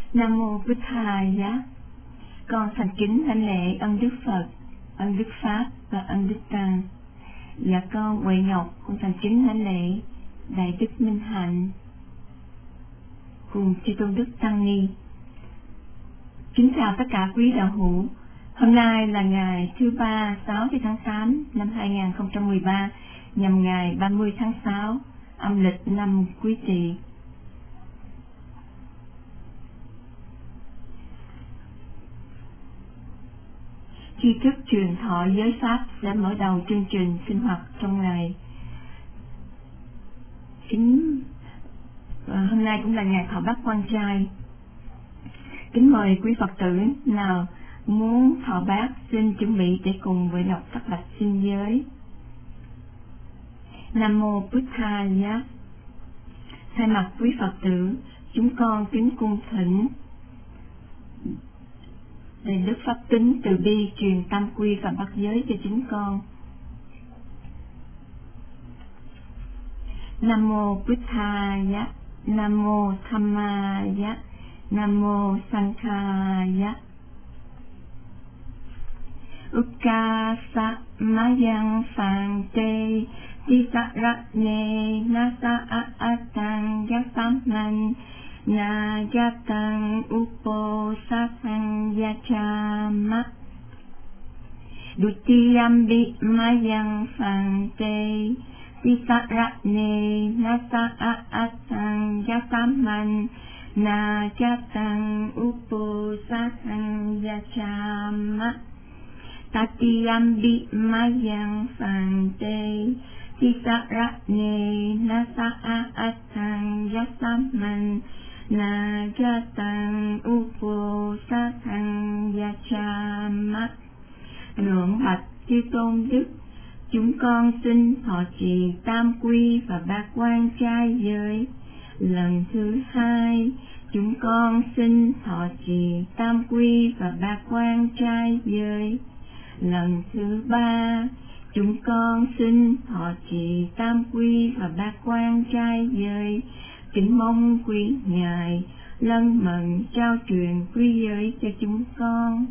Nam mô Bích Thầy Giá. Con thành kính thánh lễ ân đức Phật, ân đức Pháp và ân đức Tăng. Dạ con Huệ Ngọc con thành kính thánh lễ Đại đức Minh Hạnh cùng chư tôn đức Tăng ni. Kính chào tất cả quý đạo hữu. Hôm nay là ngày thứ ba 6 tháng 8 năm 2013, nhằm ngày 30 tháng 6 âm lịch năm Quý Tỵ. Tri thức truyền thọ giới pháp sẽ mở đầu chương trình sinh hoạt trong ngày. Hôm nay cũng là ngày thọ bát quan trai. Kính mời quý Phật tử nào muốn thọ bát xin chuẩn bị để cùng với Ngọc Tắc Bạch xin giới. Nam mô Bích Thầy Giá. Thay mặt quý Phật tử, chúng con kính cung thỉnh Đại đức Pháp Tính từ bi truyền tam quy và bát giới cho chúng con. Nam mô Bích Thaya, Nam mô Dhammaya, Nam mô Sanghaya. Ukasa mayang phante tisarane nasa atang yasaman na yatang upo sasang yachama. Dutiyambi mayang phante tisarane nasa atang yasaman na yatang upo sasang yachama. Tatiyambi mayang phante tisarane nasa atang yasaman na yatang upo sasang yachama. Lượng bạch chư tôn đức, chúng con xin thọ trì tam quy và bát quan trai giới. Lần thứ hai, chúng con xin thọ trì tam quy và bát quan trai giới. Lần thứ ba, chúng con xin thọ trì tam quy và bát quan trai giới. Kính mong quý ngài lân mận trao truyền quy giới cho chúng con.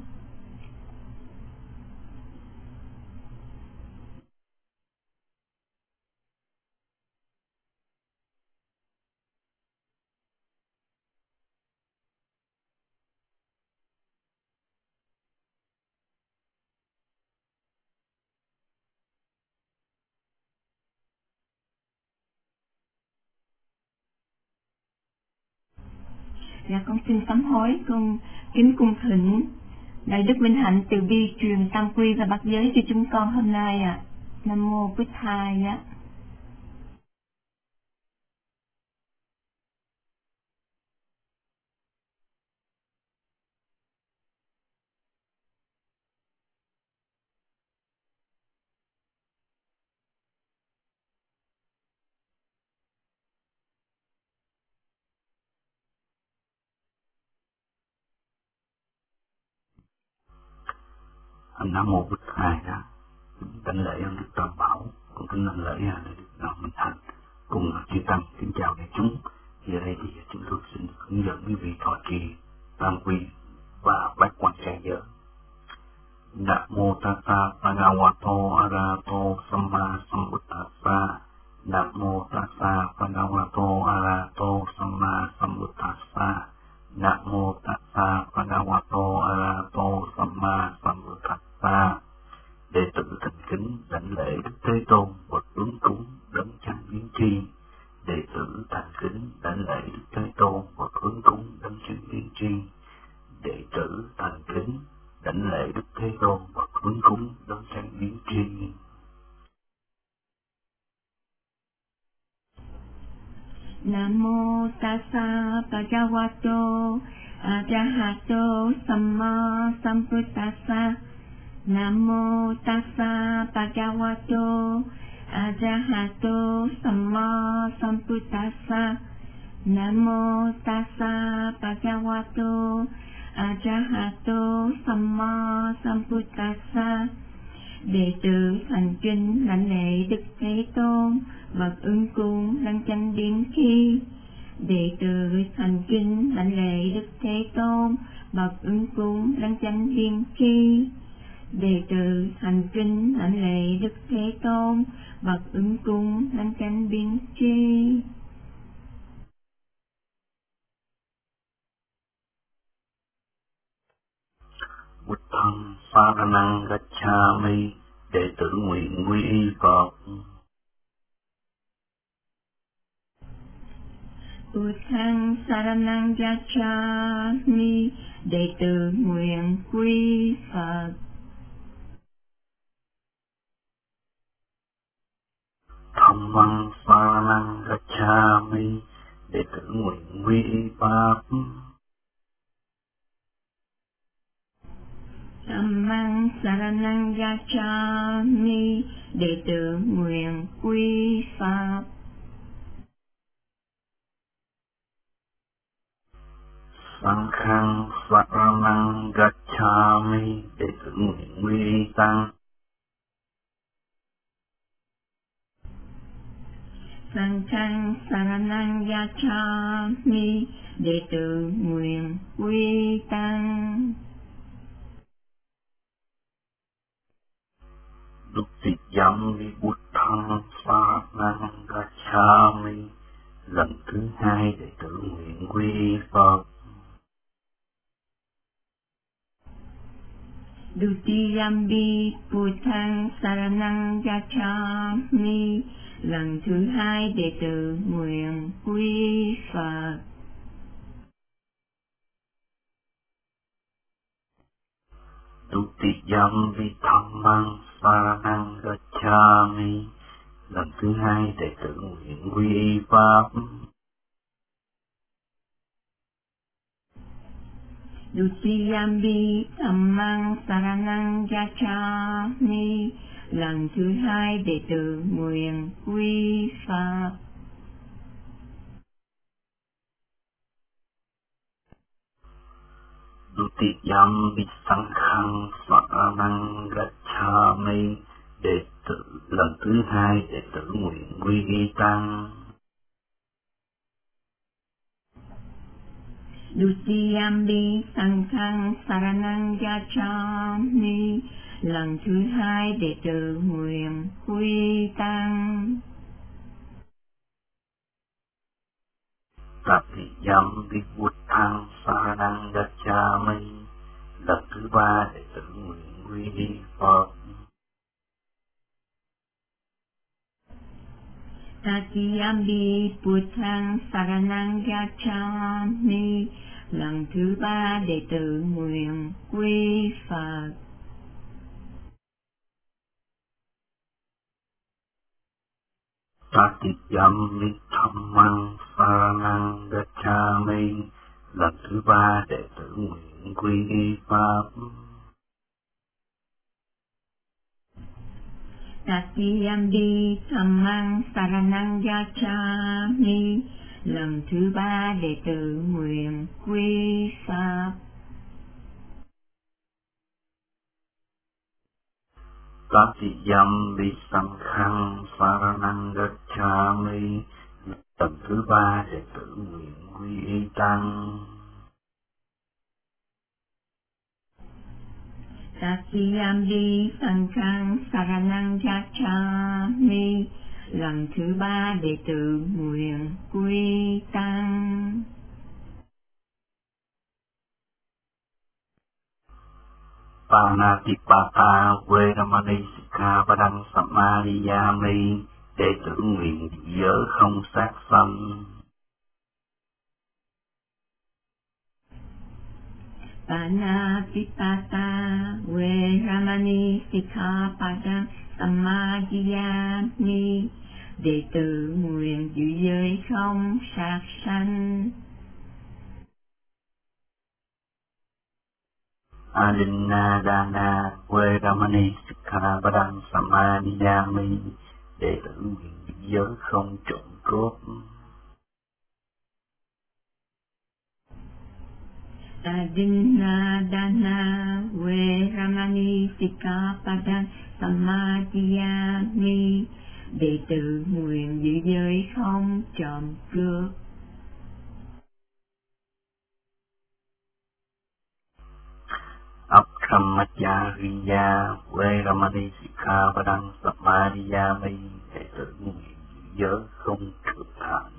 Dạ con xin sám hối, con kính cung thỉnh Đại đức Minh Hạnh từ bi truyền tam quy và bát giới cho chúng con hôm nay ạ. Nam mô Bích Thầy Giá. Nam mô Bích Thầy Giá. Đảnh lễ ơn Đức Tam Bảo, cũng kính đảnh lễ Đức Minh Hạnh cùng chư tăng. Kính chào đại chúng. Giờ đây thì chúng tôi xin hướng dẫn quý vị thọ trì tam quy và bát quan trai giới. Nam mô Tassa Bhagavato Arahato Samma Sambuddhassa. Nam mô Tassa Bhagavato Arahato Samma Sambuddhassa. Nam mô Tassa Bhagavato Arahato Samma Sambuddhassa. Đệ tử thành kính đảnh lễ Đức Thế Tôn bậc ứng cúng đấng chánh biến tri. Đệ tử thành kính đảnh lễ Đức Thế Tôn bậc ứng cúng đấng chánh biến tri. Đệ tử thành kính đảnh lễ Đức Thế Tôn bậc ứng cúng đấng chánh biến tri. Nam mô Tassa Bhagavato Arahato Samma Sambuddhassa. Nam mô Tassa Bhagavato Arahato Samma Sambuddhassa. Nam mô Tassa Bhagavato Arahato Samma Sambuddhassa. Đệ tử thành kính lãnh lễ Đức Thế Tôn bậc ứng cúng đấng chánh biến tri. Đệ tử thành kính đảnh lễ Đức Thế Tôn, bậc ứng cúng đăng chánh viên tri. Đệ tử thành kính đảnh lễ Đức Thế Tôn, bậc ứng cúng đăng chánh viên tri. Buddham Saranang Gacchami, đệ tử nguyện quy y Phật. Buddhang Saranang Gacchami, đệ tử nguyện quy Phật. Dhammang Saranang Gacchami, đệ tử nguyện quy y Pháp. Dhammang Saranang Gacchami, đệ tử nguyện quy Pháp. Sanghang Saranang Gacchami, đệ tử nguyện quy y Tăng. Sanghang Saranang Gacchami, đệ tử nguyện quy Tăng. Dutiyampi Buddhang Saranang Gacchami, lần thứ hai đệ tử nguyện quy y Phật. Dutiyampi Buddhang Saranang Gacchami, lần thứ hai đệ tử nguyện quy Phật. Dutiyampi Dhammang Saranang Gacchami, lần thứ hai đệ tử nguyện quy y Pháp. Dutiyampi Dhammang Saranang Gacchami, lần thứ hai đệ tử nguyện quy Phật. Dutiyampi Sanghang Saranang Gacchami, đệ tử lần thứ hai đệ tử nguyện quy y Tăng. Dutiyampi Sanghang Saranang Gacchami, lần thứ hai đệ tử nguyện quy Tăng. Tatiyampi Buddhang Saranang Gacchami, lần thứ ba đệ tử nguyện quy y Phật. Tatiyampi Buddhang Saranang Gacchami, lần thứ ba đệ tử nguyện quy Phật. Tatiyampi Dhammang Saranang Gacchami, lần thứ ba đệ tử nguyện quy y Pháp. Tatiyampi Dhammang Saranang Gacchami, lần thứ ba đệ tử nguyện quy Pháp. Tatiyampi Sanghang Saranang Gacchami, lần thứ ba đệ tử nguyện quy y Tăng. Tatiyampi Sanghang Saranang Gacchami, lần thứ ba đệ tử nguyện quy Tăng. Panatipata Veramani Sikkhapadang Samadhiyami, đệ tử nguyện giới không sát sanh. Panatipata Veramani Sikkhapadang Samadhiyami, đệ tử nguyện giữ giới không sát sanh. Adinadana Veramani Sikkhapadang Samadhiyami, đệ tử nguyện giữ giới không trộm cướp. Adinadana Veramani Sikkhapadang Samadhiyami, đệ tử nguyện giữ giới không trộm cướp. Brahmacharya Veramani Sikkhapadang Samadhiyami, đệ tử nguyện giới không thực hành.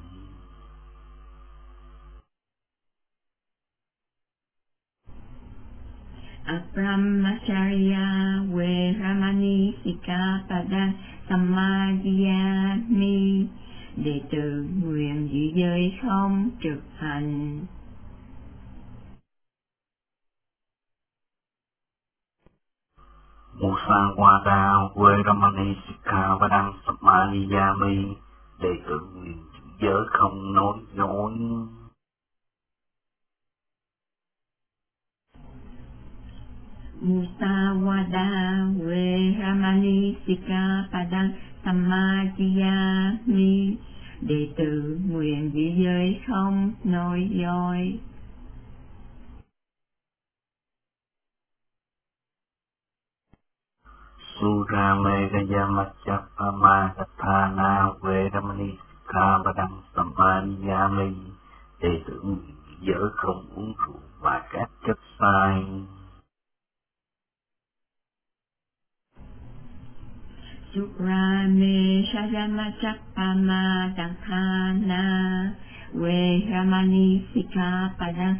Brahmacharya Veramani Sikkhapadang Samadhiyami, đệ tử nguyện giữ giới không thực hành. Musawada Veramani Sikkhapadang Samadhiyami, đệ tử nguyện giữ giới không nói dối. Musawada Veramani Sikkhapadang Samadhiyami, đệ tử nguyện giữ giới không nói dối. Surameghayamachappamagatthana Veramani Sikkhapadang Samadhiyami, đệ tử nguyện giới không uống rượu và các chất sai. Surameghayamachappamagatthana Veramani Sikkhapadang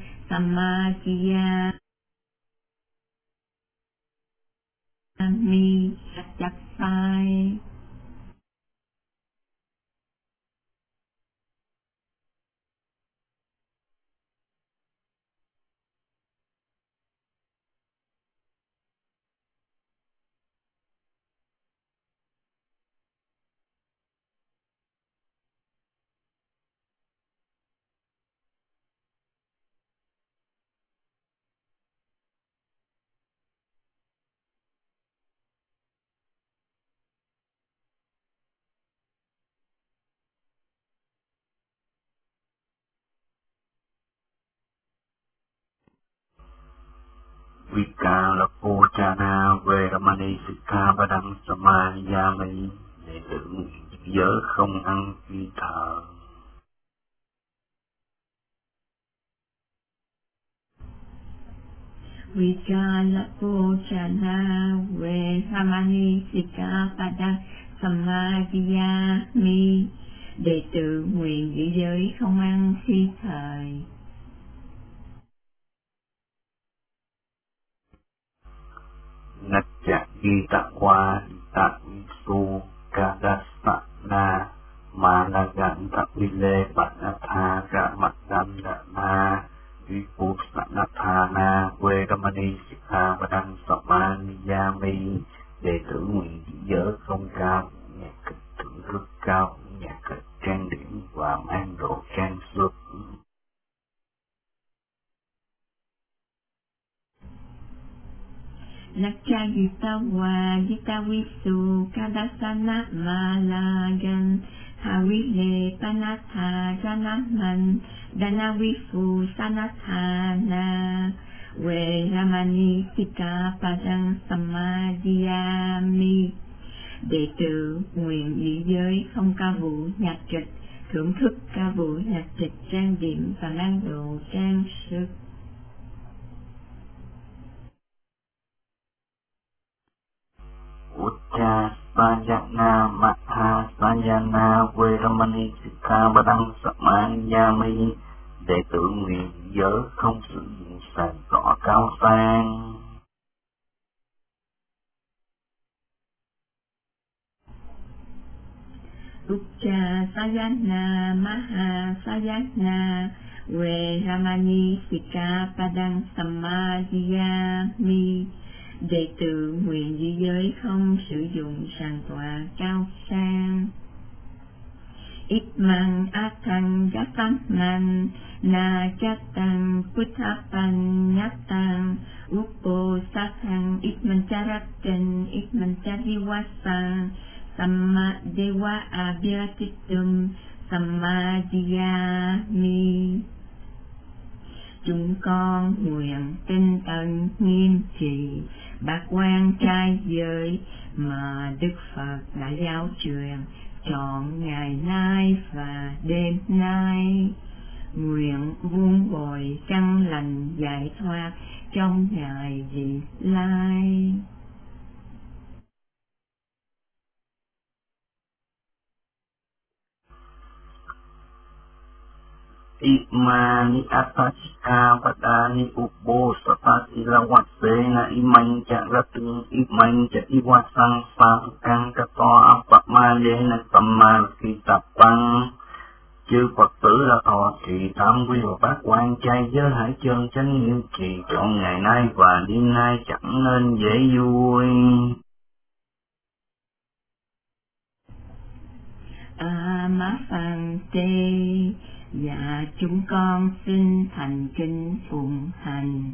Samadhiyami, chất sai. Vikalapochana Veramani Sikkhapadang Samadhiyami, đệ tử nguyện giữ giới không ăn khi thờ. Vikalapochana Veramani Sikkhapadang Samadhiyami, đệ tử nguyện giữ giới không ăn khi thời. Nacca Gitawa Tavisu Kadasana Managanta Vile Panatha Gamatandana Vipussanathana Veramani Sikkhapadang Samadhiyami, đệ tử nguyện giữ giới không cao nhạc kịch thưởng thức cao nhạc kịch trang điểm và mang đồ trang sức. Nacca Gitawa Gitavisu Kadasana Malagan Havile Panatha Janaman Danavifu Sanathana Veramani Sikkhapadang Samadhiyami, đệ tử nguyện giữ giới không ca vũ nhạc kịch, thưởng thức ca vũ nhạc kịch trang điểm và mang đồ trang sức. Ucca Sajana Matha Sajana Veramani Sikkhapadang Samadhiyami, đệ tử nguyện giới không sử dụng sàn cỏ cao sang. Ucca Sajana Maha Sajana Veramani Sikkhapadang Samadhiyami, đệ tử nguyện giữ giới không sử dụng sàn tọa cao sang. Itmang Atang Gatamman Na Jatang Puthapanyatang Upo Sathang Itmancharaten Itmanchariwasang Samma Dewa Abhyatitum Samadhiyami. Chúng con nguyện tinh tấn nghiêm trì bát quan trai giới mà Đức Phật đã giáo truyền trọn ngày nay và đêm nay. nguyện vuông bồi căn lành giải thoát trong ngày vị lai. Imani atasika padani upo sapasila wasena imang jaratung imang jatiwasang satukang katoa apamale na samakitapang. Chư Phật tử đã thọ trì tam quy và bát quan trai giới hải chân chánh nghiêm trì trọn ngày nay và đêm nay chẳng nên dễ vui. Ma Phạn Tê, dạ chúng con xin thành kính phụng hành.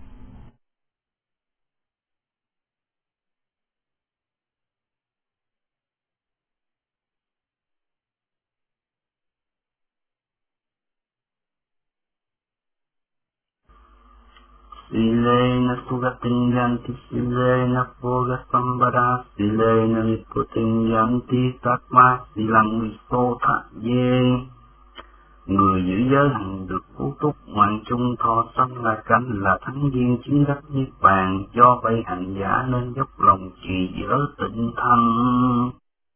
Silena sugatinyanti silena phogasambara silena niputinyanti tatma silang visotha ye. Người giữ giới hằng được phú túc, ngoại chung thọ sanh là cánh, là thánh viên chứng đắc niết bàn. Do vậy hành giả nên dốc lòng trì giới tịnh thanh.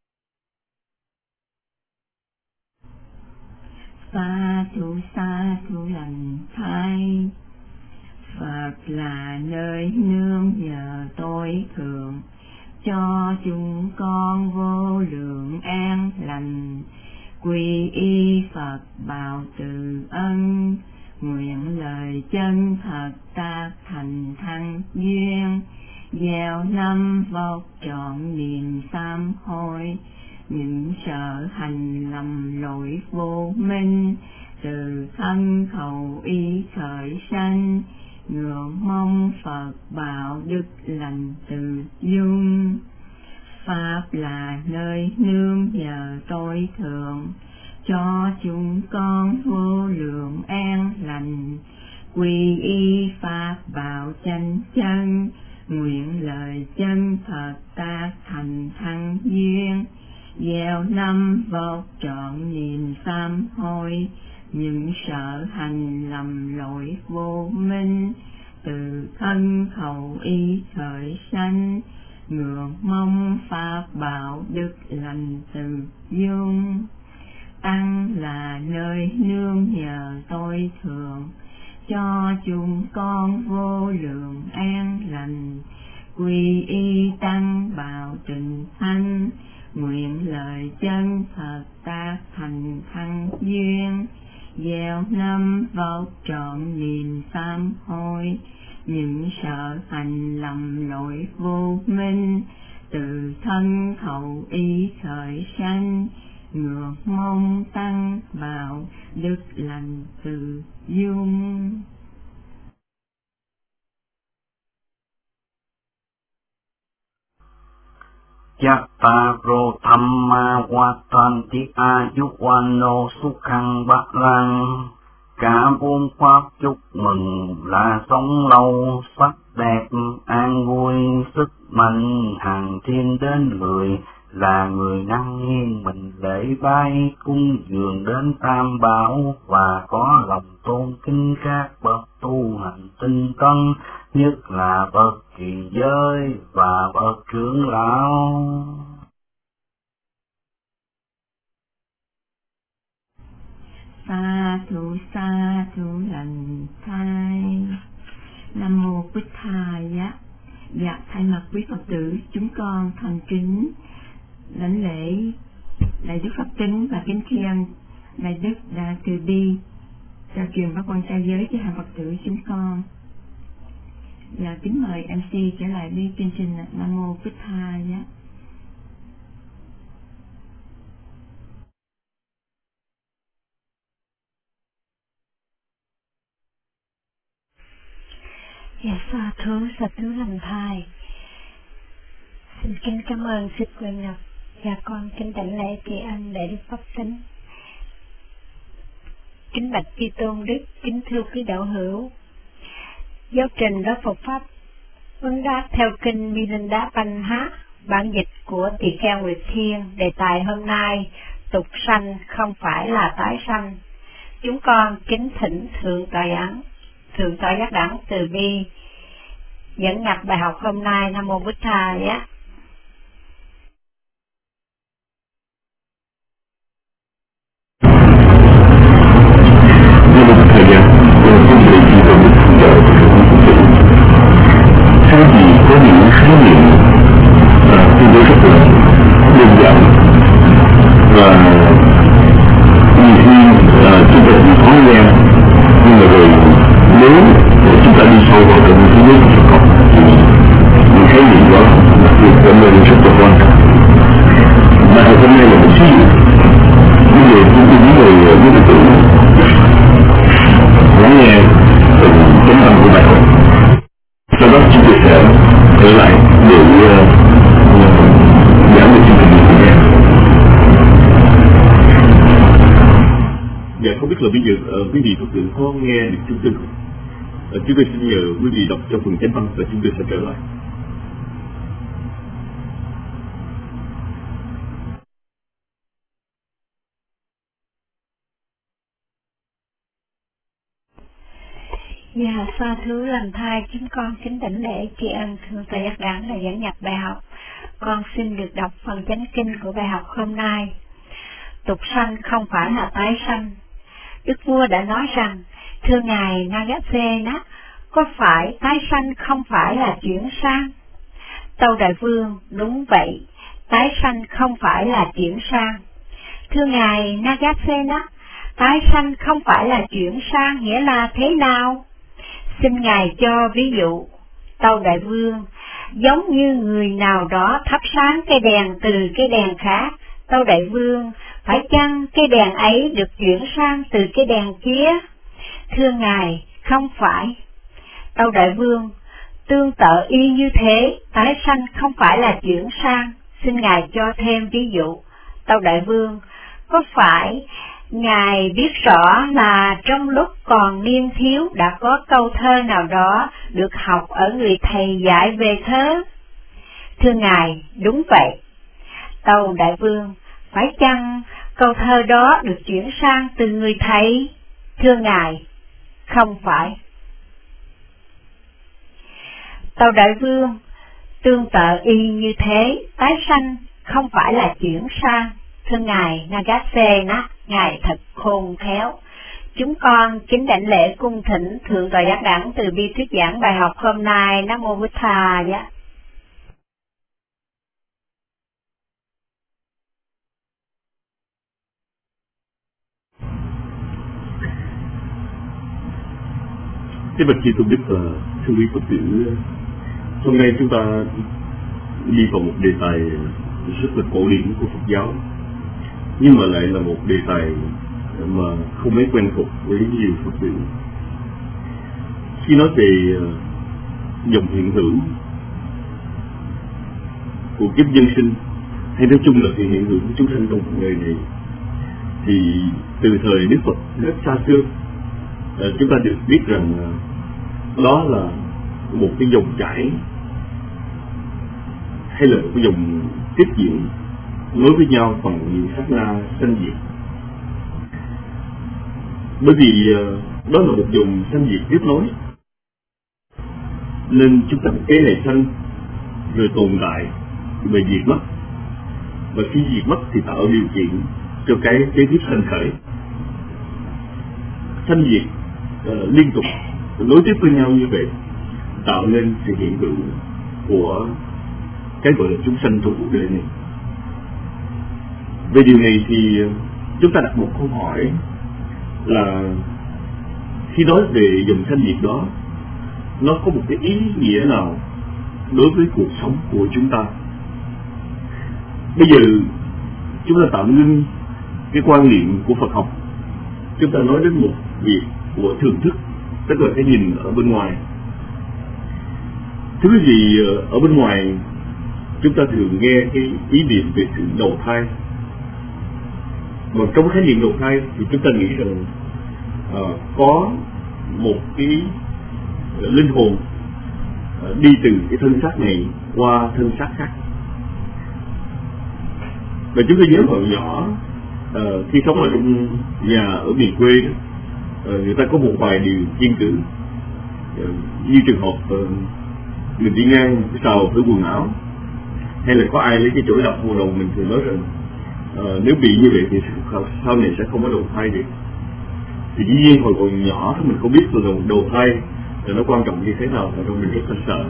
Sa thu lành thay. Phật là nơi nương nhờ tối thượng, cho chúng con vô lượng an lành. Quy y Phật bào từ ân, nguyện lời chân thật ta thành thăng duyên. Gieo năm vọc trọn niềm sám hối, những sợ hành lầm lỗi vô minh. Từ thân khẩu ý khởi sanh, ngưỡng mong Phật bảo đức lành từ dung. Pháp là nơi nương nhờ tối thượng, cho chúng con vô lượng an lành. Quy y Pháp bảo chánh chân, nguyện lời chân thật ta thành thăng duyên. Gieo năm vọc trọn niềm sám hối, những sợ hành lầm lỗi vô minh. Từ thân khẩu ý khởi sanh, ngưỡng mong Pháp bảo đức lành từ dung. Tăng là nơi nương nhờ tối thượng, cho chúng con vô lượng an lành. Quy y tăng bảo tịnh thanh, nguyện lời chân thật ta thành thăng duyên. Gieo năm vọc trọn niềm sám hối, những sợ hành lầm lỗi vô minh. Từ thân khẩu ý khởi sanh, ngưỡng mong tăng bảo đức lành từ dung. Yattaro Dhamma Vatanti Ayuwano Sukhang Bhalang. Cả bốn pháp chúc mừng là sống lâu, sắc đẹp, an vui, sức mạnh hàng thiên đến người. Là người năng nghiêng mình lễ bái, cúng dường đến tam bảo. Và có lòng tôn kính các bậc tu hành tinh tấn, nhất là bậc trì giới và bậc trưởng lão. Sa thu lành thay. Nam mô Bích Thaya. Dạ, thay mặt quý Phật tử, chúng con thành kính lãnh lễ Đại Đức Pháp Tính và kính khen Đại Đức đã từ bi trao truyền bát quan trai giới cho hàng Phật tử chúng con. Và kính mời MC trở lại đi chương trình. Nam mô Bích Thaya. Dạ, sa thú lành thai. Xin kính cảm ơn Sư Quỳnh Ngọc và con kính đảnh lễ tri ân Đại Đức Pháp Tính. Kính bạch chư tôn đức, kính thưa quý đạo hữu. Giáo trình đó Phật pháp vấn đáp theo kinh Mirinda Panha, bản dịch của Tỳ Kheo Nguyệt Thiên. Đề tài hôm nay: tục sanh không phải là tái sanh. chúng con kính thỉnh Thượng tọa Giác Đẳng Từ Bi dẫn nhập bài học hôm nay. Nam Mô Bụt Thầy á. Thời gian không thể chỉ có một thời giờ thay vì có những khái niệm tương đối rất là đơn giản và nhiều khi chúng ta chỉ thói quen, nhưng mà rồi nếu chúng ta đi sâu vào trong thứ nhất của Phật học thì những khái niệm đó được trở nên rất là quan trọng. Bài học hôm nay là một ví dụ về những người tử lắng nghe từng chánh tâm của bài học. Sau đó chúng tôi sẽ trở lại để giảng về chương trình của em. Dạ, không biết là bây giờ quý vị Phật tử có nghe được chương trình không? Chúng tôi xin nhờ quý vị đọc cho phần chánh văn và chúng tôi sẽ trở lại. Dạ, sa thú làm thai, chúng con kính đảnh lễ tri ân Thượng tọa Giác Đẳng là dẫn nhập bài học. Con xin được đọc phần chánh kinh của bài học hôm nay. Tục sanh không phải là tái sanh. Đức vua đã nói rằng, thưa ngài Nagasena, có phải tái sanh không phải là chuyển sang? Tâu đại vương, đúng vậy, tái sanh không phải là chuyển sang. Thưa ngài Nagasena, tái sanh không phải là chuyển sang nghĩa là thế nào? Xin ngài cho ví dụ. Tâu đại vương, giống như người nào đó thắp sáng cây đèn từ cây đèn khác. Tâu đại vương, phải chăng cây đèn ấy được chuyển sang từ cây đèn kia? Thưa ngài, không phải. Tâu đại vương, tương tự y như thế, tái sanh không phải là chuyển sang. Xin ngài cho thêm ví dụ. Tâu đại vương, có phải ngài biết rõ là trong lúc còn niên thiếu đã có câu thơ nào đó được học ở người thầy dạy về thơ? Thưa ngài, đúng vậy. Tâu đại vương, phải chăng câu thơ đó được chuyển sang từ người thầy? Thưa ngài, không phải. Tâu đại vương, tương tự y như thế, tái sanh không phải là chuyển sang. Thưa ngài Nagasena, ngài thật khôn khéo. Chúng con kính đảnh lễ cung thỉnh Thượng tọa Giác Đẳng Từ Bi thuyết giảng bài học hôm nay. Nam Mô Bụt Thầy. Thế bạch chi tôn đức và thưa quý Phật tử, hôm nay chúng ta đi vào một đề tài rất là cổ điển của Phật giáo, nhưng mà lại là một đề tài mà không mấy quen thuộc với nhiều Phật tử. Khi nói về dòng hiện hữu của kiếp dân sinh, hay nói chung là hiện hữu của chúng sanh trong cuộc đời này, thì từ thời Đức Phật rất xa xưa, chúng ta được biết rằng đó là một cái dòng chảy hay là một cái dòng tiếp diễn nối với nhau bằng những sát na sanh diệt. Bởi vì đó là một dòng sanh diệt tiếp nối, nên chúng ta cái này sanh rồi tồn tại rồi diệt mất, và khi diệt mất thì tạo điều kiện cho cái kế tiếp sanh khởi. Sanh diệt liên tục nối tiếp với nhau như vậy, tạo nên sự hiện hữu của cái gọi là chúng sanh trong cuộc đời này. Về điều này thì chúng ta đặt một câu hỏi là khi nói về dòng sanh diệt đó, nó có một cái ý nghĩa nào đối với cuộc sống của chúng ta? Bây giờ chúng ta tạm ngưng cái quan niệm của Phật học, chúng ta nói đến một việc của thường thức, tức là cái nhìn ở bên ngoài. Thứ gì ở bên ngoài chúng ta thường nghe cái ý niệm về sự đầu thai, mà trong khái niệm đầu thai thì chúng ta nghĩ rằng có một cái linh hồn đi từ cái thân xác này qua thân xác khác. Và chúng ta nhớ hồi nhỏ khi sống ở trong nhà ở miền quê, người ta có một vài điều kiêng cữ, như trường hợp mình đi ngang cái sào thử quần áo, hay là có ai lấy cái chổi đập vào đầu mình, thì nói rằng nếu bị như vậy thì sau này sẽ không có đầu thai được. Thì dĩ nhiên hồi còn nhỏ thì mình không biết là đầu thai là nó quan trọng như thế nào, và rồi mình rất là sợ.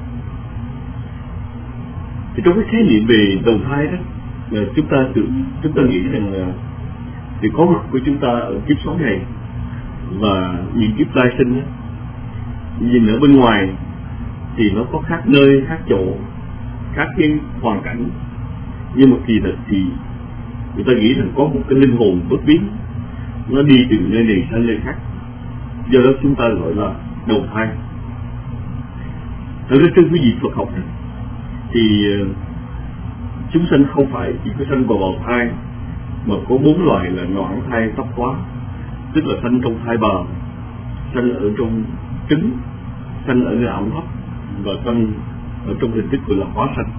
Thì trong cái khái niệm về đầu thai đó, chúng ta nghĩ rằng thì có mặt của chúng ta ở kiếp sống này và những kiếp lai sinh đó, nhìn ở bên ngoài thì nó có khác nơi, khác chỗ, khác cái hoàn cảnh, nhưng mà kỳ thực thì người ta nghĩ rằng có một cái linh hồn bất biến, nó đi từ nơi này sang nơi khác, do đó chúng ta gọi là đầu thai. Thật ra trong cái việc Phật học này, thì chúng sanh không phải chỉ có sanh vào bào thai, mà có 4 loại là noãn thai, tóc hóa, tức là sanh trong thai bào, sanh ở trong trứng, sanh ở ảo hấp, và sanh ở trong hình thức gọi là hóa sanh.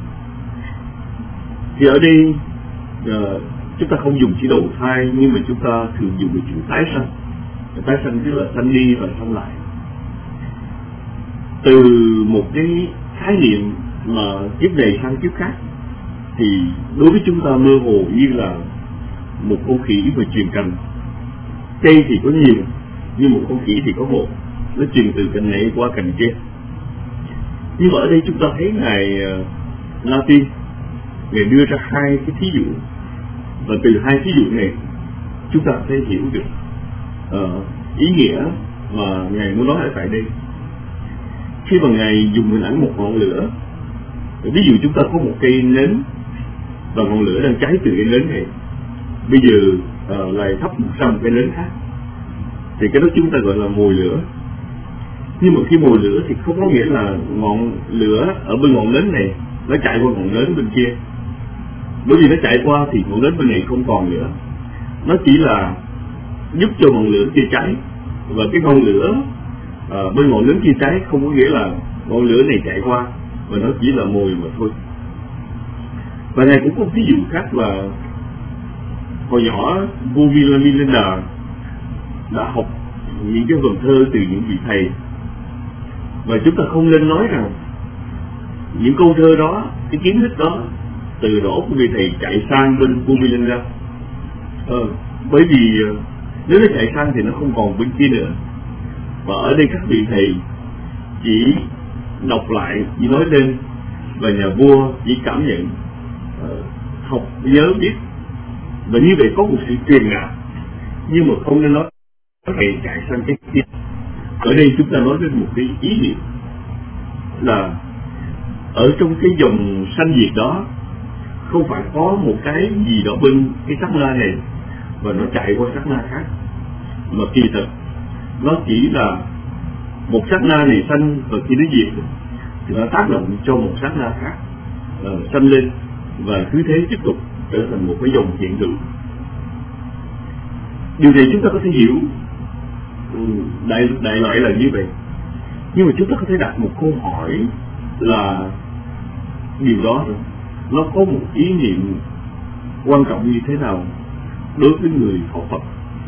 Thì ở đây chúng ta không dùng chỉ đầu thai, nhưng mà chúng ta thường dùng cái chữ tái sanh. Tái sanh tức là sanh đi và sanh lại. Từ một cái khái niệm mà kiếp này sang kiếp khác, thì đối với chúng ta mơ hồ như là một con khỉ và truyền cành. Cây thì có nhiều, nhưng một con khỉ thì có một, nó truyền từ cành này qua cành kia. Nhưng mà ở đây chúng ta thấy ngài Latin, ngài đưa ra 2 cái thí dụ, và từ 2 thí dụ này chúng ta sẽ hiểu được ý nghĩa mà ngài muốn nói ở tại đây. Khi mà ngài dùng hình ảnh một ngọn lửa, ví dụ chúng ta có một cây nến và ngọn lửa đang cháy từ cây nến này, bây giờ lại thắp một cây nến khác, thì cái đó chúng ta gọi là mồi lửa. Nhưng mà khi mồi lửa thì không có nghĩa là ngọn lửa ở bên ngọn nến này nó chạy qua ngọn nến bên kia, bởi vì nó chạy qua thì ngọn nến bên này không còn nữa. Nó chỉ là giúp cho ngọn lửa kia cháy, và cái ngọn lửa bên ngọn nến kia cháy không có nghĩa là ngọn lửa này chạy qua, và nó chỉ là mồi mà thôi. Và này cũng có ví dụ khác là hồi nhỏ vua Villaminanda đã học những cái vần thơ từ những vị thầy, và chúng ta không nên nói rằng những câu thơ đó, cái kiến thức đó từ đó của vị thầy chạy sang bên vua Villaminanda. Bởi vì nếu nó chạy sang thì nó không còn bên kia nữa. Và ở đây các vị thầy chỉ đọc lại, chỉ nói lên, và nhà vua chỉ cảm nhận, học nhớ biết, và như vậy có một sự truyền ngại, nhưng mà không nên nói thầy chạy sang cái kia. Ở đây chúng ta nói đến một cái ý niệm là ở trong cái dòng sanh diệt đó không phải có một cái gì đó bên cái sát na này và nó chạy qua sát na khác, mà kỳ thực nó chỉ là một sát na này sanh, và khi nó diệt thì nó tác động cho một sát na khác sanh lên, và cứ thế tiếp tục trở thành một cái dòng hiện tượng. Điều này chúng ta có thể hiểu đại loại là như vậy. Nhưng mà chúng ta có thể đặt một câu hỏi là điều đó nó có một ý niệm quan trọng như thế nào đối với người thọ Phật.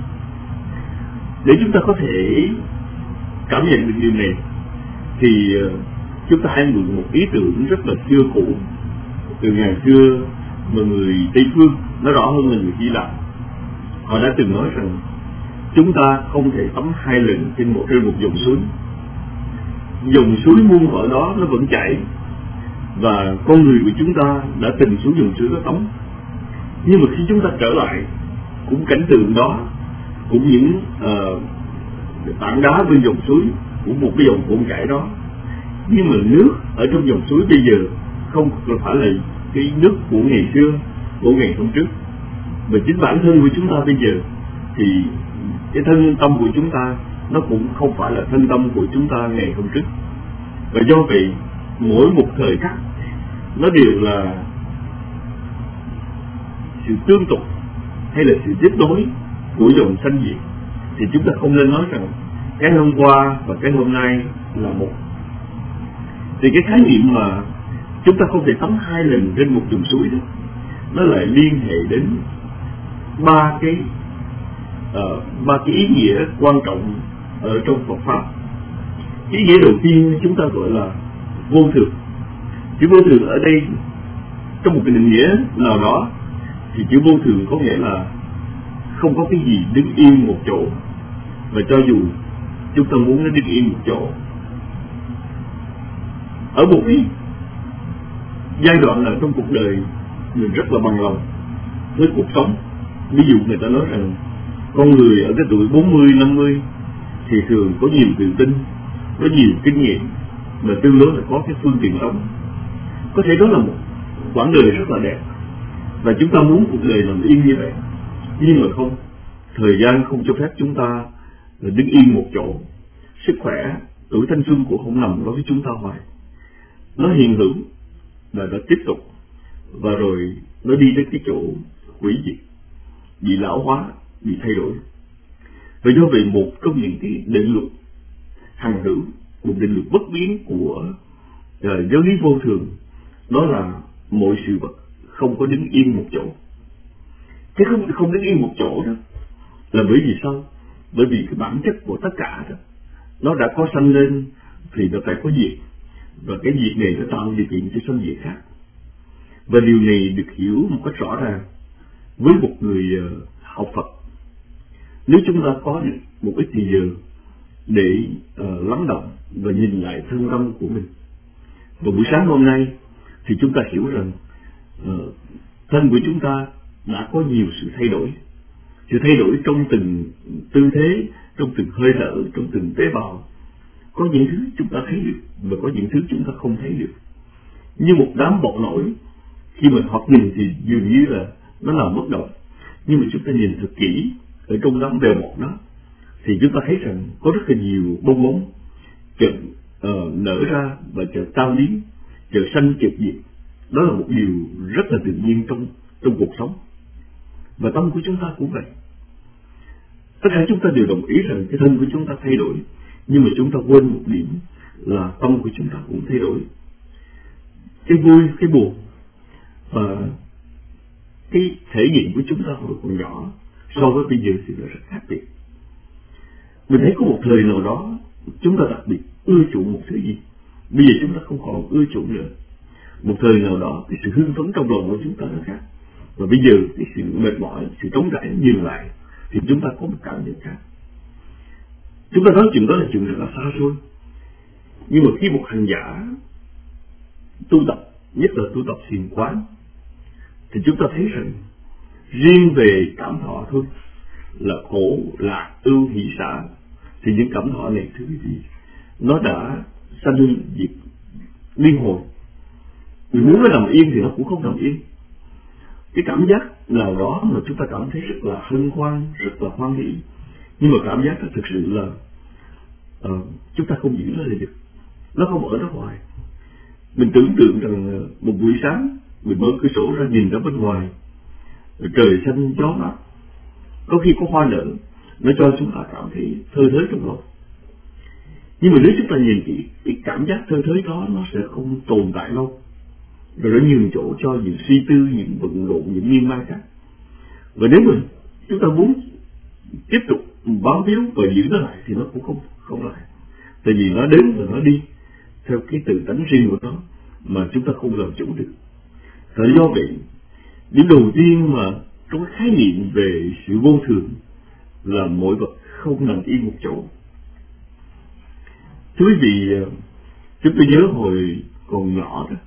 Để chúng ta có thể cảm nhận được điều này thì chúng ta hãy mượn một ý tưởng rất là xưa cũ, từ ngày xưa mà người Tây Phương nói rõ hơn là người Hy Lạp. Họ đã từng nói rằng chúng ta không thể tắm 2 lần trên một dòng suối. Dòng suối muôn thuở đó nó vẫn chảy, và con người của chúng ta đã từng xuống dòng suối đó tắm. Nhưng mà khi chúng ta trở lại, cũng cảnh tượng đó, cũng những tảng đá bên dòng suối, cũng một cái dòng cuộn chảy đó. Nhưng mà nước ở trong dòng suối bây giờ không phải là cái nước của ngày xưa, của ngày hôm trước. Và chính bản thân của chúng ta bây giờ thì cái thân tâm của chúng ta nó cũng không phải là thân tâm của chúng ta ngày hôm trước. Và do vậy mỗi một thời khắc nó đều là sự tương tục hay là sự tiếp nối của dòng sanh diệt. Thì chúng ta không nên nói rằng cái hôm qua và cái hôm nay là một. Thì cái khái niệm mà chúng ta không thể tắm 2 lần trên một dòng suối đó, nó lại liên hệ đến 3 cái ba cái ý nghĩa quan trọng ở trong Phật pháp. Ý nghĩa đầu tiên chúng ta gọi là vô thường. Chữ vô thường ở đây trong một cái định nghĩa nào đó thì chữ vô thường có nghĩa là không có cái gì đứng yên một chỗ, và cho dù chúng ta muốn nó đứng yên một chỗ ở một cái giai đoạn nào trong cuộc đời mình rất là bằng lòng với cuộc sống. Ví dụ người ta nói rằng con người ở cái tuổi 40, 50 thì thường có nhiều tự tin, có nhiều kinh nghiệm, mà tương đối là có cái phương tiện sống. Có thể đó là một quãng đời rất là đẹp, và chúng ta muốn cuộc đời nằm yên như vậy. Nhưng mà không, thời gian không cho phép chúng ta đứng yên một chỗ. Sức khỏe, tuổi thanh xuân cũng không nằm đối với chúng ta hoài. Nó hiện hữu và nó tiếp tục, và rồi nó đi đến cái chỗ hủy diệt, bị lão hóa, bị thay đổi. Và do vậy một trong những cái định luật hằng hữu, một định luật bất biến của giáo lý vô thường, đó là mọi sự vật không có đứng yên một chỗ. Cái không đứng yên một chỗ đó là bởi vì sao? Bởi vì cái bản chất của tất cả đó, nó đã có sanh lên thì nó phải có diệt, và cái diệt này nó tạo điều kiện cho sanh diệt khác. Và điều này được hiểu một cách rõ ràng với một người học Phật. Nếu chúng ta có được một ít thời giờ để lắng động và nhìn lại thân tâm của mình, và buổi sáng hôm nay thì chúng ta hiểu rằng thân của chúng ta đã có nhiều sự thay đổi. Sự thay đổi trong từng tư thế, trong từng hơi thở, trong từng tế bào. Có những thứ chúng ta thấy được và có những thứ chúng ta không thấy được. Như một đám bọt nổi, khi mình thoạt nhìn thì dường như là nó làm bất động, nhưng mà chúng ta nhìn thật kỹ ở trong đám bèo bọt đó thì chúng ta thấy rằng có rất là nhiều bong bóng chợt nở ra và chợt tan biến, chợt sanh chợt diệt. Đó là một điều rất là tự nhiên trong cuộc sống. Và tâm của chúng ta cũng vậy. Tất cả chúng ta đều đồng ý rằng cái thân của chúng ta thay đổi, nhưng mà chúng ta quên một điểm là tâm của chúng ta cũng thay đổi. Cái vui, cái buồn và cái thể nghiệm của chúng ta hồi còn nhỏ so với bây giờ thì nó rất khác biệt. Mình thấy có một thời nào đó chúng ta đặc biệt ưa chuộng một thứ gì, bây giờ chúng ta không còn ưa chuộng nữa. Một thời nào đó cái sự hưng phấn trong lòng của chúng ta nó khác, và bây giờ cái sự mệt mỏi, sự trống rỗng nhường lại thì chúng ta có một cảm nhận khác. Chúng ta nói chuyện đó là chuyện rất là xa xôi, nhưng mà khi một hành giả tu tập, nhất là tu tập thiền quán, thì chúng ta thấy rằng riêng về cảm thọ thôi là khổ, lạc, ưu, hỷ, xả, thì những cảm thọ này thưa quý vị, nó đã sanh diệt liên hồi. Mình muốn nó nằm yên thì nó cũng không nằm yên. Cái cảm giác nào đó mà chúng ta cảm thấy rất là hân hoan, rất là hoan hỷ, nhưng mà cảm giác đó thực sự là chúng ta không giữ nó lại được. Nó không ở đó hoài. Mình tưởng tượng rằng một buổi sáng mình mở cửa sổ ra nhìn ra bên ngoài, trời xanh gió mát, có khi có hoa nở, nó cho chúng ta cảm thấy thơ thới trong lòng. Nhưng mà nếu chúng ta nhìn cái cảm giác thơ thới đó, nó sẽ không tồn tại lâu, rồi nó nhường chỗ cho những suy tư, những bận rộn, những miên man khác. Và nếu mình chúng ta muốn tiếp tục bám víu và giữ nó lại thì nó cũng không lại, tại vì nó đến và nó đi theo cái tự tánh riêng của nó mà chúng ta không làm chủ được. Thật do vậy, điểm đầu tiên mà trong cái khái niệm về sự vô thường là mọi vật không nằm yên một chỗ. Thưa quý vị, chúng tôi nhớ hồi còn nhỏ đó,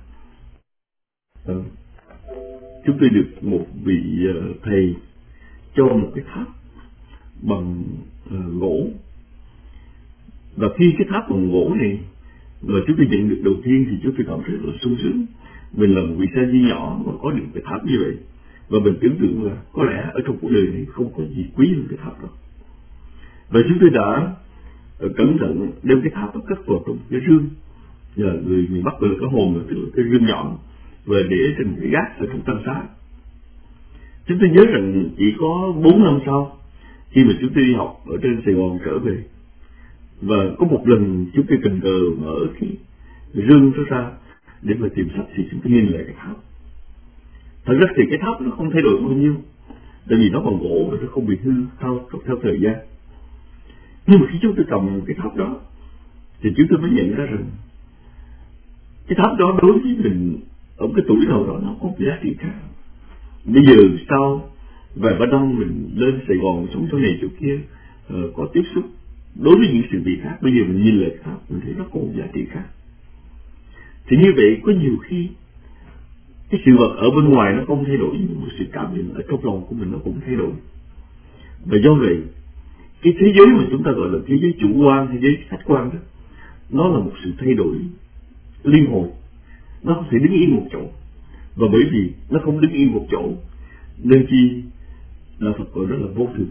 chúng tôi được một vị thầy cho một cái tháp bằng gỗ. Và khi cái tháp bằng gỗ này mà chúng tôi nhận được đầu tiên thì chúng tôi cảm thấy rất là sung sướng. Mình là một vị sa di nhỏ mà có được cái tháp như vậy, và mình tưởng tượng là có lẽ ở trong cuộc đời này không có gì quý hơn cái tháp đó. Và chúng tôi đã cẩn thận đem cái tháp đó cất vào trong cái rương, người miền Bắc gọi là cái hồn, tức là cái rương nhỏ, và để trên cái gác ở trong tăng xá. Chúng tôi nhớ rằng chỉ có 4 năm sau, khi mà chúng tôi đi học ở trên Sài Gòn trở về, và có một lần chúng tôi tình cờ mở cái rương đó ra để mà tìm sách, thì chúng tôi nhìn lại cái tháp. Thật ra thì cái tháp nó không thay đổi bao nhiêu, tại vì nó bằng gỗ và nó không bị hư theo thời gian. Nhưng mà khi chúng tôi cầm cái tháp đó thì chúng tôi mới nhận ra rằng cái tháp đó đối với mình ở cái tuổi nào đó nó có giá trị khác. Bây giờ sau vài ba năm mình lên Sài Gòn sống chỗ này chỗ kia, có tiếp xúc đối với những sự việc khác, bây giờ mình nhìn lại tháp mình thấy nó có một giá trị khác. Thì như vậy có nhiều khi cái sự vật ở bên ngoài nó không thay đổi, nhưng một sự cảm nhận ở trong lòng của mình nó cũng thay đổi. Và do vậy cái thế giới mà chúng ta gọi là thế giới chủ quan, thế giới khách quan đó, nó là một sự thay đổi liên hồi, nó không thể đứng yên một chỗ. Và bởi vì nó không đứng yên một chỗ nên chi là Phật gọi đó là vô thường.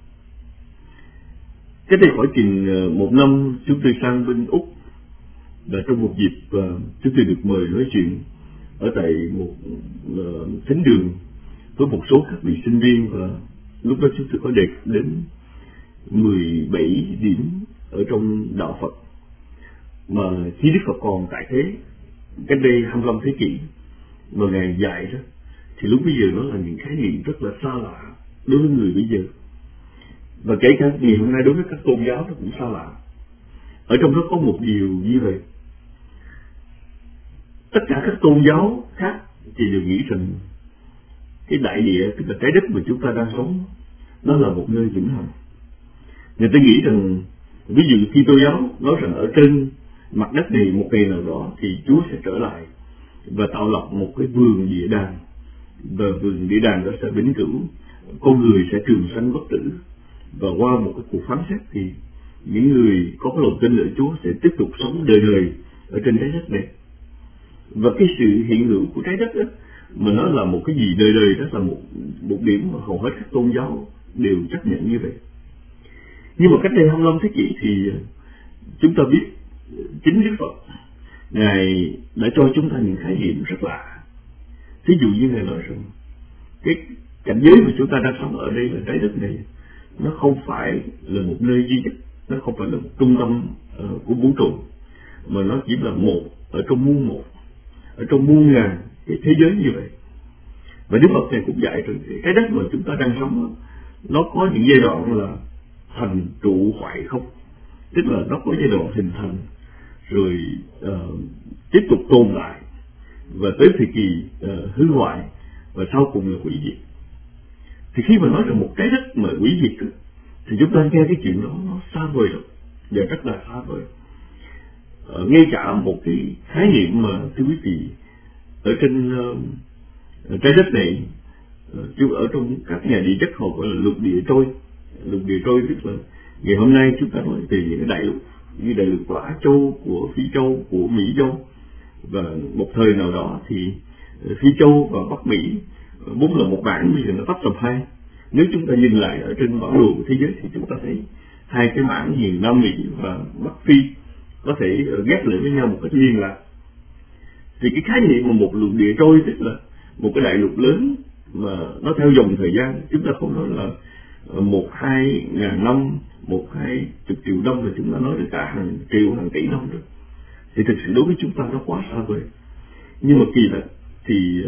Cách đây khoảng chừng 1 năm chúng tôi sang bên Úc, và trong một dịp chúng tôi được mời nói chuyện ở tại một thánh đường với một số các vị sinh viên, và lúc đó chúng tôi có đề đến 17 điểm ở trong đạo Phật mà khi Đức Phật còn tại thế cách đây 25 thế kỷ mà Ngài dạy đó, thì lúc bây giờ nó là những khái niệm rất là xa lạ đối với người bây giờ, và kể cả ngày hôm nay đối với các tôn giáo nó cũng xa lạ. Ở trong đó có một điều như vậy: tất cả các tôn giáo khác thì đều nghĩ rằng cái đại địa, tức là trái đất mà chúng ta đang sống, nó là một nơi vĩnh hằng. Người ta nghĩ rằng, ví dụ khi tôn giáo nói rằng ở trên mặt đất này một ngày nào đó thì Chúa sẽ trở lại và tạo lập một cái vườn địa đàng, và vườn địa đàng đó sẽ vĩnh cửu, con người sẽ trường sanh bất tử, và qua một cái cuộc phán xét thì những người có cái lòng tin ở Chúa sẽ tiếp tục sống đời đời ở trên trái đất này. Và cái sự hiện hữu của trái đất đó, mà nó là một cái gì đời đời, đó là một điểm mà hầu hết các tôn giáo đều chấp nhận như vậy. Nhưng mà cách đây 25 thế kỷ thì chúng ta biết chính Đức Phật Ngài đã cho chúng ta những khái niệm rất lạ. Thí dụ như Ngài nói rằng cái cảnh giới mà chúng ta đang sống ở đây là trái đất này, nó không phải là một nơi duy nhất, nó không phải là một trung tâm của vũ trụ, mà nó chỉ là một ở trong muôn một, ở trong muôn ngàn cái thế giới như vậy. Và Đức Phật này cũng dạy rằng cái đất mà chúng ta đang sống nó có những giai đoạn là thành trụ hoại không, tức là nó có giai đoạn hình thành rồi tiếp tục tồn tại và tới thời kỳ hư hoại và sau cùng là hủy diệt. Thì khi mà nói rằng một trái đất mà hủy diệt thì chúng ta nghe cái chuyện đó nó xa vời rồi, và rất là xa vời. Ngay cả một cái khái niệm mà thưa quý vị, ở trên trái đất này, ở trong các nhà địa chất họ gọi là lục địa trôi. Lục địa trôi tức là ngày hôm nay chúng ta nói về những cái đại lục như đại lục của Á Châu, của Phi Châu, của Mỹ Châu, và một thời nào đó thì Phi Châu và Bắc Mỹ vốn là một bảng, bây giờ nó tách thành hai. Nếu chúng ta nhìn lại ở trên bản đồ của thế giới thì chúng ta thấy hai cái mảng miền Nam Mỹ và Bắc Phi có thể ghép lại với nhau một cách liên lạc. Thì cái khái niệm mà một lục địa trôi tức là một cái đại lục lớn mà nó theo dòng thời gian, chúng ta không nói là 1-2 ngàn năm, 1-2 chục triệu năm, mà chúng ta nói được cả hàng triệu, hàng tỷ năm rồi. Thì thực sự đối với chúng ta nó quá xa vời. Nhưng mà kỳ lạ thì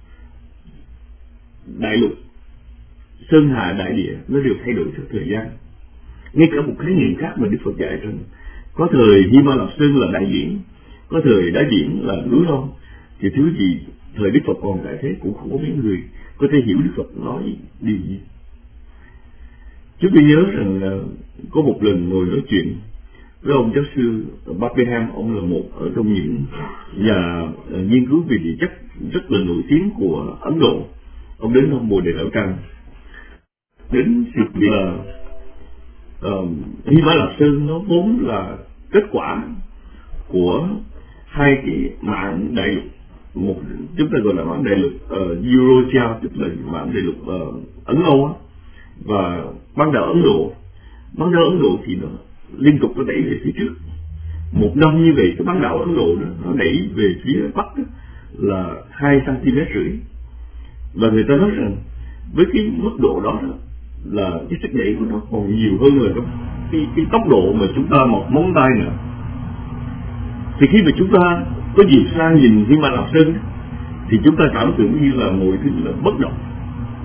đại lục, sơn hà đại địa nó đều thay đổi theo thời gian. Ngay cả một khái niệm khác mà Đức Phật dạy rằng có thời Himalaya Sơn là đại biển, có thời đá biển là núi non. Thì thứ gì thời Đức Phật còn tại thế cũng không có mấy người có thể hiểu Đức Phật nói điều gì. Chúng tôi nhớ rằng có một lần ngồi nói chuyện với ông giáo sư Buckingham. Ông là một ở trong những nhà nghiên cứu về địa chất rất là nổi tiếng của Ấn Độ. Ông đến ông Bồ Đề Đạo Tràng, đến sự việc là Himalaya Sơn nó vốn là kết quả của hai cái mảng đại lục. Một chúng ta gọi là mảng đại lục Eurasia, tức là mảng đại lục Ấn Âu á, và bán đảo Ấn Độ. Bán đảo Ấn Độ thì nó liên tục nó đẩy về phía trước. Một năm như vậy cái bán đảo Ấn Độ đó, nó đẩy về phía bắc đó, là 2,5 cm. Và người ta nói rằng với cái mức độ đó, là cái sức đẩy của nó còn nhiều hơn là cái tốc độ mà chúng ta một móng tay nữa. Thì khi mà chúng ta có dịp sang nhìn Himalaya Sơn thì chúng ta cảm tưởng như là mọi thứ là bất động.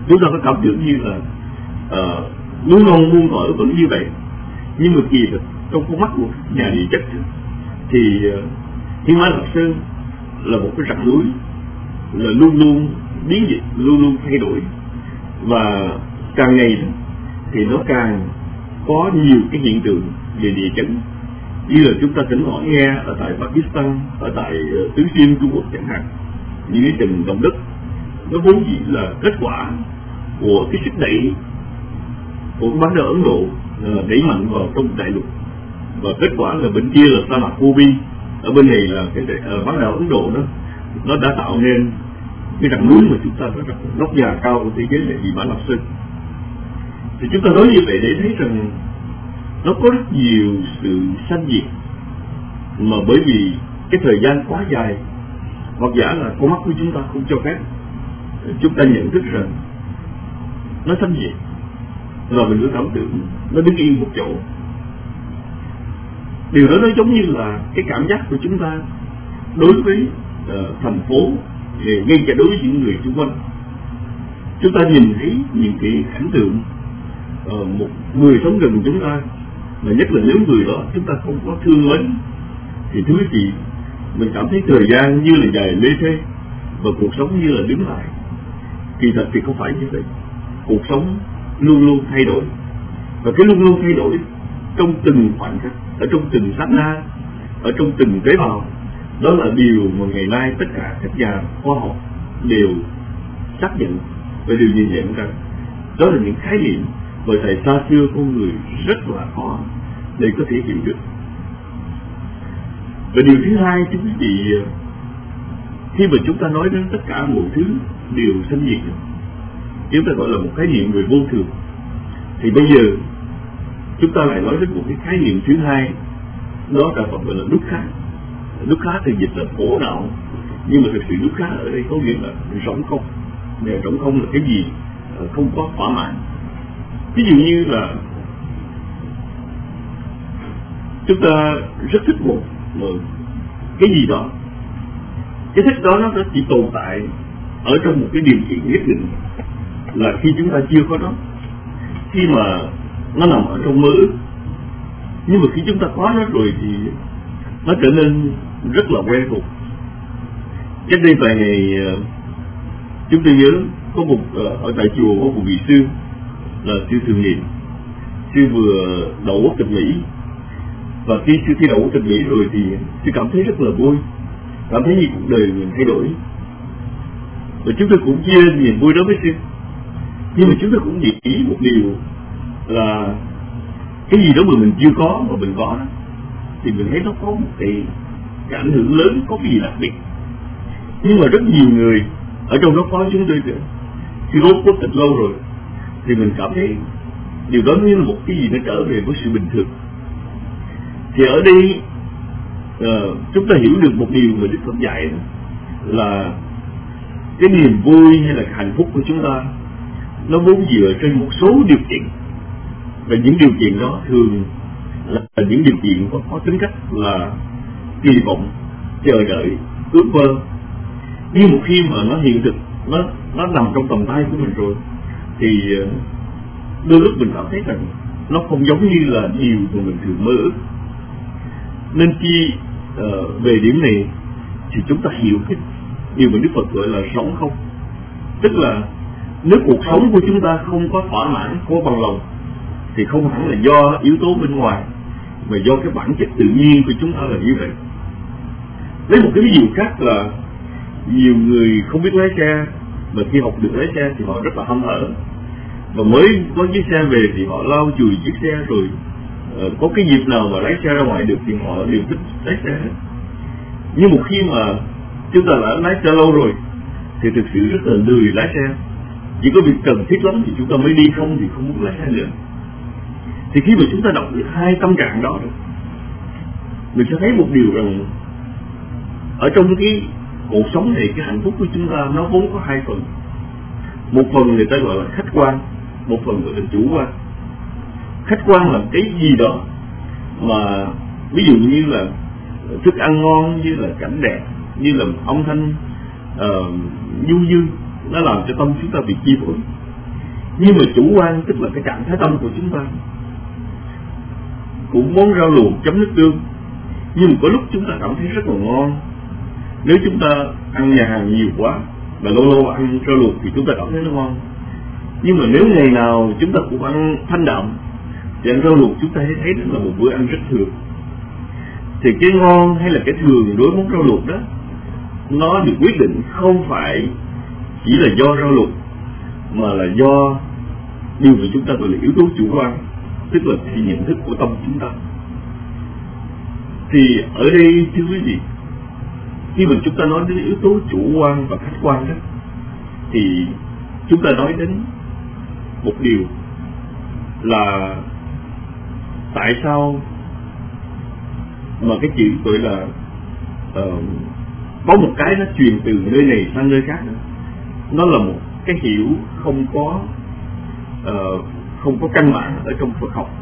Chúng ta có cảm tưởng như là núi non muôn thuở vẫn như vậy, nhưng mà kỳ thực trong con mắt của nhà địa chất thì Thiên Mã Lạp Sơn là một cái rặng núi là luôn luôn biến dịch, luôn luôn thay đổi, và càng ngày thì nó càng có nhiều cái hiện tượng về địa chấn, như là chúng ta thỉnh thoảng nghe ở tại Pakistan, ở tại Tứ Xuyên Trung Quốc chẳng hạn, những cái trận động đất nó vốn dĩ là kết quả của cái sức đẩy của bán đảo Ấn Độ đẩy mạnh vào trong đại lục, và kết quả là bên kia là sa mạc Gobi, ở bên này là cái bán đảo Ấn Độ đó, nó đã tạo nên cái rặng núi mà chúng ta nói rằng nóc nhà cao của thế giới là Thiên Mã Lạp Sơn. Thì chúng ta nói như vậy để thấy rằng nó có rất nhiều sự sanh diệt, mà bởi vì cái thời gian quá dài, hoặc giả là con mắt của chúng ta không cho phép chúng ta nhận thức rằng nó sanh diệt, và mình cứ cảm tưởng nó đứng yên một chỗ. Điều đó nó giống như là cái cảm giác của chúng ta đối với thành phố, ngay cả đối với những người xung quanh. Chúng ta nhìn thấy những cái cảnh tượng một người sống gần chúng ta, mà nhất là nếu người đó chúng ta không có thương mến, thì thứ gì mình cảm thấy thời gian như là dài lê thê, và cuộc sống như là đứng lại. Kỳ thật thì không phải như vậy. Cuộc sống luôn luôn thay đổi, và cái luôn luôn thay đổi trong từng khoảnh khắc, ở trong từng sát na, ở trong từng tế bào. Đó là điều mà ngày nay tất cả các nhà khoa học đều xác nhận và đều nhìn nhận rằng đó là những khái niệm mà thời xa xưa con người rất là khó để có thể hiểu được. Và điều thứ hai, chính vì khi mà chúng ta nói đến tất cả mọi thứ đều sanh diệt, chúng ta gọi là một khái niệm về vô thường, thì bây giờ chúng ta lại nói đến một cái khái niệm thứ hai, đó là gọi là dukkha. Dukkha thì dịch là khổ não, nhưng mà thực sự dukkha ở đây có nghĩa là rỗng không. Rỗng không là cái gì không có thỏa mãn. Ví dụ như là chúng ta rất thích một cái gì đó, cái thích đó nó chỉ tồn tại ở trong một cái điều kiện nhất định, là khi chúng ta chưa có nó, khi mà nó nằm ở trong mơ ước. Nhưng mà khi chúng ta có nó rồi thì nó trở nên rất là quen thuộc. Cách đây vài ngày chúng tôi nhớ có một ở tại chùa có một vị sư là sư Thường Niệm. Sư vừa đậu quốc tịch Mỹ, và khi sư thi đậu quốc tịch Mỹ rồi thì sư cảm thấy rất là vui, cảm thấy như cuộc đời mình thay đổi. Và chúng tôi cũng chia niềm vui đó với sư. Nhưng mà chúng tôi cũng nghĩ một điều là cái gì đó mà mình chưa có mà mình có đó, thì mình thấy nó có một cái ảnh hưởng lớn, có cái gì đặc biệt. Nhưng mà rất nhiều người ở trong đó có chúng tôi khi rốt quốc tịch lâu rồi thì mình cảm thấy điều đó như là một cái gì nó trở về với sự bình thường. Thì ở đây chúng ta hiểu được một điều mà Đức Phật dạy là cái niềm vui hay là cái hạnh phúc của chúng ta nó vốn dựa trên một số điều kiện, và những điều kiện đó thường là những điều kiện có tính cách là kỳ vọng, chờ đợi, ước mơ. Nhưng một khi mà nó hiện thực, nó nằm trong tầm tay của mình rồi, thì đôi lúc mình cảm thấy rằng nó không giống như là điều mà mình thường mơ ước. Nên khi về điểm này thì chúng ta hiểu cái điều mà Đức Phật gọi là sống không. Tức là nếu cuộc sống của chúng ta không có thỏa mãn, không có bằng lòng, thì không hẳn là do yếu tố bên ngoài, mà do cái bản chất tự nhiên của chúng ta là như vậy. Lấy một cái ví dụ khác là nhiều người không biết lái xe, mà khi học được lái xe thì họ rất là hăm hở, và mới có chiếc xe về thì họ lau chùi chiếc xe, rồi có cái dịp nào mà lái xe ra ngoài được thì họ đều thích lái xe. Nhưng một khi mà chúng ta đã lái xe lâu rồi thì thực sự rất là lười lái xe, chỉ có việc cần thiết lắm thì chúng ta mới đi, không thì không muốn lái xe nữa. Thì khi mà chúng ta đọc được hai tâm trạng đó rồi, mình sẽ thấy một điều rằng ở trong cái cuộc sống này, cái hạnh phúc của chúng ta nó vốn có hai phần. Một phần người ta gọi là khách quan, một phần gọi là chủ quan. Khách quan là cái gì đó mà ví dụ như là thức ăn ngon, như là cảnh đẹp, như là âm thanh du dương, nó làm cho tâm chúng ta bị chi phối. Nhưng mà chủ quan tức là cái trạng thái tâm của chúng ta cũng món rau luộc chấm nước tương, nhưng mà có lúc chúng ta cảm thấy rất là ngon. Nếu chúng ta ăn nhà hàng nhiều quá và lâu lâu ăn rau luộc thì chúng ta cảm thấy nó ngon. Nhưng mà nếu ngày nào chúng ta cũng ăn thanh đạm thì ăn rau luộc chúng ta thấy đó là một bữa ăn rất thường. Thì cái ngon hay là cái thường đối với món rau luộc đó, nó được quyết định không phải chỉ là do rau luộc, mà là do điều mà chúng ta gọi là yếu tố chủ quan, tức là sự nhận thức của tâm chúng ta. Thì ở đây thưa quý vị, khi mà chúng ta nói đến yếu tố chủ quan và khách quan đó, thì chúng ta nói đến một điều là tại sao mà cái chuyện gọi là có một cái nó truyền từ nơi này sang nơi khác, nó là một cái hiểu không có căn bản ở trong Phật học.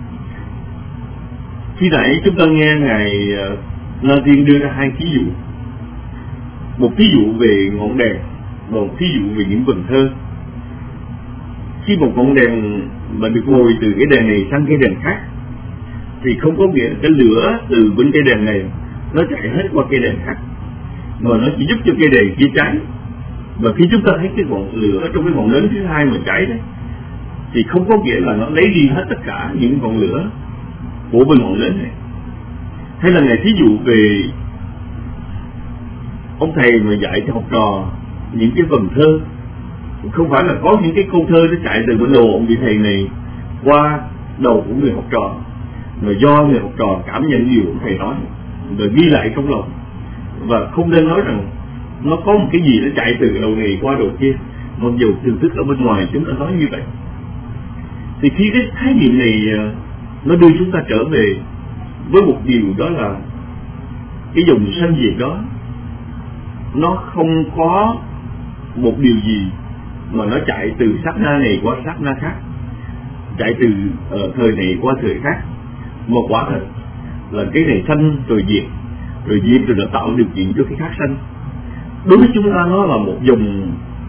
Khi nãy chúng ta nghe ngài Na Tiên đưa ra hai thí dụ, một thí dụ về ngọn đèn, một thí dụ về những vần thơ. Khi một ngọn đèn mà được ngồi từ cái đèn này sang cái đèn khác, thì không có nghĩa là cái lửa từ bên cái đèn này nó chạy hết qua cái đèn khác, mà nó chỉ giúp cho cái đèn kia cháy. Và khi chúng ta thấy cái ngọn lửa trong cái ngọn nến thứ hai mà cháy đấy, thì không có nghĩa là nó lấy đi hết tất cả những ngọn lửa của bên ngọn nến này. Hay là ngài thí dụ về ông thầy mà dạy cho học trò những cái vần thơ, không phải là có những cái câu thơ nó chạy từ bên đầu ông vị thầy này qua đầu của người học trò, mà do người học trò cảm nhận điều ông thầy nói rồi ghi lại trong lòng, và không nên nói rằng nó có một cái gì nó chạy từ đầu này qua đầu kia, mặc dù thường thức ở bên ngoài chúng ta nói như vậy. Thì khi cái khái niệm này nó đưa chúng ta trở về với một điều, đó là cái dòng sanh diệt đó nó không có một điều gì mà nó chạy từ sát na này qua sát na khác, chạy từ thời này qua thời khác, mà quả thật là cái này sanh rồi diệt, rồi diệt rồi nó tạo điều kiện cho cái khác sanh. Đối với chúng ta nó là một dòng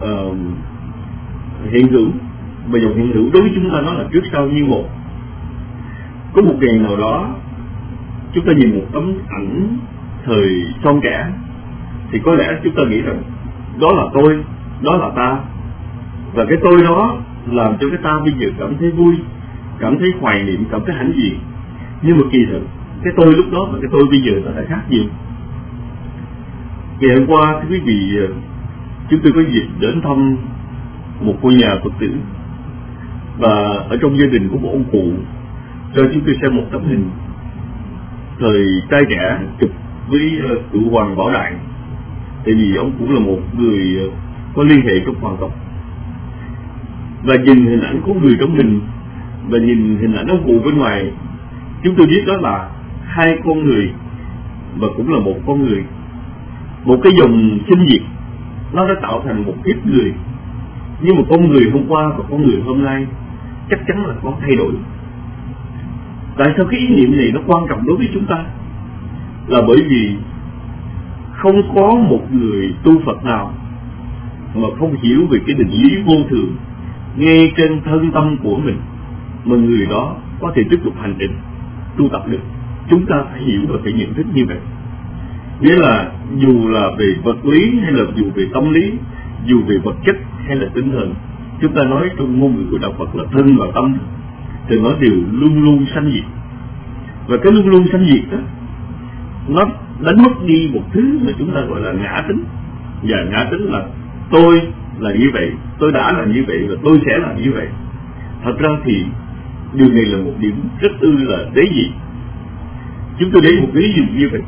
hiện hữu, mà dòng hiện hữu đối với chúng ta nó là trước sau như một. Có một ngày nào đó chúng ta nhìn một tấm ảnh thời son trẻ, thì có lẽ chúng ta nghĩ rằng đó là tôi, đó là ta, và cái tôi đó làm cho cái ta bây giờ cảm thấy vui, cảm thấy hoài niệm, cảm thấy hãnh diện. Nhưng mà kỳ thực cái tôi lúc đó và cái tôi bây giờ nó đã khác nhiều. Ngày hôm qua thưa quý vị, chúng tôi có dịp đến thăm một ngôi nhà Phật tử, và ở trong gia đình của một ông cụ cho chúng tôi xem một tấm hình thời trai trẻ chụp với cụ Hoàng Bảo Đại. Tại vì ông cũng là một người có liên hệ trong hoàng tộc, và nhìn hình ảnh của người trong hình và nhìn hình ảnh ông cụ bên ngoài, chúng tôi biết đó là hai con người và cũng là một con người. Một cái dòng sinh diệt nó đã tạo thành một kiếp người, nhưng mà con người hôm qua và con người hôm nay chắc chắn là có thay đổi. Tại sao cái ý niệm này nó quan trọng đối với chúng ta? Là bởi vì không có một người tu Phật nào mà không hiểu về cái định lý vô thường ngay trên thân tâm của mình mà người đó có thể tiếp tục hành trình tu tập được. Chúng ta phải hiểu và phải nhận thức như vậy. Nghĩa là dù là về vật lý hay là dù về tâm lý, dù về vật chất hay là tinh thần, chúng ta nói trong ngôn ngữ của đạo Phật là thân và tâm, thì nó đều luôn luôn sanh diệt. Và cái luôn luôn sanh diệt đó, nó đánh mất đi một thứ mà chúng ta gọi là ngã tính. Và ngã tính là tôi là như vậy, tôi đã là như vậy và tôi sẽ là như vậy. Thật ra thì điều này là một điểm rất là đế dị. Chúng tôi lấy một ví dụ như vậy.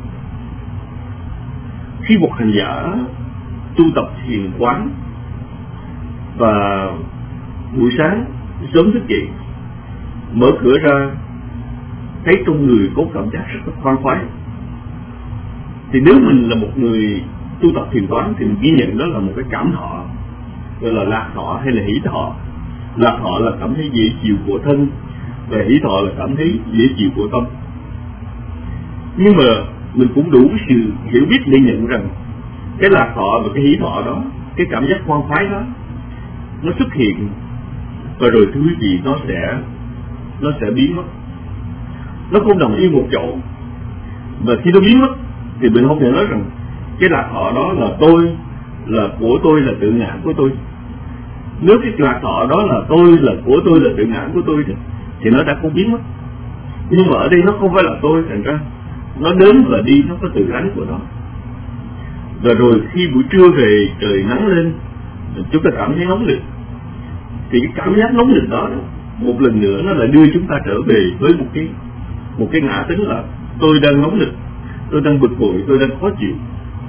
Khi một hành giả tu tập thiền quán và buổi sáng sớm thức dậy, mở cửa ra thấy trong người có cảm giác rất là khoan khoái, thì nếu mình là một người tu tập thiền quán thì mình ghi nhận đó là một cái cảm thọ, gọi là lạc thọ hay là hỷ thọ. Lạc thọ là cảm thấy dễ chịu của thân, và hỷ thọ là cảm thấy dễ chịu của tâm. Nhưng mà mình cũng đủ sự hiểu biết để nhận rằng cái lạc thọ và cái hỷ thọ đó, cái cảm giác khoan khoái đó, nó xuất hiện và rồi thưa quý vị, nó sẽ biến mất. Nó không nằm yên một chỗ. Và khi nó biến mất thì mình không thể nói rằng cái lạc thọ đó là tôi, là của tôi, là tự ngã của tôi. Nếu cái lạc thọ đó là tôi, là của tôi, là tự ngã của tôi thì nó đã không biến mất. Nhưng mà ở đây nó không phải là tôi, thành ra nó đến và đi, nó có tự tánh của nó. Và rồi khi buổi trưa về trời nắng lên, chúng ta cảm thấy nóng lực, thì cái cảm giác nóng lực đó một lần nữa nó lại đưa chúng ta trở về với một cái ngã tính là tôi đang nóng lực, tôi đang bực bội, tôi đang khó chịu.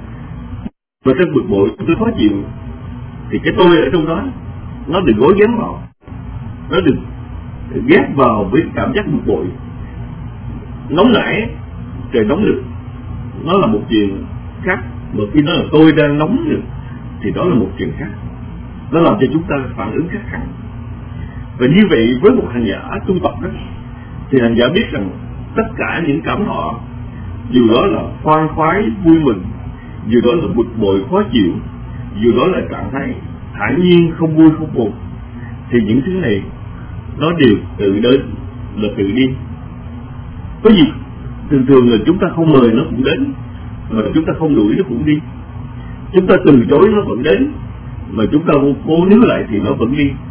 Và trong bực bội, tôi khó chịu thì cái tôi ở trong đó nó được gối ghém vào, nó được ghép vào với cảm giác bực bội, nóng nảy, trời nóng lực. Nó là một chuyện khác. Mà khi nó là tôi đang nóng lực thì đó là một chuyện khác. Nó làm cho chúng ta phản ứng khác hẳn. Và như vậy với một hành giả tu tập đó, thì hành giả biết rằng tất cả những cảm thọ, dù đó là khoan khoái vui mừng, dù đó là bực bội khó chịu, dù đó là trạng thái thản nhiên không vui không buồn, thì những thứ này nó đều tự đến là tự đi. Có gì thường là chúng ta không mời nó cũng đến, mà chúng ta không đuổi nó cũng đi. Chúng ta từ chối nó vẫn đến, mà chúng ta cố níu lại thì nó vẫn đi.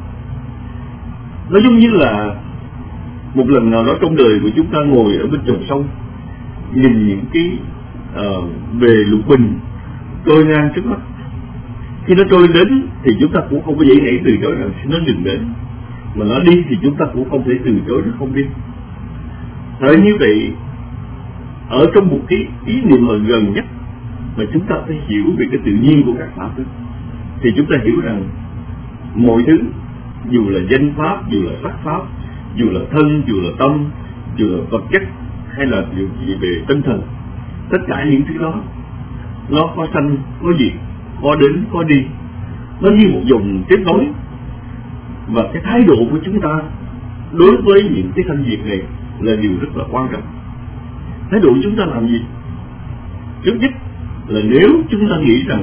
Nó giống như là một lần nào đó trong đời của chúng ta ngồi ở bên dòng sông, nhìn những cái bề lục bình trôi ngang trước mắt. Khi nó trôi đến thì chúng ta cũng không có dễ dãi từ chối rằng nó đừng đến, mà nó đi thì chúng ta cũng không thể từ chối nó không đi. Thế như vậy, ở trong một cái ý niệm mà gần nhất mà chúng ta phải hiểu về cái tự nhiên của các pháp đó, thì chúng ta hiểu rằng mọi thứ, dù là danh pháp, dù là sắc pháp, dù là thân, dù là tâm, dù là vật chất, hay là điều gì về tinh thần, tất cả những thứ đó nó có sanh, có diệt, có đến, có đi. Nó như một dòng tiếp nối. Và cái thái độ của chúng ta đối với những cái sanh diệt này là điều rất là quan trọng. Thái độ của chúng ta làm gì? Trước nhất là nếu chúng ta nghĩ rằng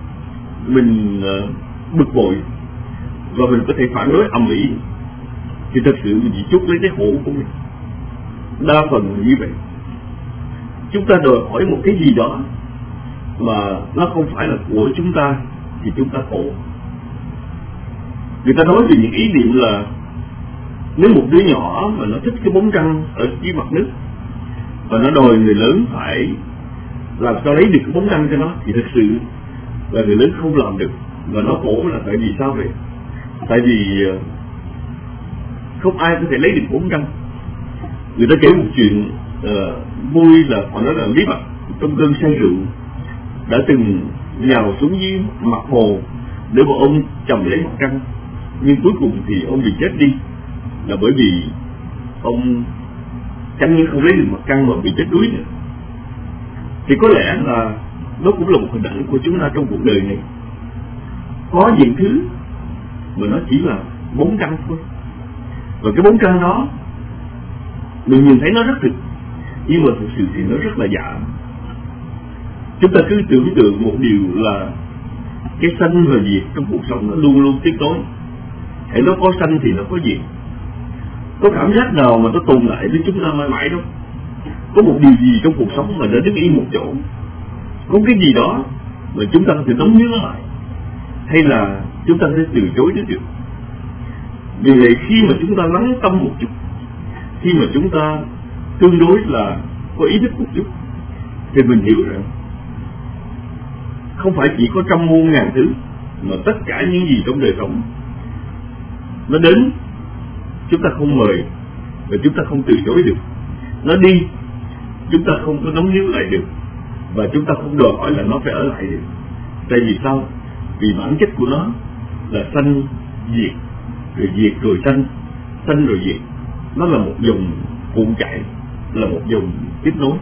mình bực bội và mình có thể phản đối ầm ĩ, thì thật sự mình chỉ chuốc lấy cái khổ của mình. Đa phần là như vậy. Chúng ta đòi hỏi một cái gì đó mà nó không phải là của chúng ta thì chúng ta khổ. Người ta nói về những ý niệm là nếu một đứa nhỏ mà nó thích cái bóng trăng ở dưới mặt nước và nó đòi người lớn phải làm sao lấy được cái bóng trăng cho nó, thì thật sự là người lớn không làm được. Và nó khổ là tại vì sao vậy? Tại vì không ai có thể lấy được bóng trăng. Người ta kể một chuyện vui là họ nói là Lý Bạch trong cơn say rượu đã từng nhào xuống dưới mặt hồ để mà ông chầm lấy mặt trăng, nhưng cuối cùng thì ông bị chết đi là bởi vì ông chẳng những không lấy được mặt trăng mà bị chết đuối nữa. Thì có lẽ là nó cũng là một hình ảnh của chúng ta trong cuộc đời này. Có những thứ mà nó chỉ là bóng trăng thôi, và cái bóng trăng đó mình nhìn thấy nó rất thực, nhưng mà thực sự thì nó rất là giả. Chúng ta cứ tưởng tượng một điều là cái sanh và diệt trong cuộc sống nó luôn luôn tiếp nối. Hãy nó có sanh thì nó có diệt. Có cảm giác nào mà nó tồn lại với chúng ta mãi mãi đâu. Có một điều gì trong cuộc sống mà nó đứng yên một chỗ. Có cái gì đó mà chúng ta có thể đóng nhớ lại, hay là chúng ta sẽ từ chối nó được. Vì vậy khi mà chúng ta lắng tâm một chút, khi mà chúng ta tương đối là có ý thức một chút, thì mình hiểu rằng không phải chỉ có trăm muôn ngàn thứ, mà tất cả những gì trong đời sống nó đến chúng ta không mời và chúng ta không từ chối được. Nó đi chúng ta không có nắm níu lại được, và chúng ta không đòi hỏi là nó phải ở lại được. Tại vì sao? Vì bản chất của nó là sanh diệt rồi sanh, sanh rồi diệt. Nó là một dòng cuộn chạy, là một dòng tiếp nối.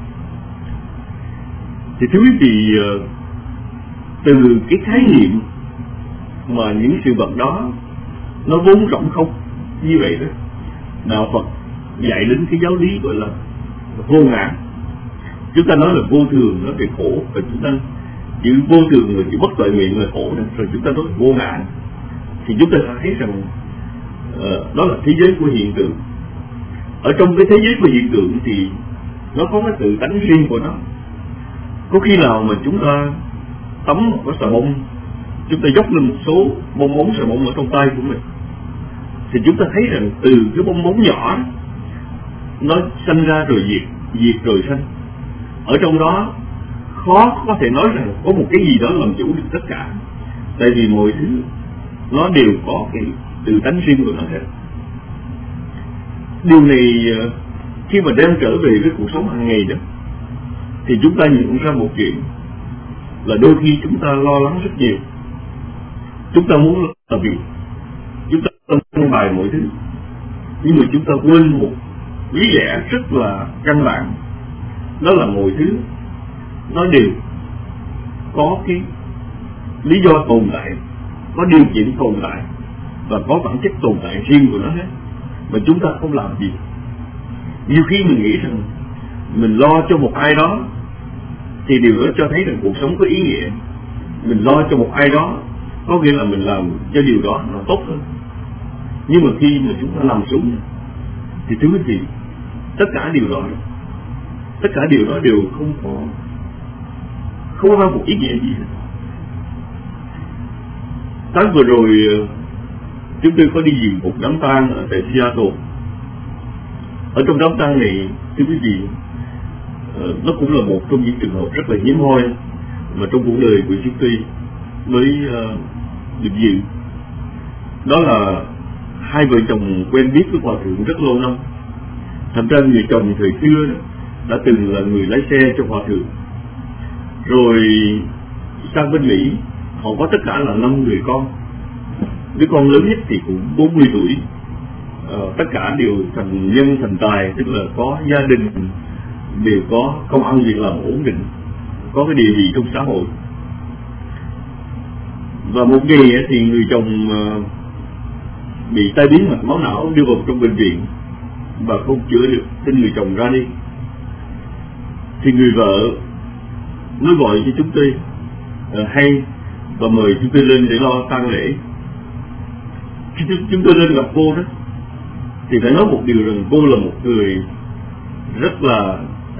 Thì thưa quý vị, từ cái khái niệm mà những sự vật đó nó vốn rỗng không như vậy đó, đạo Phật dạy đến cái giáo lý gọi là vô ngã. Chúng ta nói là vô thường, nó về khổ, và chúng ta chữ vô thường rồi chữ bất toại nguyện là khổ này, rồi chúng ta nói vô ngã, thì chúng ta thấy rằng đó là thế giới của hiện tượng. Ở trong cái thế giới của hiện tượng thì nó có cái tự tánh riêng của nó. Có khi nào mà chúng ta tắm một cái xà bông, chúng ta dốc lên một số bong bóng xà bông ở trong tay của mình, thì chúng ta thấy rằng từ cái bong bóng nhỏ nó sanh ra rồi diệt rồi sanh. Ở trong đó khó có thể nói rằng có một cái gì đó làm chủ được tất cả, tại vì mọi thứ nó đều có cái tự tánh riêng của nó hết. Điều này khi mà đem trở về với cuộc sống hàng ngày đó, thì chúng ta nhận ra một chuyện là đôi khi chúng ta lo lắng rất nhiều, chúng ta muốn làm việc, chúng ta an bài mọi thứ, nhưng mà chúng ta quên một lý lẽ rất là căn bản, đó là mọi thứ nó đều có cái lý do tồn tại, có điều kiện tồn tại và có bản chất tồn tại riêng của nó hết, mà chúng ta không làm gì. Nhiều khi mình nghĩ rằng mình lo cho một ai đó thì điều đó cho thấy rằng cuộc sống có ý nghĩa. Mình lo cho một ai đó có nghĩa là mình làm cho điều đó nó tốt hơn. Nhưng mà khi mà chúng ta nằm xuống thì thưa quý vị, tất cả điều đó đều không có một ý nghĩa gì hết. Tháng vừa rồi chúng tôi có đi dự một đám tang ở tại Seattle. Ở trong đám tang này, thưa quý vị, nó cũng là một trong những trường hợp rất là hiếm hoi mà trong cuộc đời của chúng tôi mới được dự. Đó là hai vợ chồng quen biết với hòa thượng rất lâu năm. Thật ra người chồng thời xưa đã từng là người lái xe cho hòa thượng, rồi sang bên Mỹ họ có tất cả là 5 người con. Đứa con lớn nhất thì cũng 40 tuổi, tất cả đều thành nhân thành tài, tức là có gia đình, đều có công ăn việc làm ổn định, có cái địa vị trong xã hội. Và một ngày thì người chồng bị tai biến mạch máu não, đưa vào trong bệnh viện và không chữa được, xin người chồng ra đi. Thì người vợ mới gọi cho chúng tôi hay và mời chúng tôi lên để lo tang lễ. Khi chúng tôi lên gặp cô đó thì phải nói một điều rằng cô là một người rất là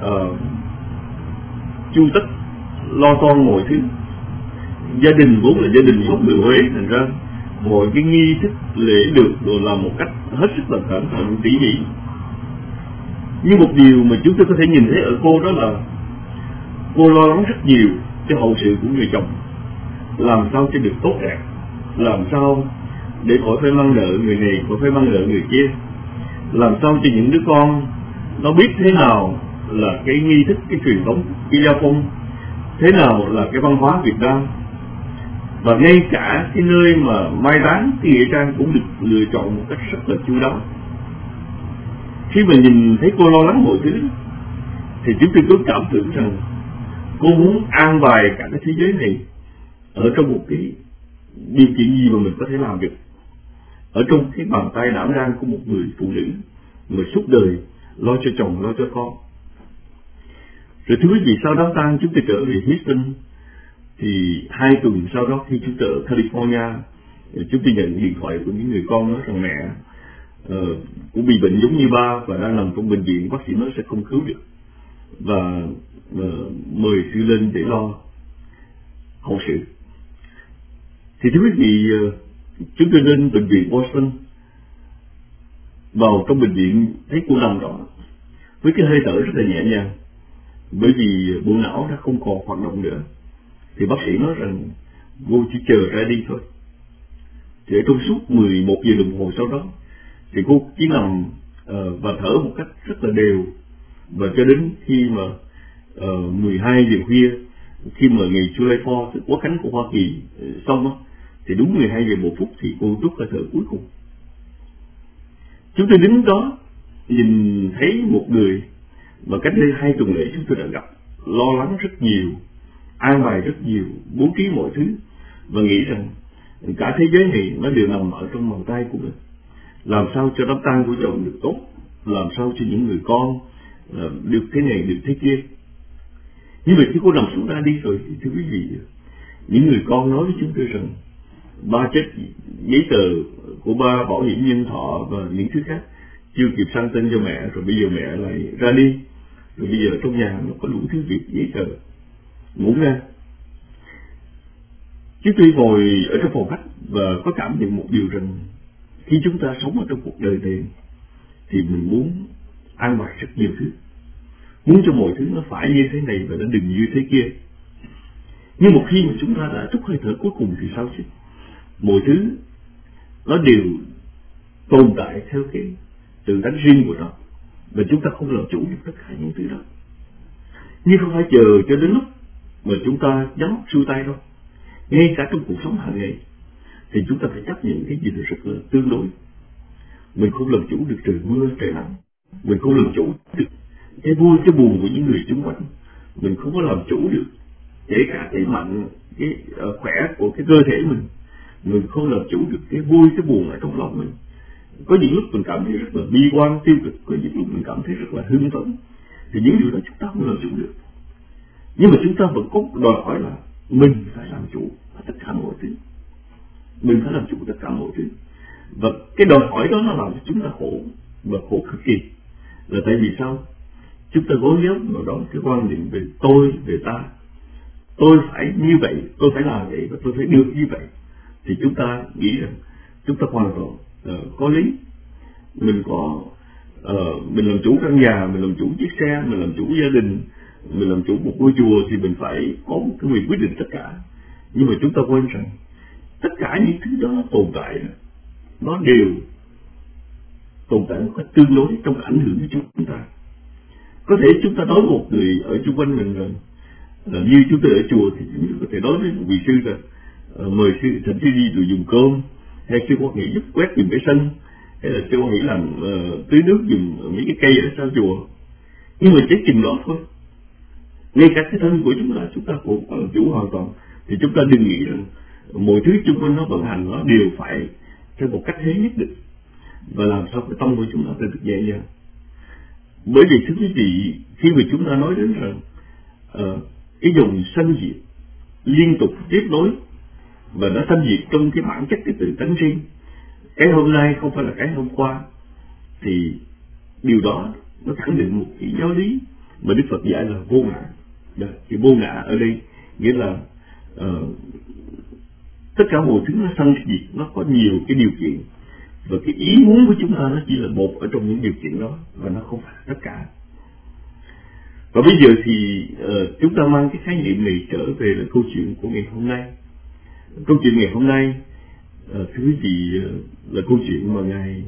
chu tất, lo toan mọi thứ. Gia đình vốn là gia đình gốc người Huế, thành ra mọi cái nghi thức lễ được rồi làm một cách hết sức là cẩn thận tỉ mỉ. Nhưng một điều mà chúng tôi có thể nhìn thấy ở cô đó là cô lo lắng rất nhiều cho hậu sự của người chồng, làm sao cho được tốt đẹp, làm sao để khỏi phải mang nợ người này, khỏi phải mang nợ người kia, làm sao cho những đứa con nó biết thế nào là cái nghi thức, cái truyền thống, cái gia phong, thế nào là cái văn hóa Việt Nam. Và ngay cả cái nơi mà mai táng cái nghĩa trang cũng được lựa chọn một cách rất là chu đáo. Khi mà nhìn thấy cô lo lắng mọi thứ thì chúng tôi có cảm tưởng rằng cô muốn an bài cả cái thế giới này ở trong một cái điều kiện gì mà mình có thể làm được, ở trong cái bàn tay đảm đang của một người phụ nữ mà suốt đời lo cho chồng, lo cho con. Rồi thưa quý vị, sau đám tang chúng tôi trở về Houston. Thì 2 tuần sau đó, khi chúng tôi ở California, chúng tôi nhận điện thoại của những người con nói rằng mẹ cũng bị bệnh giống như ba và đang nằm trong bệnh viện, bác sĩ nói sẽ không cứu được, và mời sư lên để lo hậu sự. Thì thưa quý vị, chúng tôi lên bệnh viện Boston, vào trong bệnh viện thấy cô nằm đó với cái hơi thở rất là nhẹ nhàng, bởi vì bộ não đã không còn hoạt động nữa. Thì bác sĩ nói rằng cô chỉ chờ ra đi thôi. Thì trong suốt 11 giờ đồng hồ sau đó thì cô chỉ nằm và thở một cách rất là đều, và cho đến khi mà 12 giờ khuya, khi mà ngày July 4, tức quốc khánh của Hoa Kỳ xong thì đúng 12 giờ 1 phút thì cô trút hơi thở cuối cùng. Chúng tôi đứng đó nhìn thấy một người mà cách đây 2 tuần lễ chúng tôi đã gặp, lo lắng rất nhiều, an bài rất nhiều, bố trí mọi thứ, và nghĩ rằng cả thế giới này nó đều nằm ở trong bàn tay của mình. Làm sao cho đám tang của chồng được tốt, làm sao cho những người con được thế này, được thế kia. Nhưng mà khi cô nằm xuống ra đi rồi thì thưa quý vị, những người con nói với chúng tôi rằng ba chết giấy tờ của ba, bảo hiểm nhân thọ và những thứ khác, chưa kịp sang tên cho mẹ, rồi bây giờ mẹ lại ra đi, rồi bây giờ trong nhà nó có đủ thứ việc giấy tờ, ngủ ngang. Chứ tôi ngồi ở trong phòng khách và có cảm nhận một điều rằng khi chúng ta sống ở trong cuộc đời này thì mình muốn an bài rất nhiều thứ, muốn cho mọi thứ nó phải như thế này và nó đừng như thế kia. Nhưng một khi mà chúng ta đã trút hơi thở cuối cùng thì sao chứ? Mọi thứ nó đều tồn tại theo cái tự tánh riêng của nó, và chúng ta không làm chủ được tất cả những thứ đó. Nhưng không phải chờ cho đến lúc mà chúng ta nhắm mắt xuôi tay đâu. Ngay cả trong cuộc sống hàng ngày thì chúng ta phải chấp nhận cái gì rất là tương đối. Mình không làm chủ được trời mưa, trời nắng. Mình không làm chủ được cái vui, cái buồn của những người xung quanh. Mình không có làm chủ được kể cả cái mạnh, cái khỏe của cái cơ thể mình. Mình không làm chủ được cái vui, cái buồn ở trong lòng mình. Có những lúc mình cảm thấy rất là bi quan, tiêu cực. Có những lúc mình cảm thấy rất là hưng phấn. Thì những điều đó chúng ta không làm chủ được. Nhưng mà chúng ta vẫn có đòi hỏi là mình phải làm chủ tất cả mọi thứ. Mình phải làm chủ tất cả mọi thứ. Và cái đòi hỏi đó nó làm cho chúng ta khổ, và khổ cực kỳ. Là tại vì sao? Chúng ta gối ghéo vào đó cái quan niệm về tôi, về ta. Tôi phải như vậy, tôi phải làm vậy, và tôi phải được như vậy. Thì chúng ta nghĩ rằng chúng ta hoàn toàn có lý. Mình có mình làm chủ căn nhà, mình làm chủ chiếc xe, mình làm chủ gia đình, mình làm chủ một ngôi chùa, thì mình phải có một cái quyền quyết định tất cả. Nhưng mà chúng ta quên rằng tất cả những thứ đó nó tồn tại, nó đều tồn tại một cách tương đối trong ảnh hưởng của chúng ta. Có thể chúng ta nói một người ở xung quanh mình là như chúng ta ở chùa thì chúng ta có thể nói với một vị sư là mời thỉnh sư đi rồi dùng cơm, hay sư có nghĩ giúp quét dùm cái sân, hay là sư có nghĩ làm tưới nước dùm mấy cái cây ở sau chùa. Nhưng mà chỉ chừng đó thôi. Ngay cả cái thân của chúng ta cũng có làm chủ hoàn toàn. Thì chúng ta đừng nghĩ rằng mọi thứ xung quanh nó vận hành nó đều phải theo một cách thế nhất định, và làm sao cái tâm của chúng ta được nhẹ nhàng. Bởi vì thưa quý vị, khi mà chúng ta nói đến rằng cái dòng sanh diệt liên tục tiếp nối, và nó sanh diệt trong cái bản chất cái tự tánh riêng, cái hôm nay không phải là cái hôm qua, thì điều đó nó khẳng định một cái giáo lý mà Đức Phật dạy là vô ngã. Thì vô ngã ở đây nghĩa là tất cả mọi thứ nó sanh diệt, nó có nhiều cái điều kiện, và cái ý muốn của chúng ta nó chỉ là một ở trong những điều kiện đó, và nó không phải tất cả. Và bây giờ thì chúng ta mang cái khái niệm này trở về là câu chuyện của ngày hôm nay. Câu chuyện ngày hôm nay, thưa quý vị, là câu chuyện mà ngài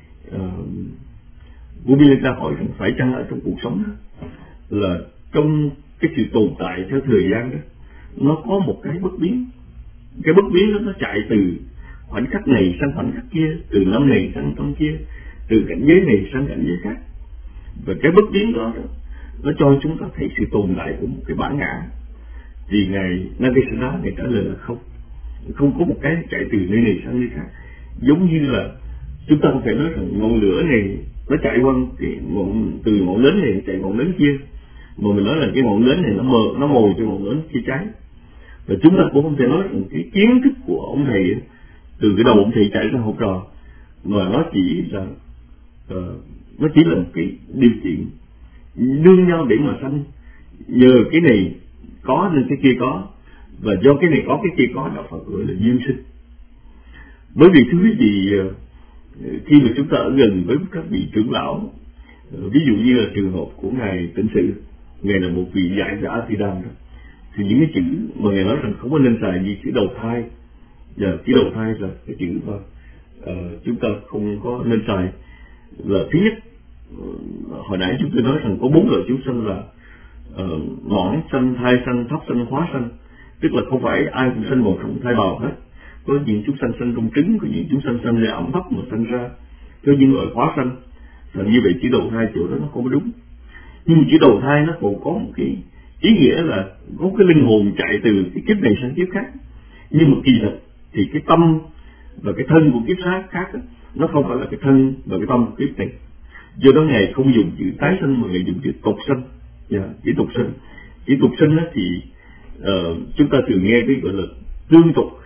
Vua Milinda hỏi rằng phải chăng ở trong cuộc sống đó, là trong cái sự tồn tại theo thời gian đó, nó có một cái bất biến. Cái bất biến đó nó chạy từ khoảnh khắc này sang khoảnh khắc kia, từ năm này sang năm kia, từ cảnh giới này sang cảnh giới khác. Và cái bất biến đó nó cho chúng ta thấy sự tồn tại của một cái bản ngã. Thì ngài Nagesana ngài trả lời là không có một cái chạy từ nơi này sang nơi khác. Giống như là chúng ta không phải nói rằng ngọn lửa này nó chạy qua từ ngọn nến này chạy ngọn nến kia, mà mình nói là cái ngọn nến này nó mồi cho ngọn nến kia cháy. Và chúng ta cũng không thể nói rằng cái kiến thức của ông thầy từ cái đầu ông thầy chạy ra học trò, mà nó chỉ là một cái điều kiện đương nhau để mà sanh. Nhờ cái này có nên cái kia có, và do cái này có cái kia có, đạo Phật gọi là duyên sinh. Bởi vì thưa quý vị, khi mà chúng ta ở gần với các vị trưởng lão, ví dụ như là trường hợp của ngài Tịnh Sự, ngài là một vị dạy giả A Di Đà, thì những cái chữ mà ngài nói rằng không có nên xài gì chữ đầu thai, và chữ đầu thai là cái chữ mà chúng ta không có nên xài. Là thứ nhất, hồi nãy chúng tôi nói rằng có 4 loại chúng sanh là mỏng sanh, thai sanh, thấp sanh, hóa sanh. Tức là không phải ai cũng sanh một trong thai bào hết. Có những chúng sanh sanh trong trứng, có những chúng sanh sanh ra ẩm thấp mà sanh ra, có những loại hóa sanh. Và như vậy chữ đầu thai chỗ đó nó không đúng. Nhưng chữ đầu thai nó còn có một cái ý nghĩa là có cái linh hồn chạy từ cái kiếp này sang kiếp khác. Nhưng mà kỳ thật thì cái tâm và cái thân của kiếp khác đó, nó không phải là cái thân và cái tâm của kiếp này. Do đó ngài không dùng chữ tái sinh mà ngài dùng chữ tục sinh. Chữ tục sinh. Chữ tục sinh thì chúng ta thường nghe cái gọi là tương tục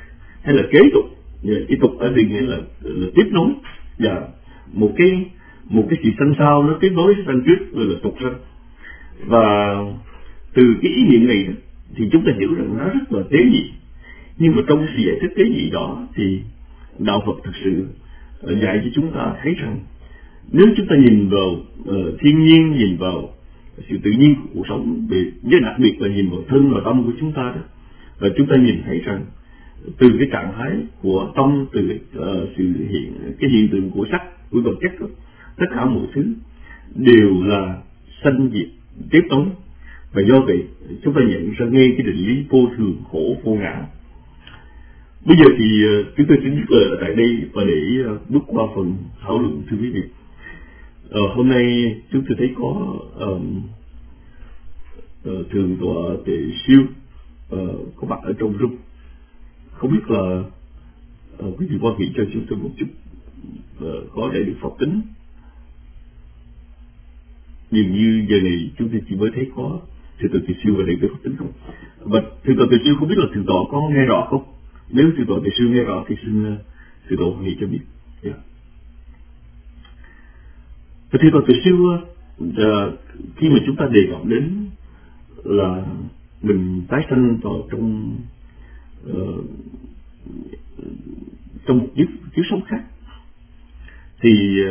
hay là kế tục. Kế tục ở đây nghĩa là tiếp nối, và một cái sự sanh sau nó tiếp nối sanh trước rồi là tục sanh. Và từ cái ý niệm này thì chúng ta hiểu rằng nó rất là tế nhị, nhưng mà trong sự giải thích tế nhị đó thì đạo Phật thực sự dạy cho chúng ta thấy rằng nếu chúng ta nhìn vào thiên nhiên, nhìn vào sự tự nhiên của cuộc sống, với đặc biệt là nhìn vào thân và tâm của chúng ta đó, và chúng ta nhìn thấy rằng từ cái trạng thái của tâm, từ cái hiện tượng của sắc, của vật chất đó, tất cả mọi thứ đều là sanh diệt tiếp nối. Và do vậy chúng ta nhận ra ngay cái định lý vô thường, khổ, vô ngã. Bây giờ thì chúng tôi xin dứt lời ở tại đây và để bước qua phần thảo luận, thưa quý vị. Hôm nay chúng tôi thấy có Thượng tọa Tề Siêu có mặt ở trong room. Không biết là quý vị quan hệ cho chúng tôi một chút có để được Phật tính. Dường như giờ này chúng tôi chỉ mới thấy có Thượng tọa Tề Siêu và đệ tử Phật tính không. Và Thượng tọa Tề Siêu không biết là Thượng tọa có nghe rõ không? Nếu Thượng tọa Tề Siêu nghe rõ thì xin Thượng tọa quan hệ cho biết. Và Thượng tọa Tề Siêu, khi mà chúng ta đề cập đến là mình tái sanh vào trong một kiếp sống khác, thì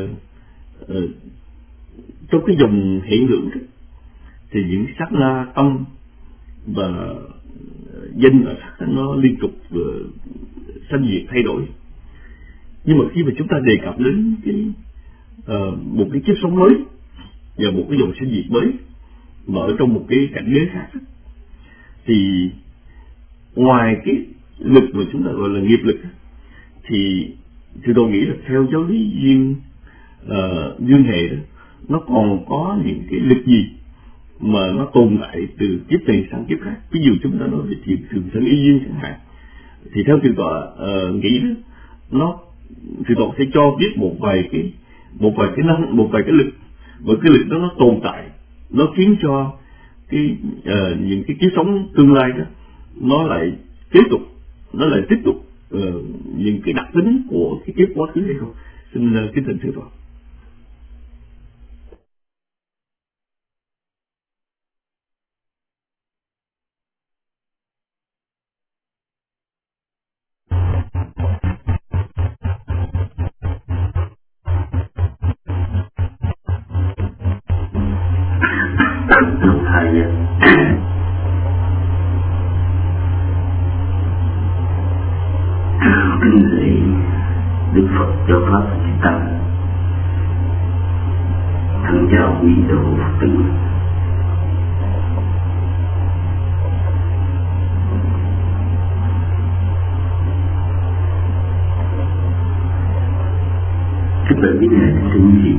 trong cái dòng hiện hữu đó, thì những sát na tâm và danh và sắc nó liên tục sanh diệt thay đổi. Nhưng mà khi mà chúng ta đề cập đến một cái kiếp sống mới và một cái dòng sinh diệt mới mà ở trong một cái cảnh giới khác, thì ngoài cái lực mà chúng ta gọi là nghiệp lực, thì tôi nghĩ là theo giáo lý duyên hệ đó, nó còn có những cái lực gì mà nó tồn tại từ kiếp này sang kiếp khác. Ví dụ chúng ta nói về thiền thường thân y duyên chẳng hạn, thì theo Thượng tọa nghĩ đó, Thượng tọa sẽ cho biết một vài cái lực, và cái lực đó nó tồn tại, nó khiến cho những cái kiếp sống tương lai đó nó lại tiếp tục những cái đặc tính của cái kiếp quá khứ hay không. Xin kính thỉnh Thượng tọa. Đức Phật cho pháp chỉ tâm thân giáo quy độ tự. Các bạn biết là thưa quý vị,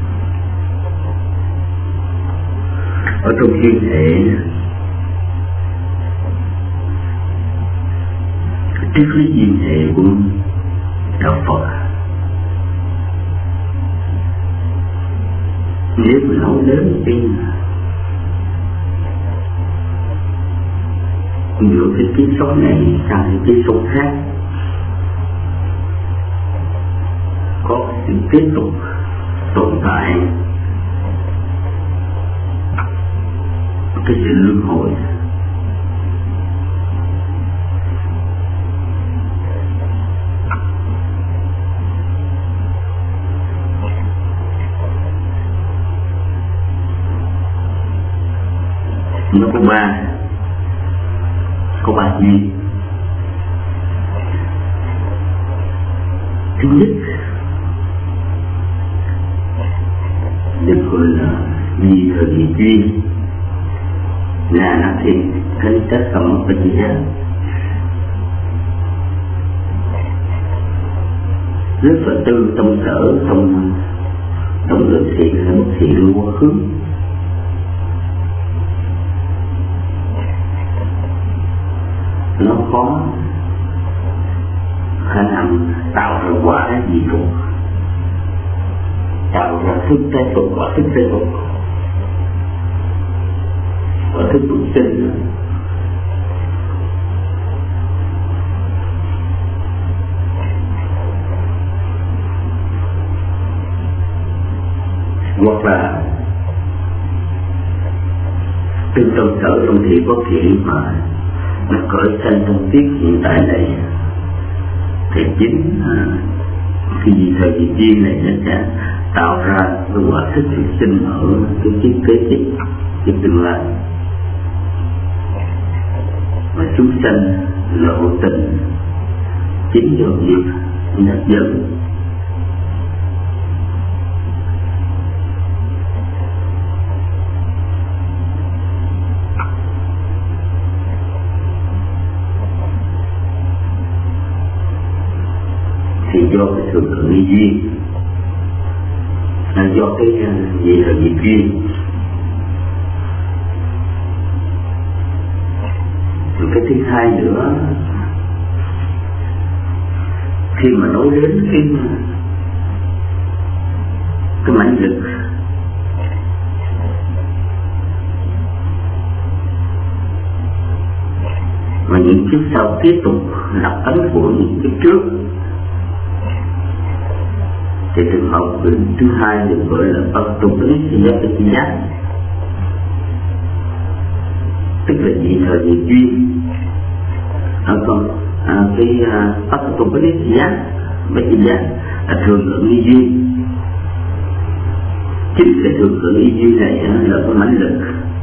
ở trong thiên thể triết lý duyên hệ của đạo Phật, nếu mà nói đến giữa cái kiếp sống này sang kiếp sống khác có sự tiếp tục tồn tại cái sự luân hồi. Nó có ba duyên. Thứ nhất được gọi là di thời duyên, là nó thì cái chất sống bên nhau. Rất là tư tâm sở trong lượng thiện hay bất thiện quá khứ. Nó có khả năng tạo ra quả gì cũng tạo ra thức tế tục, quả thức tế tục, quả thức tục sinh. hoặc là tương tâm sở tâm thị bất thiện mà nó khởi sanh trong tiết hiện tại này, thì chính cái gì thời vị duyên này nó sẽ tạo ra cái quả thức sự sinh ở cái kiếp kế tiếp, kiếp tương lai. Mà chúng sanh lộ tình chính do nghiệp nhập dẫn. Thì do cái thường lượng nghi duyên, do cái gì là nghiệp duyên. Rồi cái thứ hai nữa, khi mà nói đến cái mãnh lực và những kiếp sau tiếp tục lập ấn của những kiếp trước, thì trường hợp thứ hai được gọi là bất tục lý sinh giác, tức là dị thời dị duyên. Còn cái bất tục lý sinh giác là thường lượng nghi duyên. Chính cái thường lượng nghi duyên này là cái mãnh lực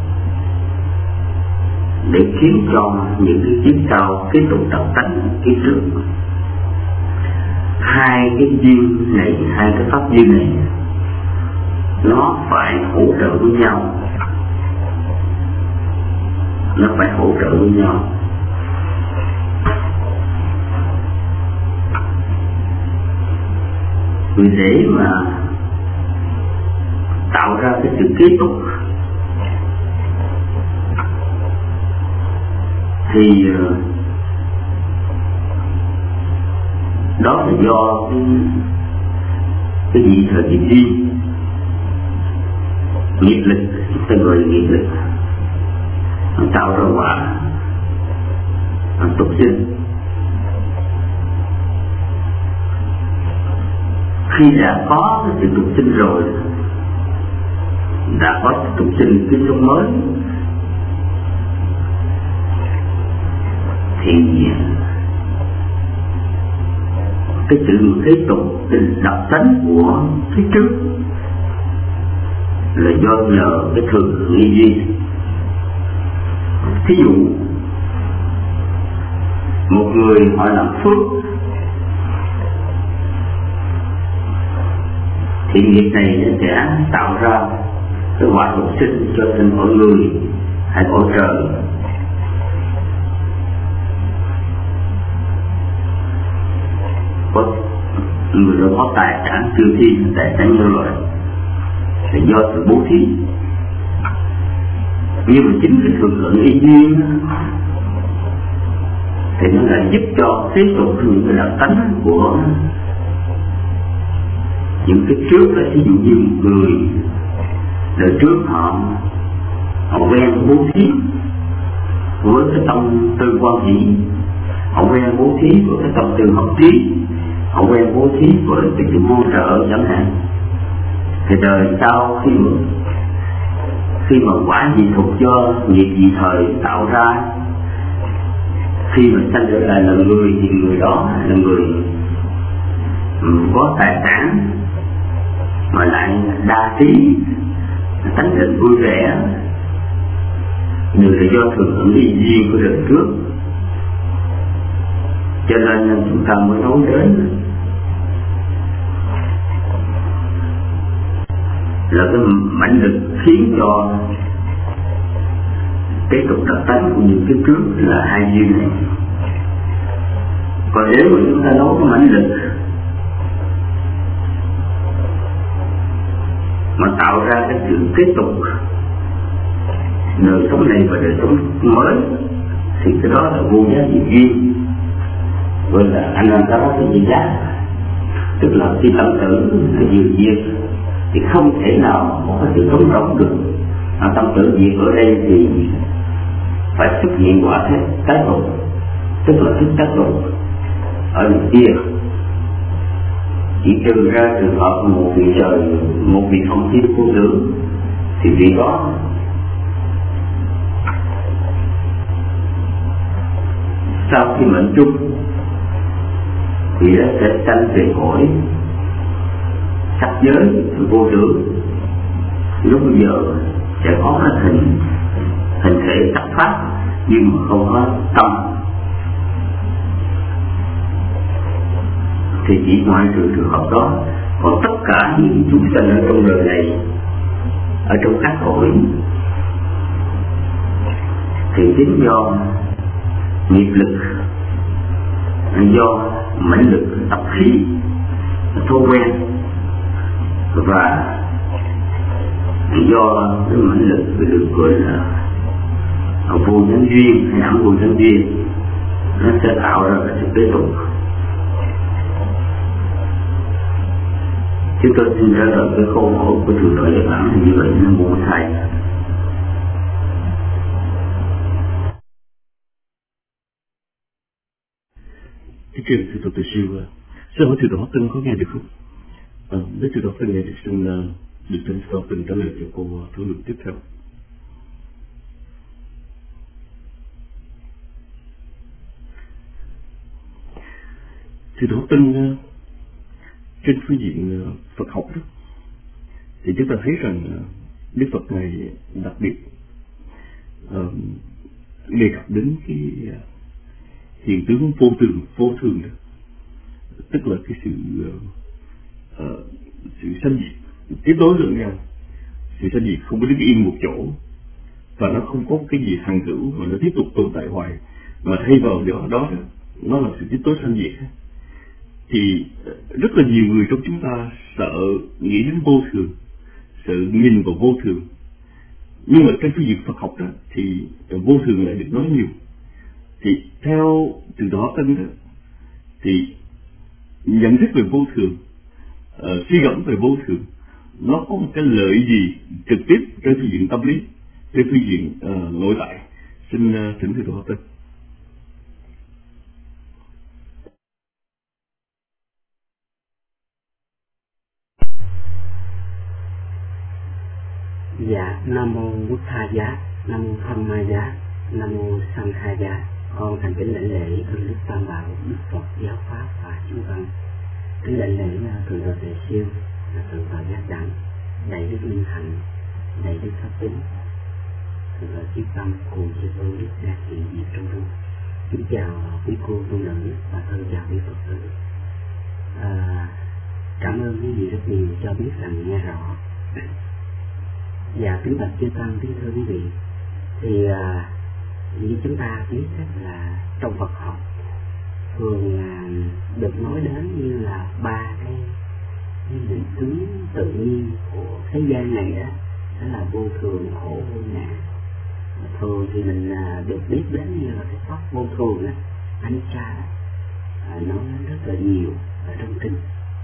để khiến cho những cái kiếp sau tiếp tục tập tánh kiếp trước. Hai cái duyên này, hai cái pháp duyên này nó phải hỗ trợ với nhau, nó phải hỗ trợ với nhau. Vì để mà tạo ra cái sự kế tục thì đó là do cái dị thời dị duyên, nghiệp lực, chúng ta gọi là nghiệp lực, nó tạo ra quả tục sinh. Khi đã có cái sự tục sinh rồi, đã có tục sinh cái sống mới, thì cái sự kế tục, cái đặc tánh của phía trước là do nhờ cái thường nghi duyên. Thí dụ một người họ làm phước thì nghiệp này sẽ tạo ra cái quả tục sinh cho thân mọi người hay cõi trời. Có người đó có tài sản siêu thiên, tài sản nhân loại là do sự bố thí. Nhưng mà chính cái thường lượng y duyên thì nó lại giúp cho tiếp tục những cái đặc tánh của những cái trước. Là ví dụ như một người đời trước họ quen bố thí với cái tâm tư quan hỷ, họ quen bố thí với cái tâm tư học trí, họ quen bố thí với cái sự vô trợ chẳng hạn. Thì đời sau khi mà quả dị thuộc do nghiệp dị thời tạo ra, khi mà sanh trở lại là người, thì người đó là người có tài sản mà lại đa trí, tánh tình vui vẻ, đều là do thường hưởng ý duyên của đời trước. Cho nên chúng ta mới nói đến là cái mãnh lực khiến cho cái tục đặc tánh của những cái trước là hai duyên này. Còn nếu mà chúng ta nói cái mãnh lực mà tạo ra cái sự kết tục đời sống này và đời sống mới, thì cái đó là vô giá dị duyên, gọi là anh ta có cái gì giá. Tức là khi tâm tử là diệt duyên thì không thể nào có sự sống rộng được. Tâm tử diệt ở đây thì phải xuất hiện quả thế tác dụng, tức là thức tác dụng ở bên kia. Chỉ trừ ra trường hợp một vị thông thiên vô tướng thì vị đó sau khi mệnh chung thì nó sẽ sanh về cõi sắc giới vô tướng. Lúc bây giờ sẽ có cái hình thể sắc pháp nhưng mà không có tâm, thì chỉ ngoại trừ trường hợp đó. Còn tất cả những chúng sanh ở trong đời này, ở trong các cõi, thì chính do nghiệp lực, do mãnh lực tập khí thói quen, và do cái mãnh lực được gọi là vô nhân duyên hay ẩn vô nhân duyên, nó sẽ tạo ra cái sự kế tục. Chúng tôi xin trả lời cái câu hỏi của Thượng tọa Giác Đẳng như vậy. Nam mô Thầy. Cái chuyện Thượng tọa Từ Siêu, xin hỏi Thượng tọa Tân có nghe được không? Nếu Thượng tọa Tân nghe thì xin được thỉnh Thượng tọa Tân trả lời cho câu thảo luận tiếp theo. Thượng tọa Tân, trên phương diện Phật học đó, thì chúng ta thấy rằng Đức Phật này đặc biệt đề cập đến cái hiện tướng vô thường đó, tức là cái sự sanh diệt tiếp nối lẫn nhau, sự sanh diệt không có đứng yên một chỗ, và nó không có cái gì hằng cửu mà nó tiếp tục tồn tại hoài, mà thay vào đó nó là sự tiếp nối sanh diệt. Thì rất là nhiều người trong chúng ta sợ nghĩ đến vô thường, sợ nhìn vào vô thường, nhưng mà trên phương diện Phật học đó thì vô thường lại được nói nhiều. Thì theo từ đó Tân đó, thì nhận thức về vô thường, suy gẫm về vô thường, nó có một cái lợi gì trực tiếp trên phương diện tâm lý, trên phương diện nội tại. Xin thỉnh thưa Thượng Tân. Dạ, Nam mô Bụt Tha Giá, Nam mô Tham Ma Giá, Nam mô Sang Kha Giá. Con thành kính lãnh lễ ơn Đức Tam Bảo, Đức Phật, Giáo Pháp và chúng con. Kính lãnh lễ Thượng tọa Từ Siêu, Thượng tọa Giác Đẳng, Đại đức Minh Hạnh, Đại đức Pháp Tính, Thượng tọa Chí Tâm cùng chư tôn đức đang hiện diện trong rung. Kính chào quý cô tu nữ và thân chào quý Phật tử. Cảm ơn quý vị rất nhiều cho biết rằng nghe rõ. Dạ, kính bạch chư tăng, kính thưa quý vị, thì như chúng ta biết là trong Phật học thường được nói đến như là ba cái hiện tướng tự nhiên của thế gian này đó, đó là vô thường, khổ, vô ngã. Thường thì mình được biết đến như là cái pháp vô thường đó, anicca đó, nói rất là nhiều ở trong kinh.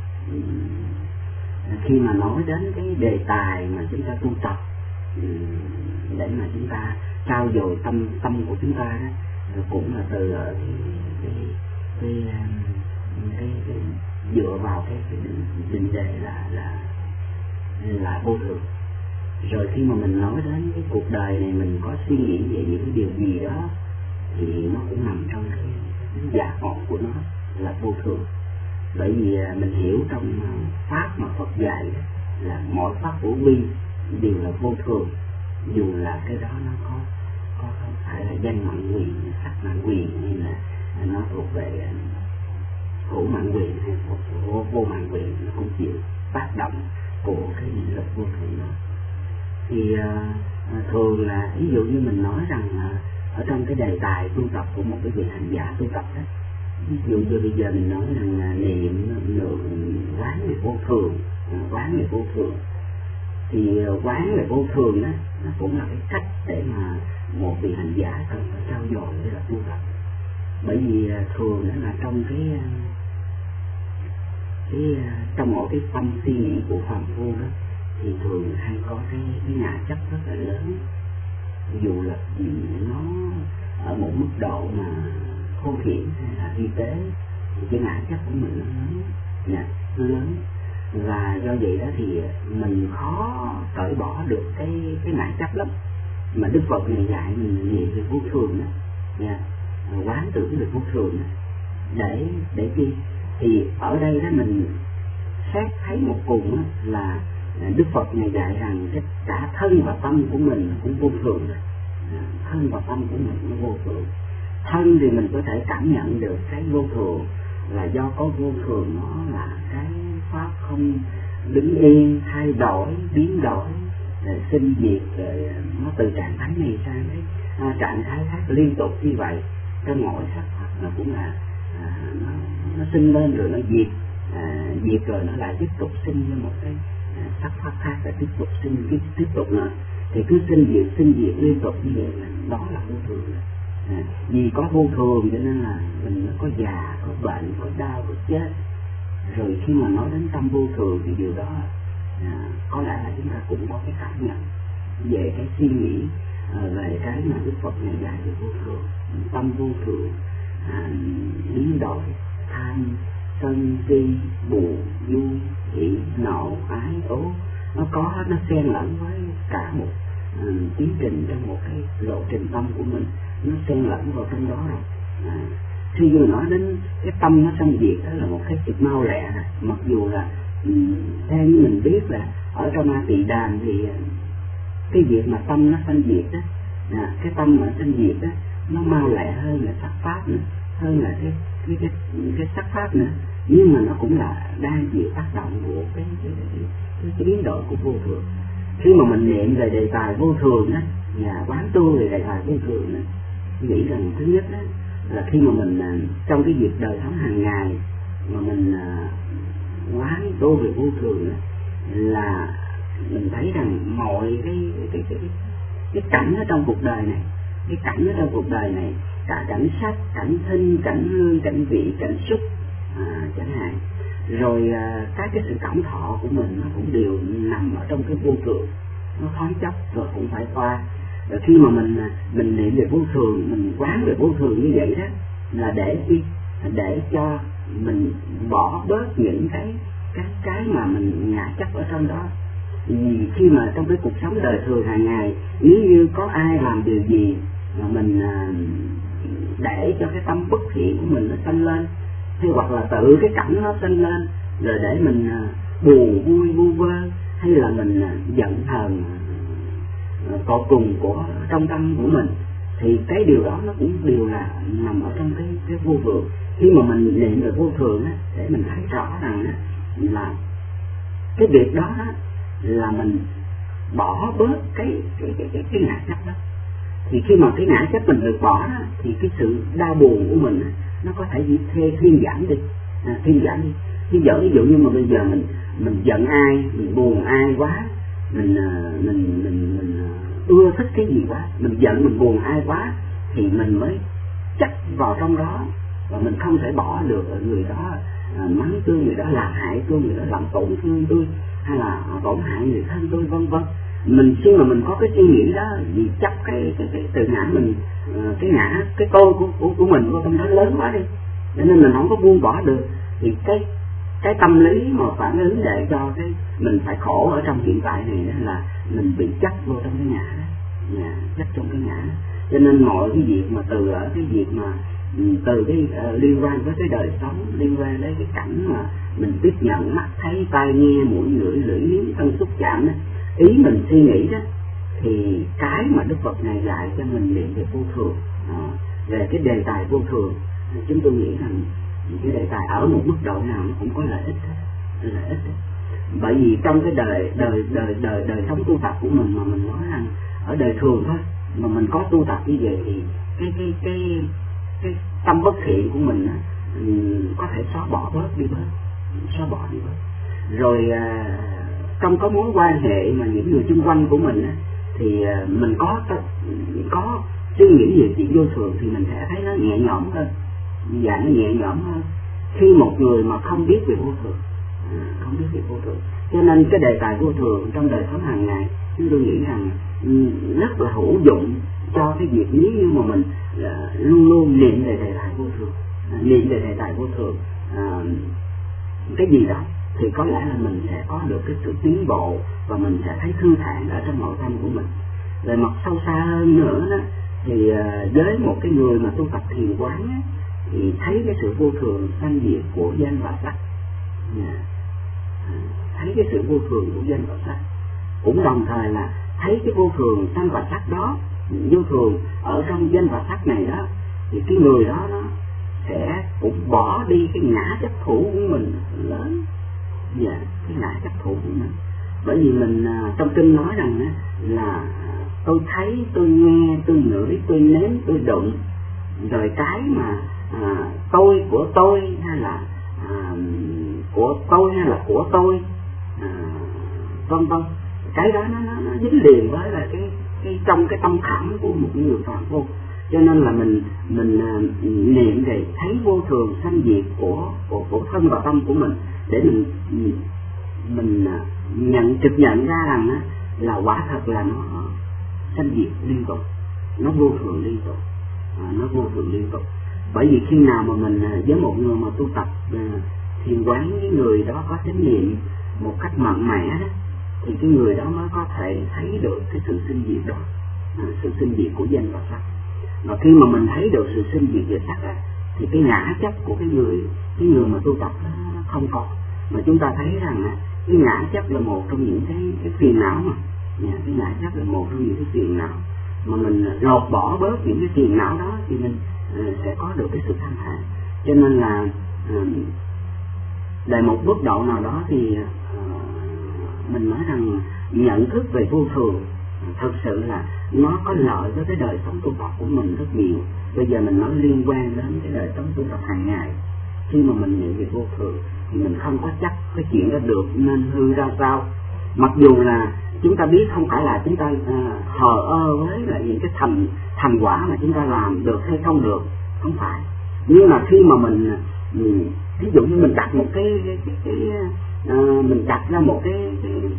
Khi mà nói đến cái đề tài mà chúng ta tu tập để mà chúng ta trao dồi tâm của chúng ta đó, cũng là từ cái dựa vào cái định đề là vô thường. Rồi khi mà mình nói đến cái cuộc đời này mình có suy nghĩ về những cái điều gì đó thì nó cũng nằm trong cái giả ngộ của nó là vô thường. Bởi vì mình hiểu trong pháp mà Phật dạy là mọi pháp của vi đều là vô thường, dù là cái đó nó có không phải là danh mạng quyền, sắc mạng quyền, hay là nó thuộc về hữu mạng quyền hay vô mạng quyền, nó không chịu tác động của cái lực vô thường đó. Thì thường là ví dụ như mình nói rằng ở trong cái đề tài tu tập của một cái vị hành giả tu tập đó, ví dụ như bây giờ mình nói rằng niệm lượng quán về vô thường, quán về vô thường, thì quán về vô thường đó, nó cũng là cái cách để mà một vị hành giả cần phải trau dồi để là tu tập. Bởi vì thường đó là trong cái trong mỗi cái tâm suy nghĩ của phàm phu đó thì thường hay có cái ngã chấp rất là lớn, dù là nó ở một mức độ mà khôn khiển hay là vi tế, thì cái ngã chấp của mình nó lớn. nó lớn. Và do vậy đó thì mình khó cởi bỏ được cái ngã chấp lắm. Mà Đức Phật này dạy mình niệm về vô thường đó, quán tưởng về vô thường đó, để chi? Thì ở đây đó mình xét thấy một cùng đó, là Đức Phật này dạy rằng cả thân và tâm của mình cũng vô thường. Thân và tâm của mình nó vô thường. Thân thì mình có thể cảm nhận được cái vô thường là do có vô thường, nó là cái pháp không đứng yên, thay đổi, biến đổi, sinh diệt, nó từ trạng thái này sang cái trạng thái khác liên tục như vậy. Trong mỗi sắc pháp nó cũng là nó sinh lên rồi nó diệt, diệt rồi nó lại tiếp tục sinh ra một cái sắc pháp khác, và tiếp tục sinh, tiếp tục nữa, thì cứ sinh diệt liên tục như vậy, là đó là vô thường. Vì có vô thường cho nên là mình mới có già, có bệnh, có đau, có chết. Rồi khi mà nói đến tâm vô thường thì điều đó có lẽ là chúng ta cũng có cái cảm nhận về cái suy nghĩ về cái mà Đức Phật này dạy về vô thường. Tâm vô thường, biến đổi, tham, sân, si, buồn, vui, hỷ, nộ, ái, ố, nó xen lẫn với cả một tiến trình trong một cái lộ trình tâm của mình, nó xen lẫn vào trong đó rồi. Khi vừa nói đến cái tâm nó sanh diệt, đó là một cái việc mau lẹ này. Mặc dù là theo như mình biết là ở trong A Tỳ Đàm thì cái việc mà tâm nó sanh diệt đó, cái tâm mà sanh diệt đó, nó mau lẹ hơn là sắc pháp nữa, hơn là cái sắc pháp nữa, nhưng mà nó cũng là đang chịu tác động của cái biến đổi của vô thường. Khi mà mình niệm về đề tài vô thường đó, quán tu về đề tài vô thường đó, nghĩ rằng thứ nhất đó là khi mà mình trong cái việc đời sống hàng ngày mà mình quán tu về vô thường đó, là mình thấy rằng mọi cái cảnh ở trong cuộc đời này, cả cảnh sắc, cảnh thinh, cảnh hương, cảnh vị, cảnh xúc chẳng hạn, rồi các cái sự cảm thọ của mình nó cũng đều nằm ở trong cái vô thường, nó thoáng chốc rồi cũng phải qua. Rồi khi mà mình niệm về vô thường, mình quán về vô thường như vậy đó, là để cho mình bỏ bớt những cái mà mình ngã chấp ở trong đó. Vì khi mà trong cái cuộc sống đời thường hàng ngày, nếu như có ai làm điều gì mà mình để cho cái tâm bất thiện của mình nó sanh lên, hay hoặc là tự cái cảnh nó sanh lên, rồi để mình buồn vui vu vơ, hay là mình giận hờn tột cùng của trong tâm của mình, thì cái điều đó nó cũng đều là nằm ở trong cái vô thường. Khi mà mình niệm về vô thường á, để mình thấy rõ rằng á, là cái việc đó á, là mình bỏ bớt cái ngã chấp đó. Thì khi mà cái ngã chấp mình được bỏ á, thì cái sự đau buồn của mình á, nó có thể thuyên giảm đi. Ví dụ như mà bây giờ mình giận ai, mình buồn ai quá, mình ưa thích cái gì quá, mình giận mình buồn ai quá, thì mình mới chấp vào trong đó, và mình không thể bỏ được người đó mắng tôi, người đó làm hại tôi, người đó làm tổn thương tôi, hay là tổn hại người thân tôi, vân vân. Mình khi mà mình có cái suy nghĩ đó, vì chấp cái tự ngã mình, cái tôi của mình có trong đó lớn quá đi, cho nên mình không có buông bỏ được. Thì cái tâm lý mà phản ứng để cho cái mình phải khổ ở trong hiện tại này đó là mình bị chấp vô trong cái ngã đó, chấp trong cái ngã. Cho nên mọi cái việc mà từ cái liên quan với cái đời sống, liên quan đến cái cảnh mà mình tiếp nhận, mắt thấy, tai nghe, mũi ngửi, lưỡi nếm, thân xúc chạm đó, ý mình suy nghĩ đó, thì cái mà Đức Phật này dạy cho mình niệm về vô thường, về cái đề tài vô thường, chúng tôi nghĩ rằng cái đề tài ở một mức độ nào nó cũng có lợi ích hết. Bởi vì trong cái đời sống tu tập của mình mà mình nói rằng ở đời thường thôi mà mình có tu tập như vậy, thì cái tâm bất thiện của mình có thể xóa bỏ đi bớt. Rồi trong có mối quan hệ mà những người xung quanh của mình thì mình có suy nghĩ về chuyện vô thường, thì mình sẽ thấy nó nhẹ nhõm hơn, khi một người mà không biết về vô thường. Cho nên cái đề tài vô thường trong đời sống hàng ngày, chúng tôi nghĩ rằng rất là hữu dụng cho cái việc nếu như mà mình luôn luôn niệm về đề tài vô thường, cái gì đó, thì có lẽ là mình sẽ có được cái sự tiến bộ và mình sẽ thấy thư thản ở trong nội tâm của mình. Về mặt sâu xa hơn nữa đó, thì với một cái người mà tu tập thiền quán á, thì thấy cái sự vô thường sanh diệt của danh và sắc, thấy cái sự vô thường của danh và sắc, cũng đồng thời là thấy cái vô thường sanh và sắc đó, vô thường ở trong danh và sắc này đó, thì cái người đó nó sẽ cũng bỏ đi cái ngã chấp thủ của mình lớn, cái ngã chấp thủ của mình. Bởi vì mình trong kinh nói rằng là tôi thấy, tôi nghe, tôi ngửi, tôi nếm, tôi đụng, rồi cái mà tôi của tôi hay là của tôi hay là của tôi, vân vân, cái đó nó dính liền với là cái trong cái tâm khảm của một người phàm phu. Cho nên là mình niệm về thấy vô thường sanh diệt của thân và tâm của mình, để mình trực nhận ra rằng là quả thật là nó sanh diệt liên tục, nó vô thường liên tục, nó vô thường liên tục. Bởi vì khi nào mà mình với một người mà tu tập thiền quán, cái người đó có chánh niệm một cách mạnh mẽ đó, thì cái người đó mới có thể thấy được cái sự sinh diệt đó, sự sinh diệt của danh và sắc. Và khi mà mình thấy được sự sinh diệt về sắc thì cái ngã chấp của cái người mà tu tập nó không còn. Mà chúng ta thấy rằng cái ngã chấp là một trong những cái phiền não mà, cái ngã chấp là một trong những cái phiền não mà mình lột bỏ bớt những cái phiền não đó thì mình sẽ có được cái sự thanh thản. Cho nên là tại một bước độ nào đó thì mình nói rằng nhận thức về vô thường thực sự là nó có lợi với cái đời sống tu tập của mình rất nhiều. Bây giờ mình nói liên quan đến cái đời sống tu tập hàng ngày. Khi mà mình nhận về vô thường thì mình không có chắc cái chuyện đó được nên hư ra sao. Mặc dù là chúng ta biết không phải là chúng ta hờ ơ với lại những cái thành quả mà chúng ta làm được hay không được, không phải. Nhưng mà khi mà mình ví dụ như mình đặt một mình đặt ra một cái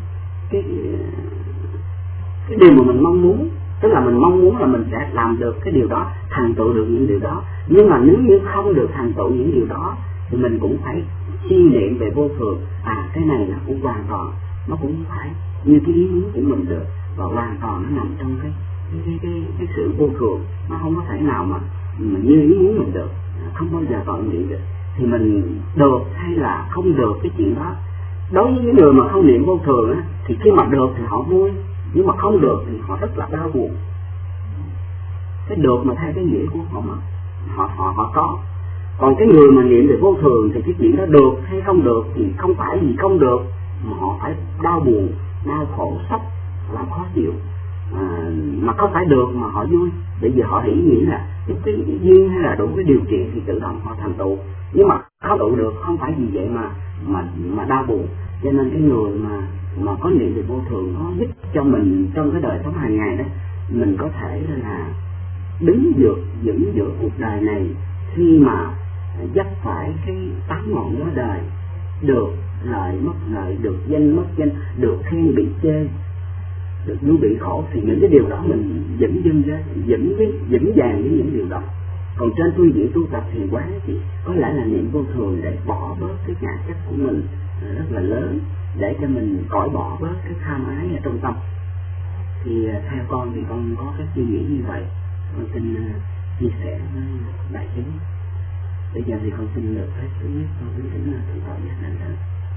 điều mà mình mong muốn, tức là mình mong muốn là mình sẽ làm được cái điều đó, thành tựu được những điều đó. Nhưng mà nếu như không được thành tựu những điều đó thì mình cũng phải suy niệm về vô thường. Cái này là cũng hoàn toàn, nó cũng phải như cái ý muốn của mình được, và hoàn toàn nó nằm trong cái sự vô thường, nó không có thể nào mà như ý muốn mình được, không bao giờ toàn niệm được. Thì mình được hay là không được cái chuyện đó, đối với những người mà không niệm vô thường thì khi mà được thì họ vui, nhưng mà không được thì họ rất là đau buồn. Cái được mà theo cái nghĩa của họ mà họ có. Còn cái người mà niệm về vô thường thì cái chuyện đó được hay không được thì không phải vì không được mà họ phải đau buồn, đau khổ, sốc, làm khó chịu. Mà không phải được mà họ vui, bởi vì họ nghĩ là cái duyên hay là đủ cái điều kiện thì tự động họ thành tựu. Nhưng mà không tựu được không phải vì vậy mà đau buồn. Cho nên cái người mà có niệm về vô thường nó giúp cho mình trong cái đời sống hàng ngày đó, mình có thể là đứng vững giữa cuộc đời này khi mà dắt phải cái tám ngọn gió đời, được lợi mất lợi, được danh mất danh, được khen bị chê, được vui bị khổ, thì những cái điều đó mình vững vàng với những điều đó. Còn trên phương diện tu tập thiền quán thì có lẽ là niệm vô thường để bỏ bớt cái ngã chấp của mình rất là lớn, để cho mình cởi bỏ bớt cái tham ái ở trong tâm. Thì theo con thì con có cái suy nghĩ như vậy, con xin chia sẻ với đại chúng. Bây giờ thì con xin được phép thứ nhất con kính thỉnh là thượng tọa Giác Đảnh Thánh.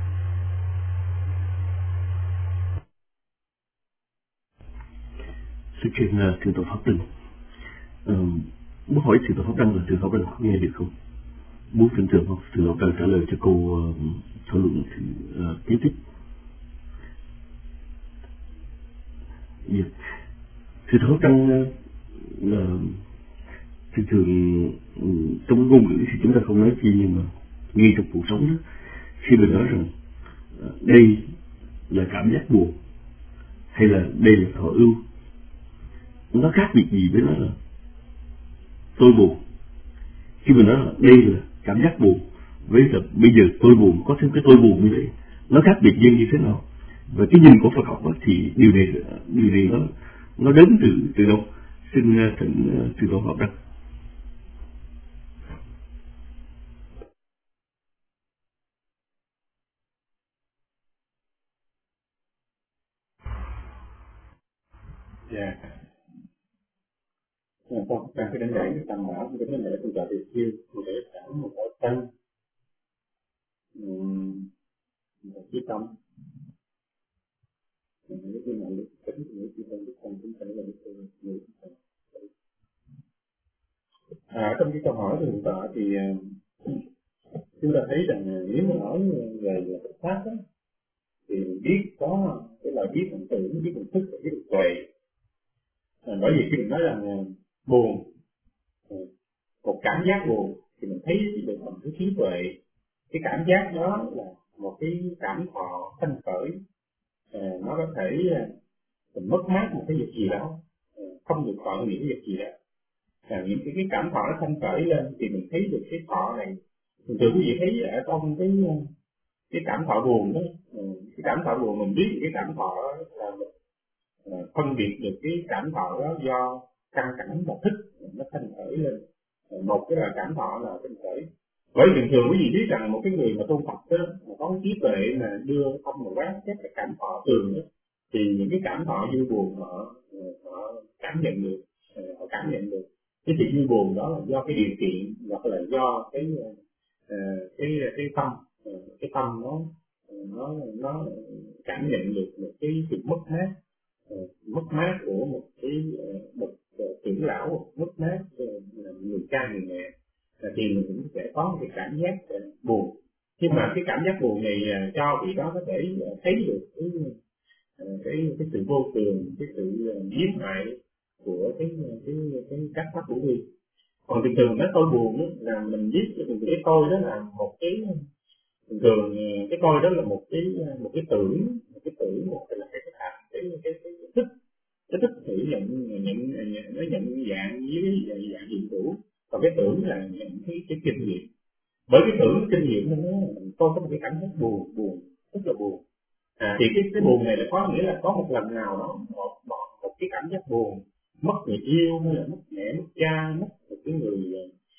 Sự kiện thượng tọa Pháp Đăng, muốn hỏi thượng tọa Pháp Đăng là thượng tọa Pháp Đăng nghe được không? Muốn thượng tọa Pháp Đăng trả lời cho câu thảo luận kế tiếp. Thượng tọa Pháp Đăng thường trong ngôn ngữ thì chúng ta không nói chi, nhưng mà ngay trong cuộc sống đó, khi mình nói rằng đây là cảm giác buồn hay là đây là thọ ưu, nó khác biệt gì với nó là tôi buồn. Khi mình nói là đây là cảm giác buồn với là bây giờ tôi buồn, có thêm cái tôi buồn như vậy, nó khác biệt như thế nào? Và cái nhìn của Phật học thì điều này nó đến từ đâu? Xin thỉnh thượng tọa Pháp Đăng. Dạ. Con càng cái đánh lễ tam bảo, cái đánh lễ tôi trả việc chiêu, tôi để cảm một cái tâm, một cái tâm, những cái nào lực tính, những cái tâm lực tâm chúng ta là những trong cái câu hỏi của hiện tại thì chúng ta thấy rằng nếu mà nói về Phật pháp đó, thì biết có cái loại biết hình tưởng, biết hình thức và biết hình tuệ. Bởi vì khi mình nói rằng buồn, một cảm giác buồn thì mình thấy được bằng cái trí tuệ. Cái cảm giác đó là một cái cảm thọ sanh khởi, nó có thể mình mất mát một cái việc gì đó, không được chọn những cái việc gì đó. Những cái cảm thọ nó sanh khởi lên thì mình thấy được cái thọ này. Thường thường quý vị thấy ở trong cái cảm thọ buồn đó, cái cảm thọ buồn mình biết cái cảm thọ đó là mình phân biệt được cái cảm thọ đó do căng thẳng và thức nó sanh khởi lên. Một cái là cảm thọ là sanh khởi. Bởi vì thường thường quý vị biết rằng một cái người mà tu Phật đó, mà có trí tuệ mà đưa thông mà quán các cái cảm thọ thường đó, thì những cái cảm thọ vui buồn họ cảm nhận được, họ cảm nhận được. Cái sự vui buồn đó là do cái điều kiện hoặc là do cái tâm, cái tâm nó cảm nhận được một cái sự mất mát của một cái bậc trưởng lão, mất mát người cha người mẹ, thì mình cũng sẽ có một cái cảm giác buồn. Nhưng mà cái cảm giác buồn này cho vị đó có thể thấy được cái sự vô thường, cái sự giết hại của cái các pháp hữu vi. Còn thường thường nói tôi buồn là mình biết cái tôi đó là một cái thường cái tôi đó là một cái tưởng, một là cái thức, cái thức thì nó nhận dạng với dạng hiện hữu, còn cái tưởng là nhận cái kinh nghiệm. Bởi cái tưởng kinh nghiệm nó tôi có một cái cảm giác buồn rất là buồn. Thì cái buồn này là có nghĩa là có một lần nào đó một cái cảm giác buồn, mất người yêu hay là mất mẹ, mất cha, mất một cái người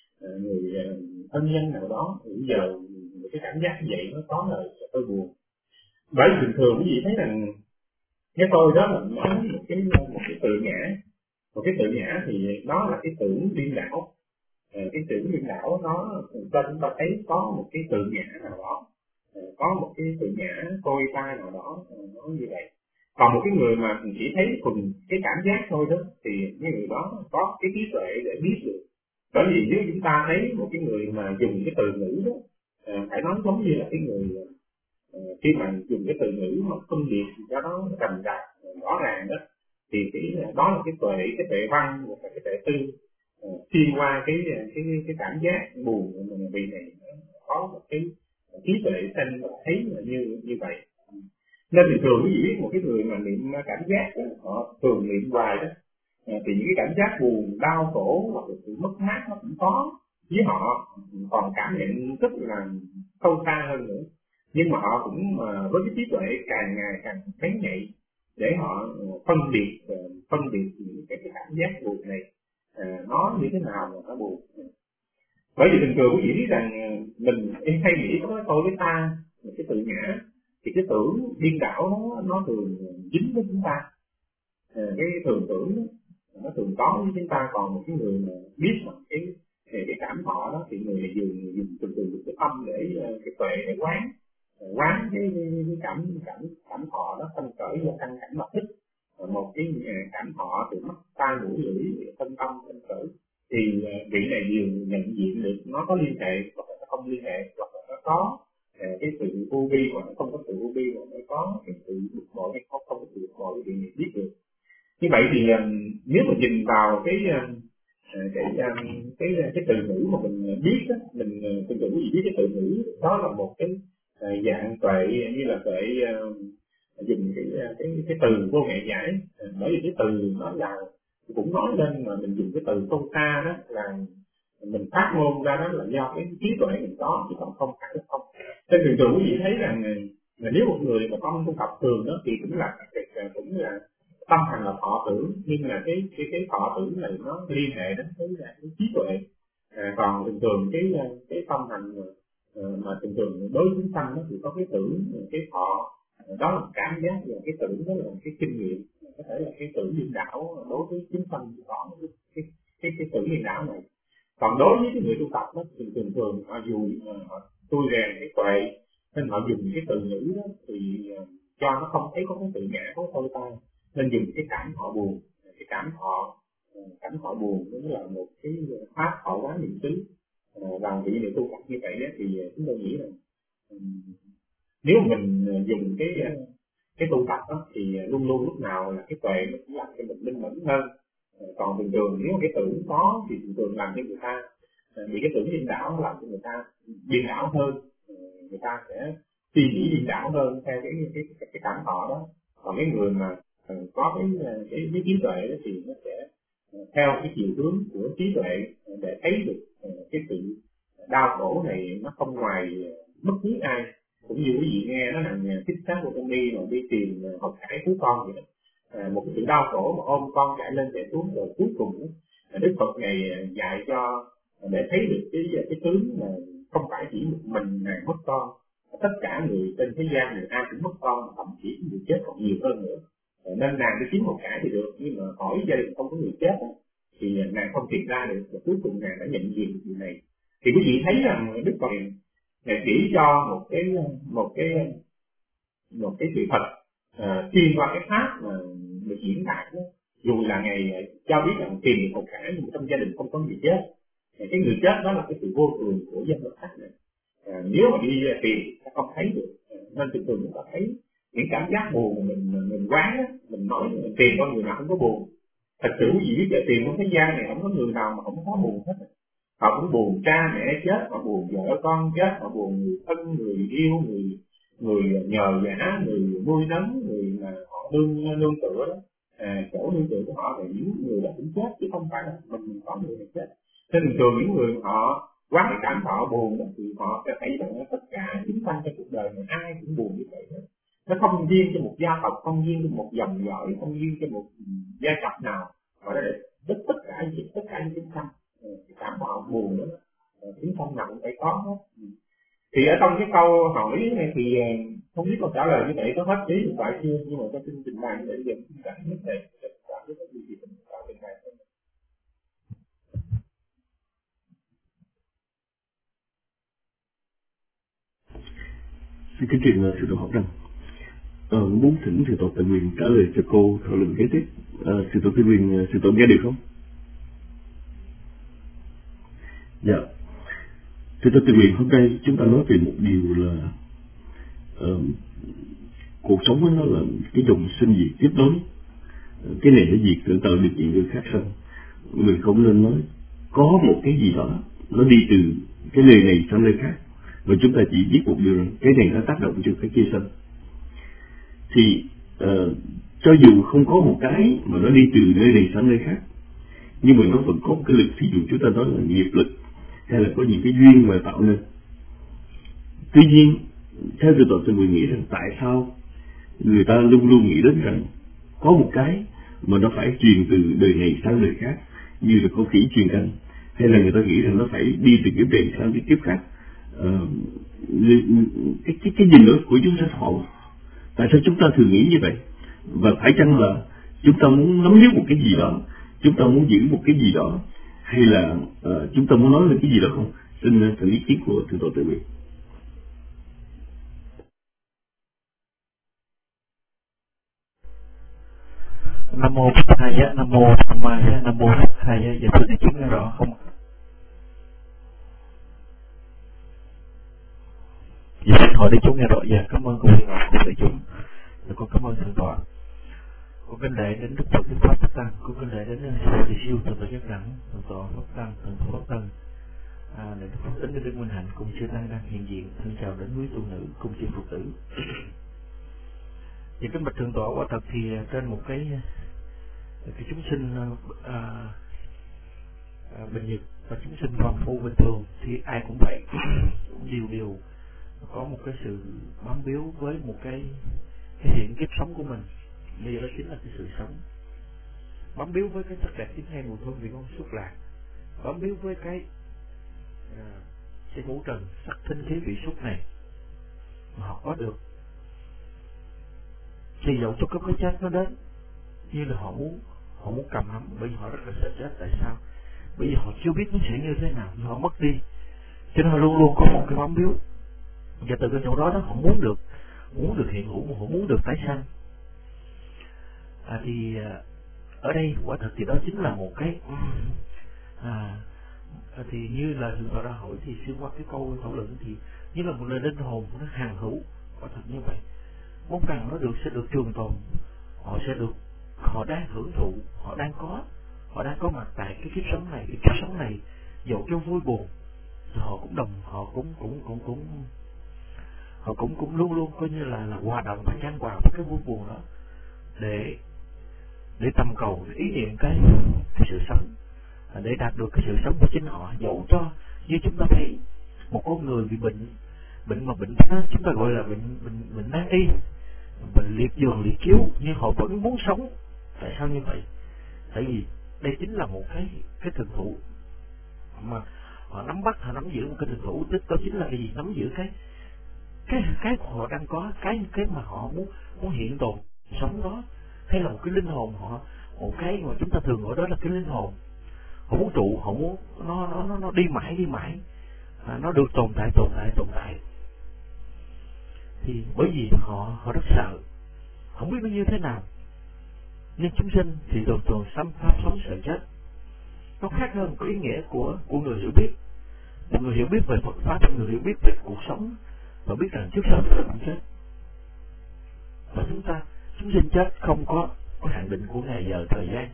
thân nhân nào đó, thì bây giờ cái cảm giác như vậy nó có là tôi buồn. Bởi vì bình thường quý vị thấy rằng cái tôi đó là nói một cái tự ngã. Một cái tự ngã thì đó là cái tưởng điên đảo. Cái tưởng điên đảo nó chúng ta thấy có một cái tự ngã nào đó, có một cái tự ngã tôi ta nào đó, nó như vậy. Còn một cái người mà chỉ thấy cùng cái cảm giác thôi đó, thì cái người đó có cái trí tuệ để biết được. Bởi vì nếu chúng ta thấy một cái người mà dùng cái từ ngữ đó, phải nói giống như là cái người khi mà dùng cái từ ngữ mà phân biệt cho nó rành rạc rõ ràng đó, thì đó là cái tuệ văn hoặc là cái tuệ tư xuyên qua cái cảm giác buồn của mình vì này có một cái trí tuệ xanh thấy là như vậy. Nên thì thường quý vị biết một cái người mà niệm cảm giác đó, họ thường niệm hoài đó, thì những cái cảm giác buồn, đau khổ hoặc là sự mất mát nó cũng có với họ, còn cảm nhận rất là sâu xa hơn nữa. Nhưng mà họ cũng với cái trí tuệ càng ngày càng bén nhạy để họ phân biệt những cái cảm giác buồn này nó như thế nào mà nó buồn. Bởi vì bình thường quý vị biết rằng mình hay nghĩ có tôi với ta, cái tự ngã, thì cái tưởng điên đảo nó thường dính với chúng ta. Cái thường tưởng nó thường có với chúng ta. Còn một cái người mà biết mà cái cảm thọ đó thì người này dùng thường cái tâm để cái tuệ để quán cái cảm thọ đó sanh khởi do căng thẳng lập tức. Một cái cảm thọ từ mắt tai mũi lưỡi thân tâm sanh khởi, thì vị này đều nhận diện được nó có liên hệ hoặc là nó không liên hệ, hoặc là nó có cái sự vô vi hoặc nó không có sự vô vi, hoặc nó có cái sự bực bội hay không có sự bực bội, thì biết được. Như vậy thì nếu mà nhìn vào cái từ ngữ mà mình biết đó, mình từ ngữ gì biết cái từ ngữ đó là một cái dạng tuệ, như là tuệ dùng cái từ vô nghệ giải. Bởi vì cái từ nó là cũng nói lên mà mình dùng cái từ sâu xa đó là mình phát ngôn ra đó là do cái trí tuệ mình có, chứ còn không phải là không. Nên thường thường quý vị thấy rằng là nếu một người mà tâm tu tập thường đó thì cũng là tâm hành là thọ tưởng, nhưng mà cái thọ tưởng này nó liên hệ đến cái trí tuệ. Còn thường thường cái tâm hành mà thường thường đối với chúng sanh nó thì có cái tưởng, cái thọ Đó là cảm giác, và cái tưởng đó là cái kinh nghiệm, có thể là cái tưởng điên đảo đối với chính tâm có cái tưởng điên đảo này. Còn đối với cái người tu tập đó, thì thường họ dù họ tôi rèn cái tuệ nên họ dùng cái từ ngữ đó thì cho nó không thấy có cái tự ngã, có thôi ta, nên dùng cái cảm thọ buồn. Cái cảm thọ buồn cũng là một cái pháp thọ quán niệm xứ. Và vị người tu tập như vậy đó, thì chúng tôi nghĩ là nếu mình dùng cái tu tập đó, thì luôn luôn lúc nào là cái tuệ nó cũng làm cho mình minh mẫn hơn. Còn thường nếu cái tưởng có thì thường làm cho người ta bị cái tưởng điên đảo, làm cho người ta điên đảo hơn, người ta sẽ suy nghĩ điên đảo hơn theo cái cảm thọ đó. Còn cái người mà có cái trí tuệ đó thì nó sẽ theo cái chiều hướng của trí tuệ để thấy được cái sự đau khổ này nó không ngoài bất cứ ai. Cũng như quý vị nghe nó là thích xác của con đi mà đi tìm học cải cứu con vậy đó. Một cái sự đau khổ mà ôm con chạy lên chạy xuống, rồi cuối cùng Đức Phật này dạy cho để thấy được cái tướng mà không phải chỉ một mình Ngài mất con, tất cả người trên thế gian người ai cũng mất con, thậm chí người chết còn nhiều hơn nữa. Nên nàng đi kiếm một cải thì được, nhưng mà hỏi gia đình không có người chết thì nàng không tìm ra được, và cuối cùng nàng đã nhận diện điều này. Thì quý vị thấy rằng Đức Phật Ngài chỉ cho một cái sự thật xuyên qua cái pháp mà được diễn đạt đó. Dù là Ngài cho biết rằng tìm được một cải nhưng trong gia đình không có người chết, cái người chết đó là cái sự vô thường của dân vật này. Nếu mà đi tìm ta không thấy được, nên thường chúng ta thấy những cảm giác buồn mà mình quán á, mình nói mình tìm con người nào không có buồn. Thật sự quý vị biết là tìm trong thế gian này không có người nào mà không có buồn hết. Họ cũng buồn cha mẹ chết, họ buồn vợ con chết, họ buồn người thân, người yêu, người nhờ vả, người nuôi nấng, người mà họ nương tựa đó. Chỗ nương tựa của họ là những người đó cũng chết, chứ không phải là mình có người này chết. Nên thường những người họ quá cái cảm thọ buồn đó, thì họ sẽ thấy rằng tất cả chúng sanh trong cuộc đời này ai cũng buồn như vậy đó. Nó không riêng cho một gia tộc, không riêng cho một dòng dõi, không riêng cho một giai cấp nào, mà nó để tất cả những chúng sanh. Cái cảm thọ buồn đó chúng sanh nào cũng phải có hết. Thì ở trong cái câu hỏi này thì không biết câu trả lời như vậy có hết trí hiện tại chưa, nhưng mà tôi xin trình bày để dần chúng ta nhất định để trả cái gì thì mình trả bên này. Xin kính trình sự tổ học rằng muốn thỉnh sự tổ tự quyền trả lời cho cô thảo luận kế tiếp. Sự tổ tự quyền, sự tổ nghe được không? Dạ. Sự tổ tự quyền hôm nay chúng ta nói về một điều là cuộc sống của nó là cái dòng sinh diệt tiếp nối. Cái này nó diệt tự tạo điều kiện người khác sinh. Mình không nên nói có một cái gì đó nó đi từ cái nơi này sang nơi khác, và chúng ta chỉ biết một điều rằng cái này nó tác động cho cái kia sinh. Thì cho dù không có một cái mà nó đi từ nơi này sang nơi khác, nhưng mà nó vẫn có một cái lực, ví dụ chúng ta nói là nghiệp lực, hay là có những cái duyên mà tạo nên. Tuy nhiên theo sự tổ sư người nghĩ rằng tại sao người ta luôn luôn nghĩ đến rằng có một cái mà nó phải truyền từ đời này sang đời khác, như là có khỉ truyền canh, hay là người ta nghĩ rằng nó phải đi từ kiếp này sang kiếp khác. Cái nhìn đó của chúng ta họ, tại sao chúng ta thường nghĩ như vậy? Và phải chăng là chúng ta muốn nắm giữ một cái gì đó, chúng ta muốn giữ một cái gì đó, hay là chúng ta muốn nói lên cái gì đó không? Xin thử ý kiến của thượng tọa Từ Bi. Nam mô Bụt Thầy á, Nam mô Tham Ma á, Nam mô Bụt Thầy á, giờ tôi đã chứng rõ không? Giờ xin hỏi để chúng nghe rõ. Dạ, cảm ơn cô Viên Ngọc của đại chúng. Và con cảm ơn thượng tọa. Con kính lễ đến Đức Phật, Đức Pháp, Đức Tăng. Con kính lễ đến Sư Thị Siêu, thượng tọa Giác Đẳng, thượng tọa Pháp Tăng, thượng tọa Pháp Tăng. Để Đức Phật tính đến Đức Minh Hạnh cùng chư tăng đang hiện diện. Thân chào đến quý tu nữ cùng chư Phật tử. Thì kính bạch thượng tọa, quả thật thì trên một cái chúng sinh bình nhật và chúng sinh phàm phu bình thường thì ai cũng vậy, cũng đều có một cái sự bám víu với một cái hiện kiếp sống của mình. Bây giờ đó chính là cái sự sống, bám víu với cái sắc đẹp tiếng hay mùi thơm vị ngon xúc lạc, bám víu với cái ngũ trần sắc thinh khí vị xúc này mà họ có được. Thì dẫu cho cái chết nó đến, như là họ muốn cầm nắm, bởi vì họ rất là sợ chết. Tại sao? Bởi vì họ chưa biết nó sẽ như thế nào, họ mất đi, cho nên họ luôn luôn có một cái bám víu. Và từ cái chỗ đó họ muốn được hiện hữu, mà họ muốn được tái sanh. Thì ở đây quả thật thì đó chính là một cái thì như là Thượng Tọa đã hỏi, thì xuyên qua cái câu thảo luận thì như là một lời linh hồn nó hằng hữu, quả thật như vậy. Mong rằng nó sẽ được trường tồn, họ đang hưởng thụ, họ đang có mặt tại cái kiếp sống này. Cái kiếp sống này dẫu cho vui buồn, họ cũng luôn luôn coi như là hòa đồng và chan hòa với cái vui buồn đó, để tầm cầu, để ý niệm cái sự sống, để đạt được cái sự sống của chính họ. Dẫu cho như chúng ta thấy một con người bị bệnh mà bệnh đó chúng ta gọi là bệnh nan y, bệnh liệt giường liệt chiếu, nhưng họ vẫn muốn sống. Tại sao như vậy? Tại vì đây chính là một cái thực thụ mà họ nắm bắt, họ nắm giữ một cái thực thụ, tức đó chính là cái gì? Nắm giữ cái họ đang có, cái mà họ muốn hiện tồn sống đó, hay là một cái linh hồn họ, một cái mà chúng ta thường gọi đó là cái linh hồn. Họ muốn trụ, họ muốn nó đi mãi, nó được tồn tại. Thì bởi vì họ rất sợ, không biết nó như thế nào. Nhưng chúng sinh thì thường xâm pháp sống sợ chết. Nó khác hơn cái ý nghĩa của người hiểu biết. Một người hiểu biết về Phật pháp, một người hiểu biết về cuộc sống, và biết rằng trước sau cũng chết. Và chúng sinh chết không có hạn định của ngày giờ thời gian.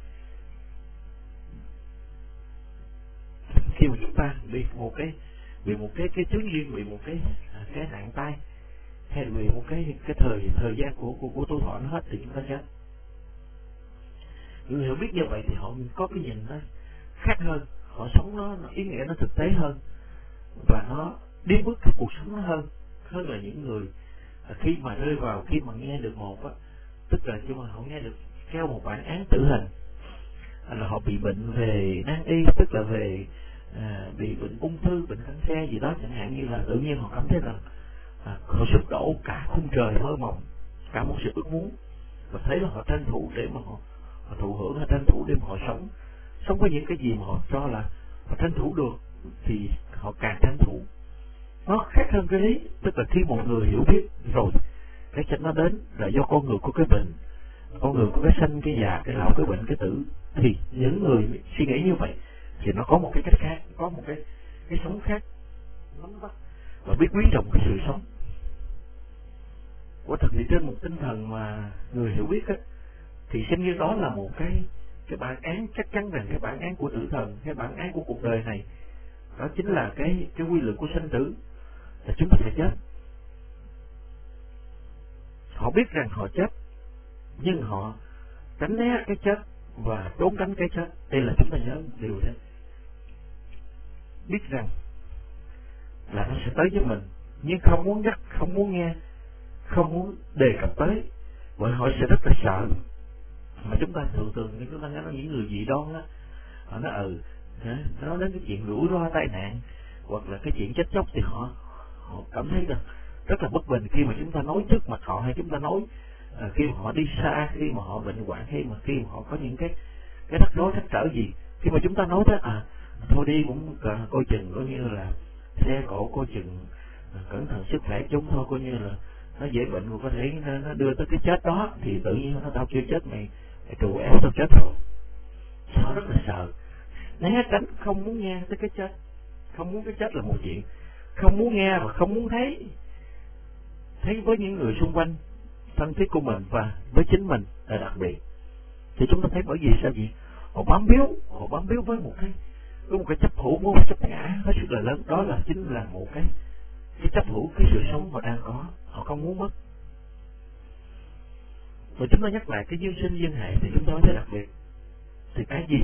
Khi mà chúng ta bị một cái chứng duyên, bị một cái nạn tai, hay là bị một cái thời gian của tuổi thọ nó hết, thì chúng ta chết. Người hiểu biết như vậy thì họ có cái nhìn nó khác hơn, họ sống nó ý nghĩa nó thực tế hơn, và nó điên bước cái cuộc sống nó hơn là những người khi mà rơi vào, khi mà nghe được tức là khi mà họ nghe được treo một bản án tử hình, là họ bị bệnh về nan y, tức là về bị bệnh ung thư, bệnh cancer gì đó chẳng hạn, như là tự nhiên họ cảm thấy rằng họ sụp đổ cả khung trời mơ mộng, cả một sự ước muốn, và thấy là họ tranh thủ để mà họ thụ hưởng, họ tranh thủ để mà họ sống với những cái gì mà họ cho là họ tranh thủ được, thì họ càng tranh thủ. Nó khác hơn cái lý, tức là khi một người hiểu biết rồi cái chết nó đến là do con người có cái bệnh, con người có cái sanh, cái già, cái lão, cái bệnh, cái tử, thì những người suy nghĩ như vậy thì nó có một cái cách khác, có một cái sống khác, nắm bắt và biết quý trọng cái sự sống. Quả thật thì trên một tinh thần mà người hiểu biết á, thì xem như đó là một cái bản án, chắc chắn rằng cái bản án của tử thần, cái bản án của cuộc đời này, đó chính là cái quy luật của sinh tử, là chúng ta phải chết. Họ biết rằng họ chết, nhưng họ tránh né cái chết và trốn tránh cái chết. Đây là chúng ta nhớ điều đấy. Biết rằng là nó sẽ tới với mình, nhưng không muốn nhắc, không muốn nghe, không muốn đề cập tới, bởi họ sẽ rất là sợ. Mà chúng ta thường như chúng ta nghe nói những người dị đoan á, họ nói nó đến cái chuyện rủi ro tai nạn hoặc là cái chuyện chết chóc, thì họ cảm thấy rằng rất là bất bình khi mà chúng ta nói trước mặt họ, hay chúng ta nói khi mà họ đi xa, khi mà họ bệnh hoạn, khi mà họ có những cái rắc rối trắc trở gì, khi mà chúng ta nói thế thôi đi cũng coi chừng, coi như là xe cộ, coi chừng cẩn thận sức khỏe chúng thôi, coi như là nó dễ bệnh, mà có thể nó đưa tới cái chết đó, thì tự nhiên nó tao chưa chết, mày trù éo tao chết rồi. Họ rất là sợ, né tránh, không muốn nghe tới cái chết. Không muốn cái chết là một chuyện, không muốn nghe và không muốn thấy với những người xung quanh thân thiết của mình và với chính mình là đặc biệt. Thì chúng ta thấy bởi vì sao vậy? Họ bám víu với một cái chấp hữu, một chấp ngã hết sức là lớn. Đó là chính là một cái chấp hữu cái sự sống họ đang có, họ không muốn mất. Rồi chúng ta nhắc lại cái duyên sinh duyên hệ thì chúng ta thấy đặc biệt. Thì cái gì?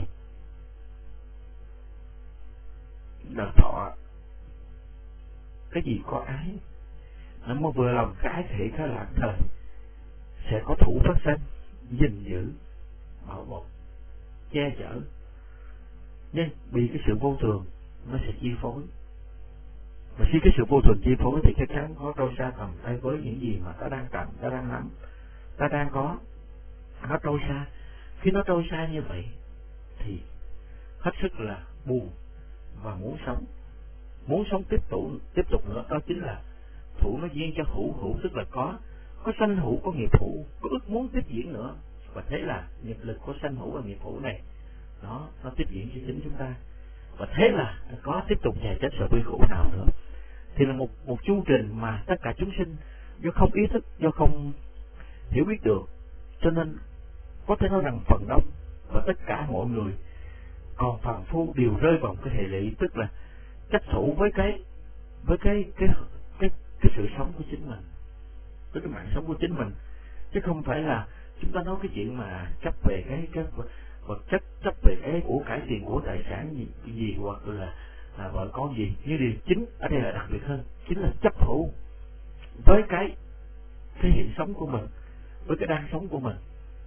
Đời thọ, cái gì có ái, nó mới vừa lòng cái thể cái lạc thời, sẽ có thủ phát sinh, gìn giữ, bảo bọc, che chở. Nhưng bị cái sự vô thường nó sẽ chi phối, và khi cái sự vô thường chi phối thì chắc chắn có đôi xa tầm tay với những gì mà ta đang cầm, ta đang nắm, ta đang có, nó trôi xa. Khi nó trôi xa như vậy thì hết sức là buồn và muốn sống tiếp tục nữa. Đó chính là thủ nó duyên cho hữu, hữu tức là có sanh hữu, có nghiệp hữu, có ước muốn tiếp diễn nữa. Và thế là nghiệp lực của sanh hữu và nghiệp hữu này nó tiếp diễn cho chính chúng ta. Và thế là có tiếp tục già chết sợ bi khổ nào nữa. Thì là một chu trình mà tất cả chúng sinh do không ý thức, do không hiểu biết được, cho nên có thể nói rằng phần đông và tất cả mọi người còn phàm phu đều rơi vào cái hệ lụy, tức là chấp thủ với cái sự sống của chính mình, với cái mạng sống của chính mình, chứ không phải là chúng ta nói cái chuyện mà chấp về cái vật chất, chấp về cái của cải tiền của tài sản gì hoặc là vợ con gì. Như điều chính ở đây là đặc biệt hơn, chính là chấp thủ với cái hiện sống của mình, với cái đang sống của mình.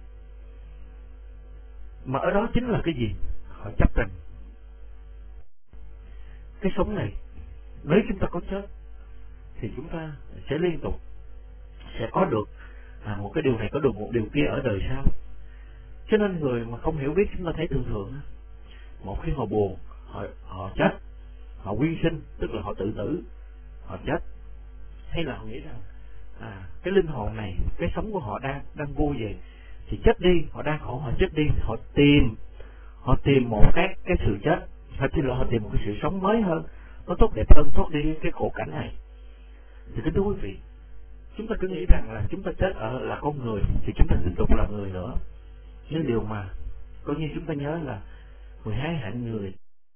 Mà ở đó chính là cái gì? Họ chấp rằng cái sống này, nếu chúng ta có chết thì chúng ta sẽ liên tục sẽ có được một cái điều này, có được một điều kia ở đời sau. Cho nên người mà không hiểu biết, chúng ta thấy thường thường một khi họ buồn, họ chết, họ quy sinh, tức là họ tự tử, họ chết. Hay là họ nghĩ rằng cái linh hồn này, cái sống của họ đang vô về, thì chết đi, họ đang khổ, họ chết đi, họ tìm một cái sự chết, họ tìm một cái sự sống mới hơn, nó tốt đẹp hơn, thoát đi cái khổ cảnh này. Thì kính thưa quý vị, chúng ta cứ nghĩ rằng là chúng ta chết ở là con người thì chúng ta tiếp tục là người nữa. Nhưng điều mà coi như chúng ta nhớ là 12 hạng người,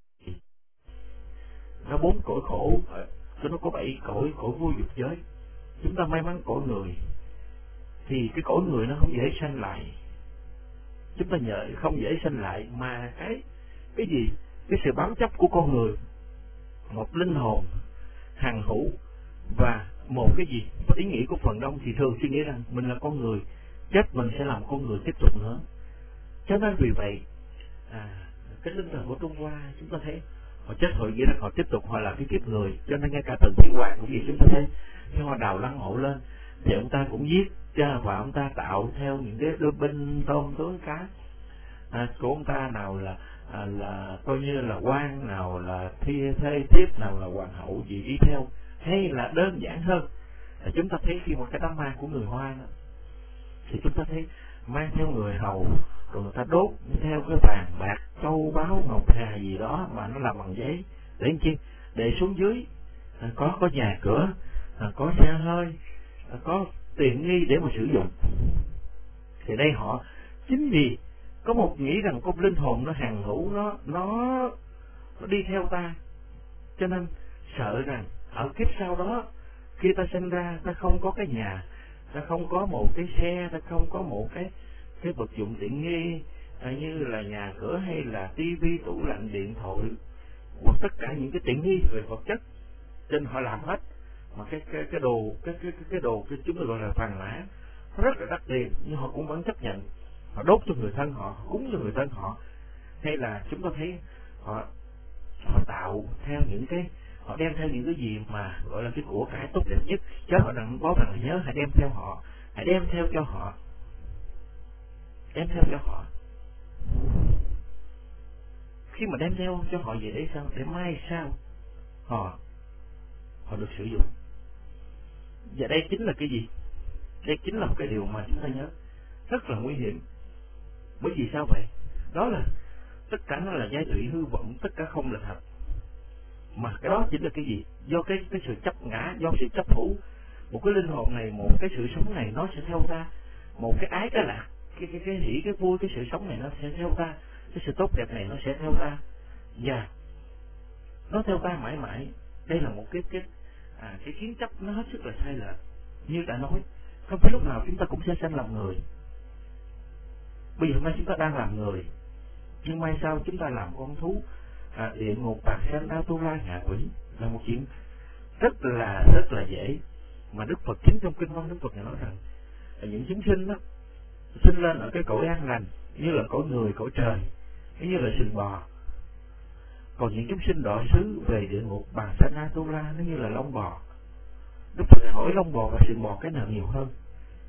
nó 4 cõi khổ, nó có 7 cõi vô dục giới. Chúng ta may mắn cõi người, thì cái cõi người nó không dễ sanh lại. Chúng ta không dễ sanh lại, mà cái gì? Cái sự bám chấp của con người, một linh hồn hằng hữu, và một cái gì? Ý nghĩ của phần đông thì thường suy nghĩ rằng mình là con người, chết mình sẽ làm con người tiếp tục nữa. Cho nên vì vậy cái linh thần của Trung Hoa, chúng ta thấy họ chết, họ nghĩ rằng họ tiếp tục họ là cái kiếp người. Cho nên ngay cả Tần Thiên Hoàng cũng vậy, chúng ta thấy khi họ đào lăng mộ lên thì ông ta cũng giết và ông ta tạo theo những cái đôi binh tôm tướng cá của ông ta, nào là coi như là quan, nào là thê thiếp, nào là hoàng hậu gì đi theo. Hay là đơn giản hơn là chúng ta thấy khi một cái đám ma của người Hoa đó, thì chúng ta thấy mang theo người hầu, rồi người ta đốt theo cái vàng bạc châu báu ngọc hà gì đó mà nó làm bằng giấy, để làm chi? Để xuống dưới có nhà cửa, có xe hơi, có tiện nghi để mà sử dụng. Thì đây họ chính vì có một nghĩ rằng có linh hồn nó hằng hữu, nó đi theo ta, cho nên sợ rằng ở kiếp sau đó, khi ta sinh ra, ta không có cái nhà, ta không có một cái xe, ta không có một cái vật dụng tiện nghi như là nhà cửa hay là tivi, tủ lạnh, điện thoại, hoặc tất cả những cái tiện nghi về vật chất, trên họ làm hết. Mà cái đồ chúng tôi gọi là vàng mã, nó rất là đắt tiền, nhưng họ cũng vẫn chấp nhận. Họ đốt cho người thân họ, cúng cho người thân họ. Hay là chúng ta thấy họ tạo theo những cái, họ đem theo những cái gì mà gọi là cái của cải tốt đẹp nhất, chứ họ đừng có rằng nhớ hãy đem theo họ, hãy đem theo cho họ, đem theo cho họ. Khi mà đem theo cho họ về để sao? Để mai sau họ được sử dụng. Và đây chính là cái gì? Đây chính là một cái điều mà chúng ta nhớ rất là nguy hiểm. Bởi vì sao vậy? Đó là tất cả nó là giai thủy hư vọng, tất cả không là thật. Mà cái đó chính là cái gì? Do cái sự chấp ngã, do sự chấp thủ. Một cái linh hồn này, một cái sự sống này nó sẽ theo ta. Một cái ái, cái lạc, cái hỷ, cái vui, cái sự sống này nó sẽ theo ta. Cái sự tốt đẹp này nó sẽ theo ta. Và nó theo ta mãi mãi. Đây là một cái kiến chấp nó hết sức là sai lệch. Như đã nói, không phải lúc nào chúng ta cũng sẽ sanh làm người. Bây giờ hôm nay chúng ta đang làm người, nhưng mai sau chúng ta làm con thú, địa ngục, bạc sanh, Atula, ngạ quỷ, là một chuyện rất là dễ. Mà Đức Phật chính trong kinh văn Đức Phật nói rằng những chúng sinh đó sinh lên ở cái cõi an lành, như là cõi người, cõi trời, như là sừng bò. Còn những chúng sinh đọa xứ về địa ngục, bạc sanh, Atula, nó như là lông bò. Đức Phật hỏi lông bò và sừng bò cái nào nhiều hơn?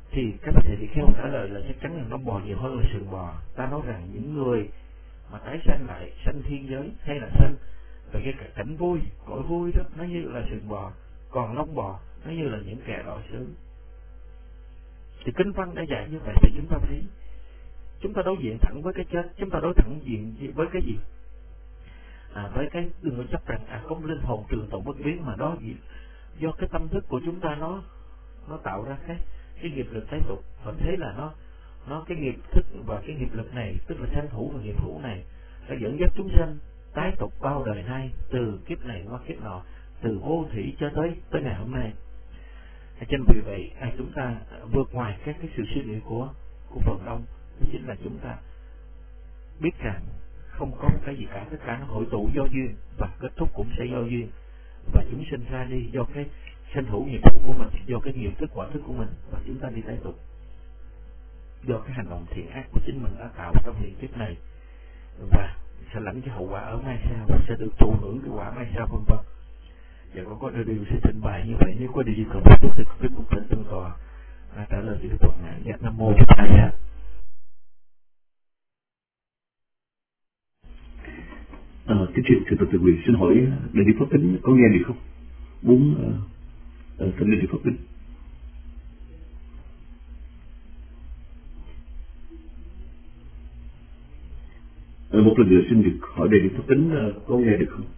Thì các bác thầy Kheo trả lời là chắc chắn là nó bò nhiều hơn là sừng bò. Ta nói rằng những người mà tái sanh lại, sanh thiên giới hay là sanh về cái cảnh vui, cõi vui đó, nó như là sừng bò, còn lông bò nó như là những kẻ đỏ sứ. Thì kinh văn đã dạy như vậy thì chúng ta thấy chúng ta đối diện thẳng với cái chết, chúng ta đối thẳng diện với cái gì? Với cái đừng có chấp rằng có một linh hồn trường tồn bất biến, mà đó gì do cái tâm thức của chúng ta nó tạo ra cái nghiệp lực tái tục. Và thế là nó cái nghiệp thức và cái nghiệp lực này, tức là sanh thủ và nghiệp hữu này, đã dẫn dắt chúng sanh tái tục bao đời nay, từ kiếp này qua kiếp nọ, từ vô thủy cho tới ngày hôm nay. Cho nên vì vậy chúng ta vượt ngoài các cái sự suy nghĩ của phần đông, đó chính là chúng ta biết rằng không có một cái gì cả, tất cả nó hội tụ do duyên và kết thúc cũng sẽ do duyên, và chúng sinh ra đi do cái sanh hữu nghiệp hữu của mình, do cái nghiệp thức quả thức của mình, và chúng ta đi tái tục do cái hành động thiện ác của chính mình đã tạo trong hiện kiếp này, và sẽ lãnh cái hậu quả ở mai sau, và sẽ được thụ hưởng cái quả mai sau, vân vân. Và có điều sẽ trình bày như vậy. Nếu có điều gì cần phải tiếp tục với cuộc thỉnh tương tòa trả lời thì được toàn ngại. Dạ Nam Mô Bổn Thầy Giá. Cái chuyện sự tự quyền xin hỏi Đại Đức Pháp Tính có nghe được không? Muốn xin Đại Đức Pháp Tính. Một lần nữa xin được hỏi Đại Đức Pháp Tính có nghe được không?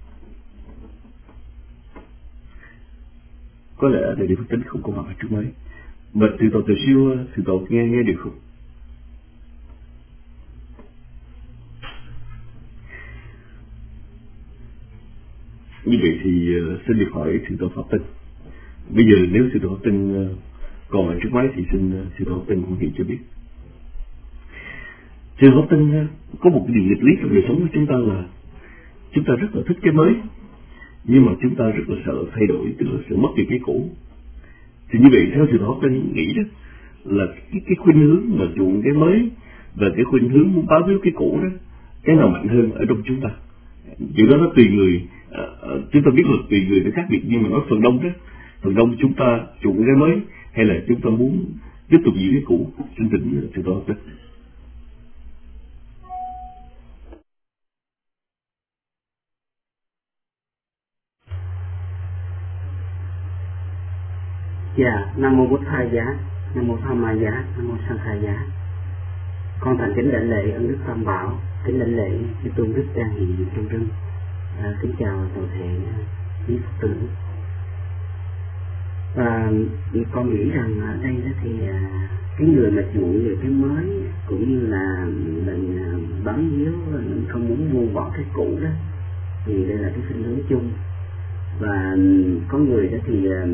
Có lẽ Đại Đức Pháp Tính không có mặt ở trước máy. Mà từ tổ từ siêu từ tổ nghe được không? Như vậy thì xin được hỏi sư tổ Pháp Tinh. Bây giờ nếu sư tổ Pháp Tinh còn ở trước máy thì xin sư tổ Pháp Tinh cũng hiện cho biết. Sư tổ Pháp Tinh có một cái điều nghịch lý trong đời sống của chúng ta là chúng ta rất là thích cái mới, nhưng mà chúng ta rất là sợ thay đổi, tức là sợ mất đi cái cũ. Thì như vậy theo sư tổ Pháp Tinh nghĩ đó là cái khuynh hướng mà chuộng cái mới và cái khuynh hướng muốn bám víu cái cũ đó, cái nào mạnh hơn ở trong chúng ta? Điều đó nó tùy người, chúng ta biết là tùy người nó khác biệt, nhưng mà nói phần đông chúng ta chuộng cái mới hay là chúng ta muốn tiếp tục giữ cái cũ? Xin thỉnh sư tổ Pháp Tinh. Dạ, Nam Mô Bổn Thầy Giá, Nam Mô Tham Ma Giá, Nam Mô Sang Khai Giá. Con thành kính đảnh lễ ân đức Tam Bảo, kính đảnh lễ chư tôn đức đang hiện diện trong rừng. Kính chào toàn thể quý Phật tử. Và con nghĩ rằng ở đây đó thì cái người mà chuộng về cái mới cũng như là mình bám víu, mình không muốn buông bỏ cái cũ đó, thì đây là cái khuynh hướng chung. Và có người đó thì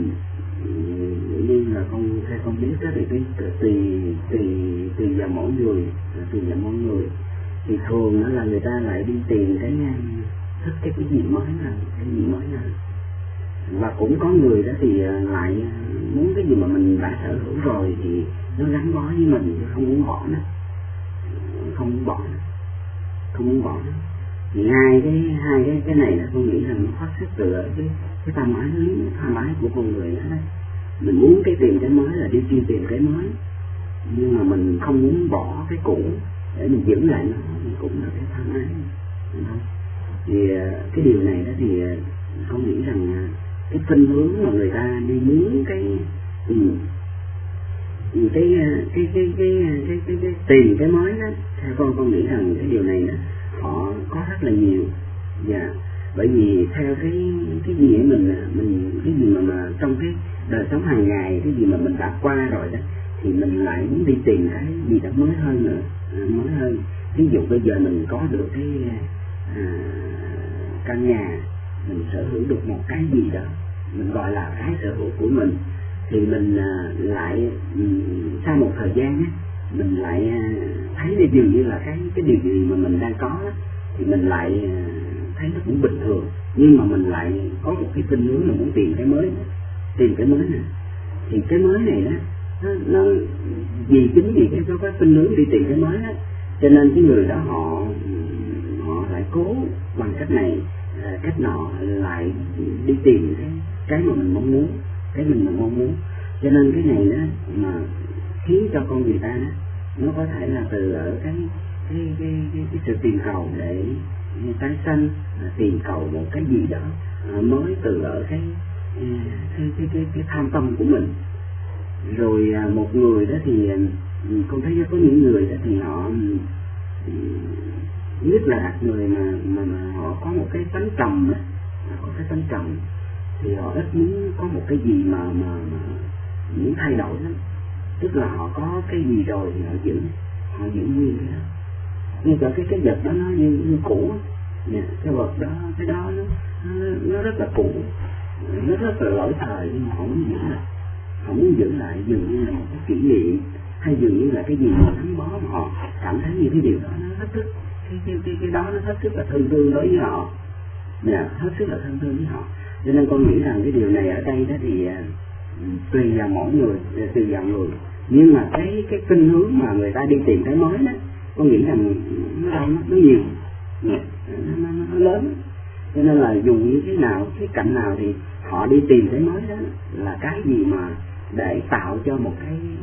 như là con biết đó thì cái tùy vào mỗi người, thì thường đó là người ta lại đi tìm cái thích cái gì mới là và cũng có người đó thì lại muốn cái gì mà mình đã sở hữu rồi thì nó gắn bó với mình, không muốn bỏ nó. Thì hai cái này là tôi nghĩ là nó phát xuất từ ở cái tham ái của con người đó. Mình muốn tìm cái mới là đi tìm cái mới, nhưng mà mình không muốn bỏ cái cũ để mình giữ lại nó, mình cũng là cái tham ái. Thì cái điều này đó thì con nghĩ rằng cái khuynh hướng mà người ta đi muốn cái tìm cái mới đó, theo con nghĩ rằng cái điều này đó họ có rất là nhiều. Dạ, bởi vì theo cái gì ấy mình cái gì mà trong cái đời sống hàng ngày, cái gì mà mình đã qua rồi đó thì mình lại muốn đi tìm cái gì đó mới hơn nữa, mới hơn. Ví dụ bây giờ mình có được cái căn nhà, mình sở hữu được một cái gì đó mình gọi là cái sở hữu của mình, thì mình lại sau một thời gian á, mình lại thấy là dường như là cái điều gì mà mình đang có đó, thì mình lại thấy nó cũng bình thường, nhưng mà mình lại có một cái khuynh hướng là muốn tìm cái mới này. Thì cái mới này đó nó vì chính vì cái khuynh hướng đi tìm cái mới đó, cho nên cái người đó họ lại cố bằng cách này cách nọ lại đi tìm cái mà mình mong muốn, Cho nên cái này đó mà khiến cho con người ta đó, nó có thể là từ ở cái sự tìm cầu để tái sanh, tìm cầu một cái gì đó mới từ ở cái tham tâm của mình. Rồi một người đó thì con thấy có những người đó thì họ nhất là người mà họ có một cái tánh trầm đó, có cái tánh trầm thì họ ít muốn có một cái gì mà muốn thay đổi lắm. Tức là họ có cái gì rồi thì họ giữ nguyên cái đó, nhưng mà cái vật đó nó như cũ, cái vật đó, cái đó nó rất là cũ, nó rất là lỗi thời, nhưng mà họ muốn giữ lại dường như là một cái kỷ niệm, hay dường như là cái gì mà gắn bó mà họ cảm thấy như cái điều đó nó hết sức, cái đó nó hết sức là thân thương đối với họ, hết sức là thân thương với họ. Cho nên con nghĩ rằng cái điều này ở đây đó thì tùy vào mỗi người, tùy vào người, nhưng mà cái khuynh hướng mà người ta đi tìm cái mới đó, con nghĩ rằng nó nhiều, nó lớn. Cho nên là dùng như thế nào, cái cạnh nào thì họ đi tìm cái mới đó là cái gì mà để tạo cho một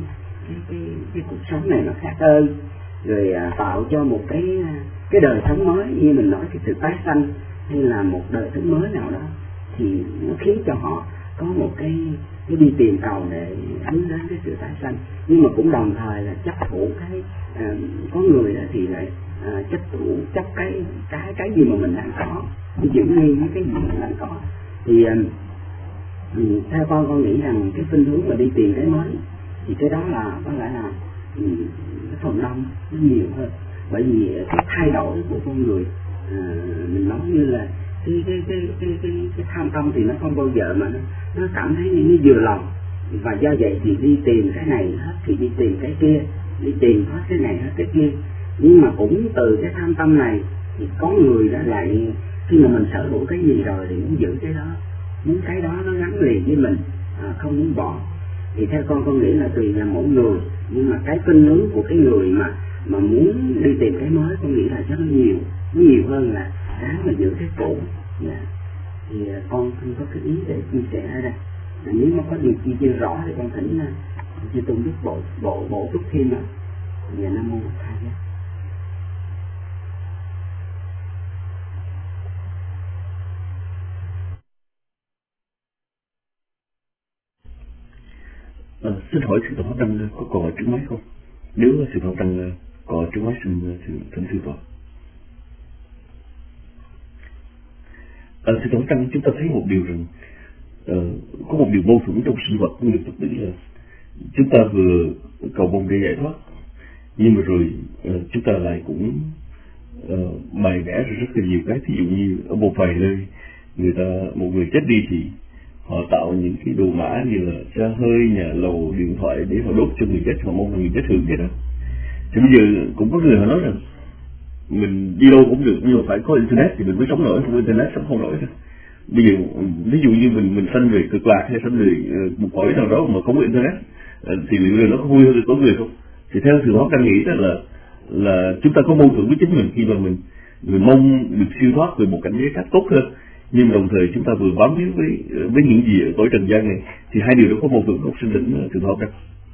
cái cuộc sống này nó khác hơn, rồi tạo cho một cái đời sống mới, như mình nói cái sự tái sanh hay là một đời sống mới nào đó, thì nó khiến cho họ có một cái đi tìm cầu để hướng đến cái sự tái sanh. Nhưng mà cũng đồng thời là chấp thủ có người thì lại chấp cái gì mà mình đang có, giữ nguyên cái gì mình đang có. Thì theo con nghĩ rằng cái khuynh hướng mà đi tìm cái mới thì cái đó là có lẽ là cái phần đông nó nhiều hơn, bởi vì cái thay đổi của con người, mình nói như là cái tham tâm thì nó không bao giờ mà nó cảm thấy như vừa lòng, và do vậy thì đi tìm cái này hết thì đi tìm cái kia, đi tìm hết cái này hết cái kia. Nhưng mà cũng từ cái tham tâm này thì có người đã lại khi mà mình sở hữu cái gì rồi thì muốn giữ cái đó, muốn cái đó nó gắn liền với mình, không muốn bỏ. Thì theo con nghĩ là tùy vào mỗi người, nhưng mà cái khuynh hướng của cái người mà muốn đi tìm cái mới, con nghĩ là chắc nó nhiều hơn là cái mà giữ cái cũ. Thì con không có cái ý để chia sẻ ở đây. Nếu mà có điều chi chưa rõ thì con thỉnh chư tôn giúp bộ túc thêm nữa. Và Nam Mô Bổn Thầy. Xin hỏi sự Pháp Đăng có còn ở trước máy không? Nếu sự Pháp Đăng còn ở trước máy xin thỉnh sư tọa. Sự Pháp Đăng chúng ta thấy một điều rằng có một điều mâu thuẫn trong sinh vật của người Phật tử là chúng ta vừa cầu mong để giải thoát, nhưng mà rồi chúng ta lại cũng bày vẽ ra rất là nhiều cái. Ví dụ như ở một vài nơi một người chết đi thì họ tạo những cái đồ mã như là xe hơi, nhà lầu, điện thoại để họ đốt cho người chết, họ mong là người chết hưởng cái đó. Thì bây giờ cũng có người họ nói rằng mình đi đâu cũng được, nhưng mà phải có internet thì mình mới sống nổi, không có internet sống không nổi đâu. Bây giờ ví dụ như mình sanh về cực lạc hay sanh về một cõi nào đó mà không có internet thì liệu là nó có vui hơn có người không? Thì theo Thượng Pháp đang nghĩ là chúng ta có mâu thuẫn với chính mình khi mà mình mong được siêu thoát về một cảnh giới khác tốt hơn, nhưng đồng thời chúng ta vừa bám víu với những gì ở cõi trần gian này, thì hai điều đó có mâu thuẫn không? Xin thỉnh Thượng Pháp Đăng.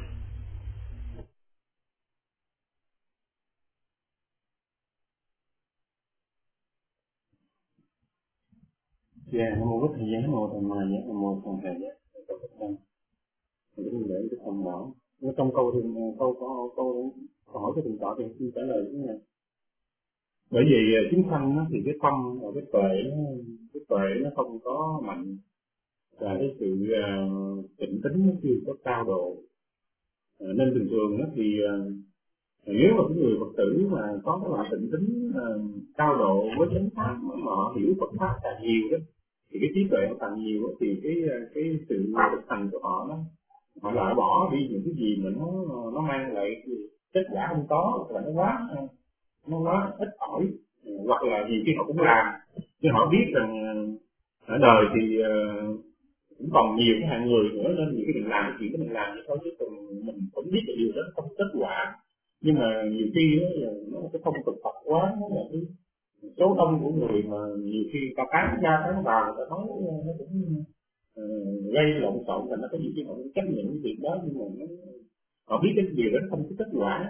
Nam Mô Bổn Thầy, Nam Mô Tham Ma, Nam Mô Tham Thầy, Nam Mô Tham Thầy. Để cái thông báo trong câu hỏi cái tình tọa thì xin trả lời thế này. Bởi vì chúng sanh thì cái tâm và cái tuệ nó không có mạnh, và cái sự tịnh tính nó chưa có cao độ, nên thường thường thì nếu mà cái người Phật tử mà có cái loại tịnh tính cao độ với chánh pháp mà họ hiểu Phật pháp càng nhiều đó, thì cái trí tuệ nó càng nhiều đó, thì cái sự thực hành của họ họ loại bỏ đi những cái gì mà nó mang lại kết quả không có, và nó quá ít ỏi, hoặc là gì khi họ cũng làm, nhưng họ biết rằng ở đời thì cũng còn nhiều cái hạng người nữa, nên những cái mình làm chỉ cái mình làm vậy thôi, chứ còn mình cũng biết được điều đó không kết quả. Nhưng mà nhiều khi nó cái phong tục Phật quá, nó là cái số đông của người mà nhiều khi ta tán ra tán vào, ta nói nó cũng gây lộn xộn, thành nó có những cái họ chấp nhận cái việc đó, nhưng mà họ biết cái điều đó không có kết quả.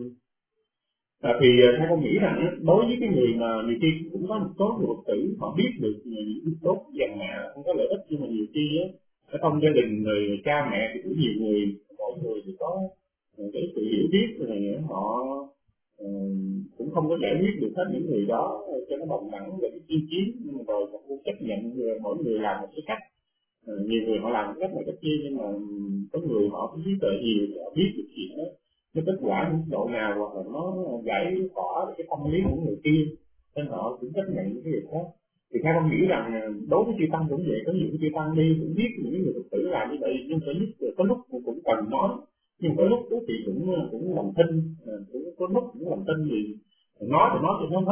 Thì theo con nghĩ rằng đối với cái người mà nhiều khi cũng có một số người Phật tử họ biết được những cái tốt dần mà không có lợi ích, nhưng mà nhiều khi ở trong gia đình người cha mẹ thì cũng nhiều người, mỗi người thì có cái sự hiểu biết này, họ cũng không có giải quyết được hết những người đó cho nó đồng đẳng về cái chi kiến, nhưng mà rồi cũng chấp nhận mỗi người làm một cái cách. Nhiều người họ làm một cách này cách kia, nhưng mà có người họ cũng trí tuệ nhiều, họ biết được chuyện đó nó kết quả mức độ nào, hoặc là nó giải tỏa cái tâm lý của người kia, nên họ cũng chấp nhận những cái việc đó. Thì theo con nghĩ rằng đối với chư tăng cũng vậy, có những chư tăng đi cũng biết những người Phật tử làm như vậy, nhưng có lúc cũng cần nói, nhưng có lúc thì cũng làm thinh, cũng có lúc cũng làm thinh gì nói thì nói cho nó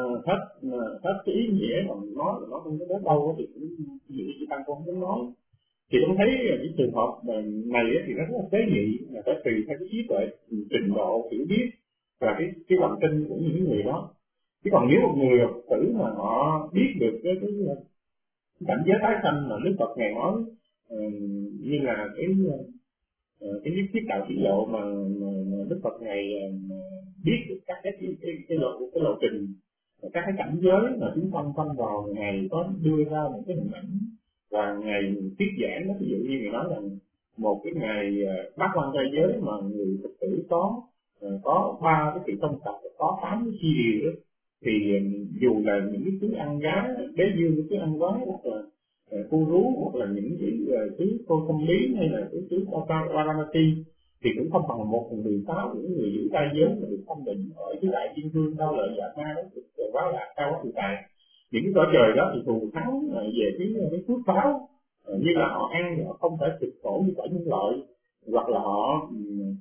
hết cái ý nghĩa, mà nói là nó không có đến đâu thì cũng nhiều chư tăng không muốn nói. Thì tôi thấy cái trường hợp này thì nó rất là tế nhị, là phải tùy theo cái trí tuệ, trình độ hiểu biết và cái lòng tin của những người đó. Chứ còn nếu một người Phật tử mà họ biết được cái cảnh giới tái sanh mà Đức Phật ngài nói như là cái nhất thiết đạo chỉ lộ mà Đức Phật ngài biết được các cái lộ trình, các cái cảnh giới mà chúng tâm vào, ngài có đưa ra một cái hình ảnh và ngày thuyết giảng đó. Ví dụ như người nói rằng một cái ngày bát quan trai giới mà người Phật tử có 3 cái sự trong sạch, có 8 cái chi điều đó, thì dù là những cái thứ ăn gái đế dương, cái thứ ăn quái, hoặc là cô rú, hoặc là những cái thứ cô tâm lý, hay là cái thứ Varanasi, thì cũng không bằng 1/16 những người giữ trai giới mà được thanh định ở cái đại thiên vương đau lợi dạ ma đó, quá là cao quá tự tại. Những cái cõi trời đó thì thù thắng về cái phước báo, như là họ ăn thì họ không phải cực khổ như cõi nhân lợi, hoặc là họ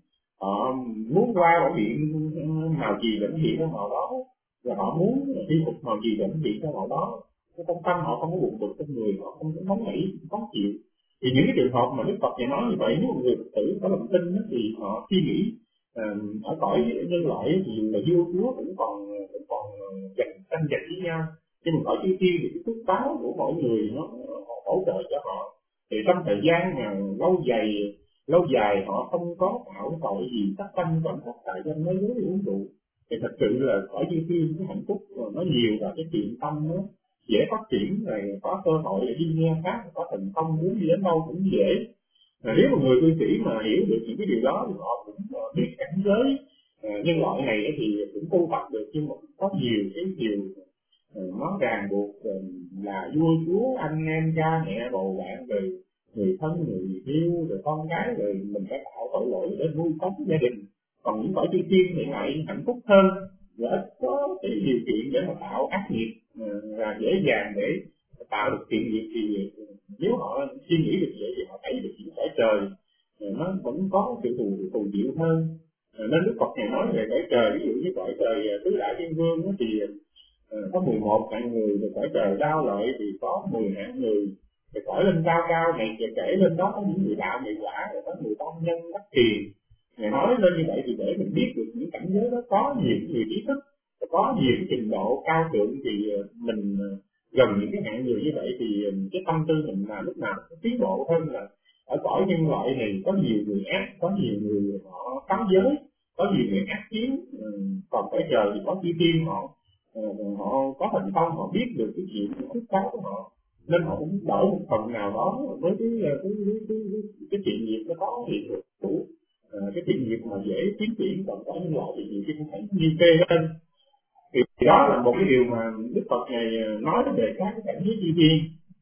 muốn qua bảo điện màu gì bệnh viện ở màu đó, và họ muốn đi phục màu gì bệnh viện ở màu đó. Cái tâm họ không có buồn bực trong người, họ không có nóng nảy, khó chịu. Thì những cái trường hợp mà Đức Phật này nói như vậy, nếu một người Phật tử có lòng tin thì họ suy nghĩ ở cõi nhân loại thì là vua chúa cũng còn tranh giành với nhau, nhưng mà cõi chư thiên thì cái phước báo của mỗi người nó hỗ trợ cho họ. Thì trong thời gian mà lâu dài họ không có tạo tội gì sát sanh còn các tại danh nói dối uống rượu, thì thật sự là cõi chư thiên cái hạnh phúc nó nhiều, và cái thiện tâm nó dễ phát triển, rồi có cơ hội để đi nghe pháp, có thành công muốn đi đến đâu cũng dễ. Nếu mà người cư sĩ mà hiểu được những cái điều đó thì họ cũng biết cảnh giới nhân loại này thì cũng tu tập được, nhưng mà có nhiều cái điều nó ràng buộc là vua chúa, anh em, cha mẹ, bầu bạn, rồi người thân, người yêu, rồi con cái, rồi mình phải tạo tội lỗi để nuôi sống gia đình. Còn những cõi chư thiên thì lại hạnh phúc hơn, và ít có cái điều kiện để mà tạo ác nghiệp, và dễ dàng để tạo được thiện nghiệp. Thì nếu họ suy nghĩ được vậy thì họ thấy được những cõi trời nó vẫn có sự thù diệu hơn. Nên Đức Phật này nói về cõi trời, ví dụ như cõi trời tứ đại thiên vương thì có 11 hạng người, rồi cõi trời đau lợi thì có 10 hạng người, rồi cõi lên cao này kể lên đó có những người đạo người quả, rồi có người tôn nhân đắc tiền. Ngài nói lên như vậy thì để mình biết được những cảnh giới đó có nhiều người trí thức, có nhiều trình độ cao thượng, thì mình gần những cái hạng người như vậy thì cái tâm tư mình là lúc nào cũng tiến bộ hơn. Là ở cõi nhân loại này có nhiều người ác, có nhiều người họ cấm giới, có nhiều người ác chiến, còn cõi trời thì có chư thiên họ có thành công, họ biết được cái chuyện phước báo của họ, nên họ cũng đỡ một phần nào đó với cái chuyện nghiệp nó có hiện đủ cái chuyện nghiệp mà dễ tiến triển. Còn cõi nhân loại thì nhiều khi cũng phải nghiêm phê hơn. Thì đó là một cái điều mà Đức Phật này nói về các cái cảnh giới chư thiên,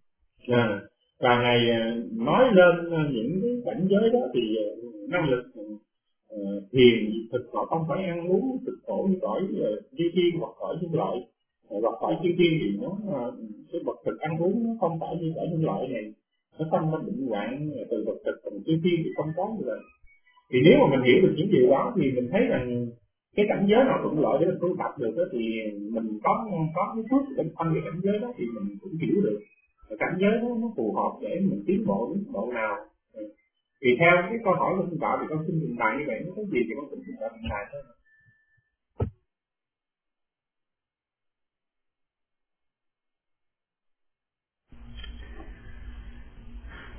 và ngài nói lên những cái cảnh giới đó thì năng lực thiền thực họ không phải ăn uống thực khổ như cõi chư thiên hoặc cõi nhân loại. Hoặc cõi chư thiên thì nó cái vật thực ăn uống nó không phải như cõi nhân loại này, nó không có bệnh hoạn từ vật thực, còn chư thiên thì không có như vậy. Thì nếu mà mình hiểu được những điều đó thì mình thấy rằng cái cảnh giới nào thuận lợi để mình tu tập được đó, thì mình có cái phước để phân cái cảnh giới đó thì mình cũng hiểu được cảnh giới đó nó phù hợp để mình tiến bộ đến độ nào. Thì theo cái câu hỏi của chúng ta thì con xin trình bày như vậy, nó có gì thì con xin trình bày thôi.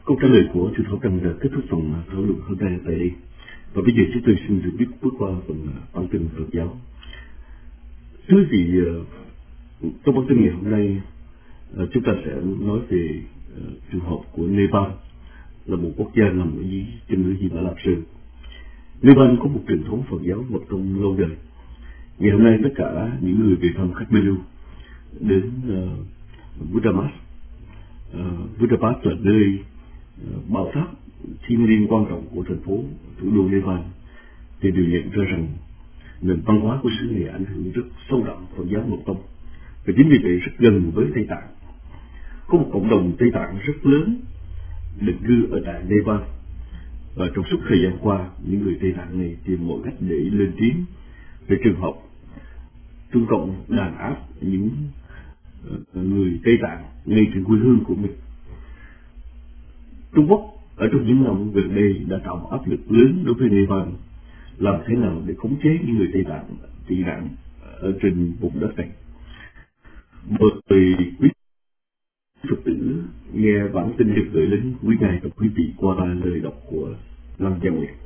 Câu trả lời của Sư Thảo Trần đã kết thúc phần thảo luận hôm nay tại đây. Và bây giờ chúng tôi xin được bước qua phần bản tin Phật giáo. Thưa quý vị, trong bản tin ngày hôm nay, chúng ta sẽ nói về trường hợp của Nepal, là một quốc gia nằm ở dưới chân núi Hy Lạp Sơn. Nepal có một truyền thống Phật giáo mật tông lâu đời. Ngày hôm nay tất cả những người về thăm Kathmandu đến Budapest. Budapest là nơi bảo tháp thiêng liêng quan trọng của thành phố thủ đô Nepal, thì đều nhận ra rằng nền văn hóa của xứ này ảnh hưởng rất sâu đậm Phật giáo mật tông, và chính vì vậy rất gần với Tây Tạng. Có một cộng đồng Tây Tạng rất lớn định cư ở tại Nepal, và trong suốt thời gian qua, những người Tây Tạng này tìm mọi cách để lên tiếng về trường hợp Trung Cộng đàn áp những người Tây Tạng ngay trên quê hương của mình. Trung Quốc ở trong những năm gần đây đã tạo một áp lực lớn đối với Nepal, làm thế nào để khống chế những người Tây Tạng tị nạn ở trên vùng đất này. Mời quý Phật tử nghe bản tin được gửi đến quý ngài và quý vị qua lời đọc của Lăng Gia Nguyệt.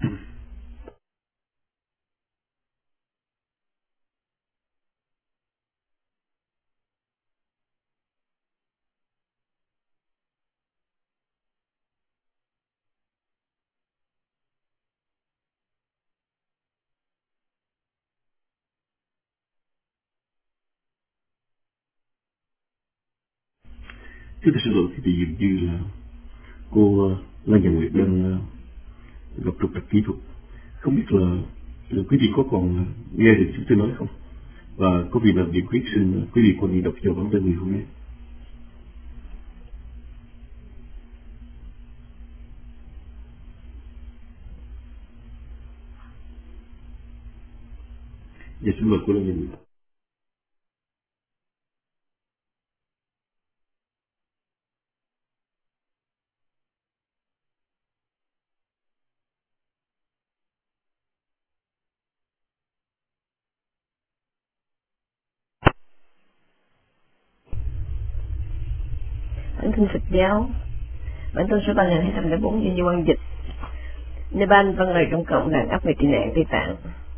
Chúng ta xin lỗi quý vị, dường như là cô Lăng Gia Nguyệt đang gặp trục trặc kỹ thuật. Không biết là quý vị có còn nghe được chúng tôi nói không? Và có vị nào điện quyết xin quý vị còn đi đọc cho bản tin ngày hôm nay. Dạ xin mời cô Lăng Gia Nguyệt. Bản tin Phật giáo, bản tin số 3204 do Quan dịch. Nepal vâng lời Trung Cộng đàn áp người tị nạn Tây Tạng.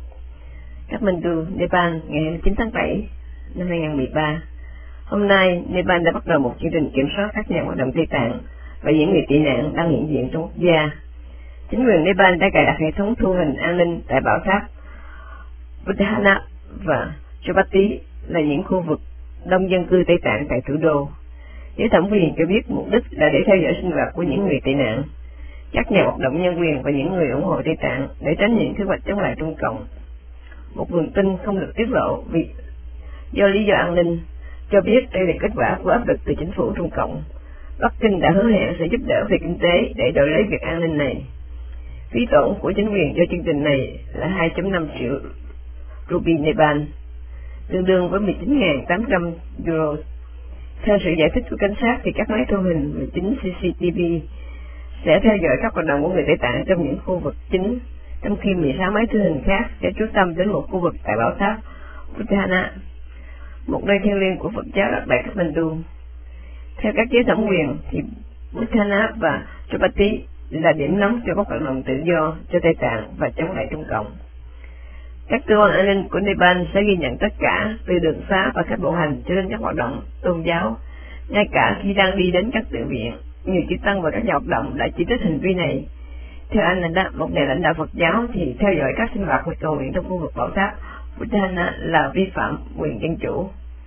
Kathmandu, Nepal, ngày 29 tháng 7 năm 2013. Hôm nay, Nepal đã bắt đầu một chương trình kiểm soát các nhà hoạt động Tây Tạng và những người tị nạn đang hiện diện trong quốc gia. Chính quyền Nepal đã cài đặt hệ thống thu hình an ninh tại bảo tháp Buddhanath và Chopati, là những khu vực đông dân cư Tây Tạng tại thủ đô. Giới thẩm quyền cho biết mục đích là để theo dõi sinh hoạt của những người tị nạn, các nhà hoạt động nhân quyền và những người ủng hộ Tây Tạng để tránh những kế hoạch chống lại Trung Cộng. Một nguồn tin không được tiết lộ vì do lý do an ninh cho biết đây là kết quả của áp lực từ chính phủ Trung Cộng. Bắc Kinh đã hứa hẹn sẽ giúp đỡ về kinh tế để đổi lấy việc an ninh này. Phí tổn của chính quyền cho chương trình này là 2.5 triệu rupee Nepal, tương đương với 19.800 euro. Theo sự giải thích của cảnh sát thì các máy thu hình 19 CCTV sẽ theo dõi các hoạt động của người Tây Tạng trong những khu vực chính, trong khi 16 máy thu hình khác sẽ chú tâm đến một khu vực tại bảo tháp Buddhanath, một nơi thiêng liêng của Phật giáo đặt tại Kathmandu. Theo các giới thẩm quyền thì Buddhanath và Chopati là điểm nóng cho các hoạt động tự do cho Tây Tạng và chống lại Trung Cộng. Các cơ quan an ninh của Nepal sẽ ghi nhận tất cả từ đường xá và khách bộ hành cho đến các hoạt động tôn giáo, ngay cả khi đang đi đến các tự viện. Nhiều chư tăng và các nhà hoạt động đã chỉ trích hành vi này. Theo một nhà lãnh đạo Phật giáo thì theo dõi các sinh hoạt và cầu nguyện trong khu vực bảo tháp Buddhanath là vi phạm quyền dân chủ.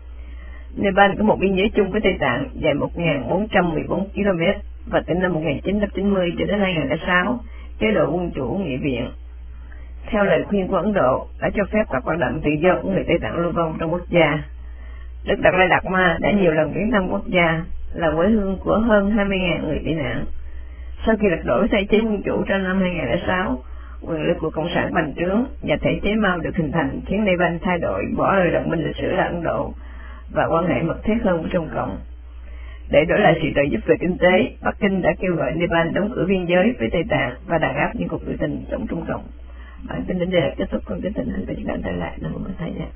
Nepal có một biên giới chung với Tây Tạng dài 1.414 km và từ năm 1990 cho đến 2006, chế độ quân chủ nghị viện, theo lời khuyên của Ấn Độ, đã cho phép các hoạt động tự do của người Tây Tạng lưu vong trong quốc gia. Đức Đạt Lai Đạt Ma đã nhiều lần viếng thăm quốc gia, là quê hương của hơn 20.000 người tị nạn. Sau khi lật đổ thể chế quân chủ trong năm 2006, quyền lực của Cộng sản bành trướng và thể chế Mao được hình thành, khiến Nepal thay đổi, bỏ lời đồng minh lịch sử là Ấn Độ và quan hệ mật thiết hơn với Trung Cộng. Để đổi lại sự trợ giúp về kinh tế, Bắc Kinh đã kêu gọi Nepal đóng cửa biên giới với Tây Tạng và đàn áp những cuộc biểu tình chống Trung Cộng. Bản tin đến đây là kết thúc. Con kính thỉnh anh và chúng ta trở lại năm mới thay nhé.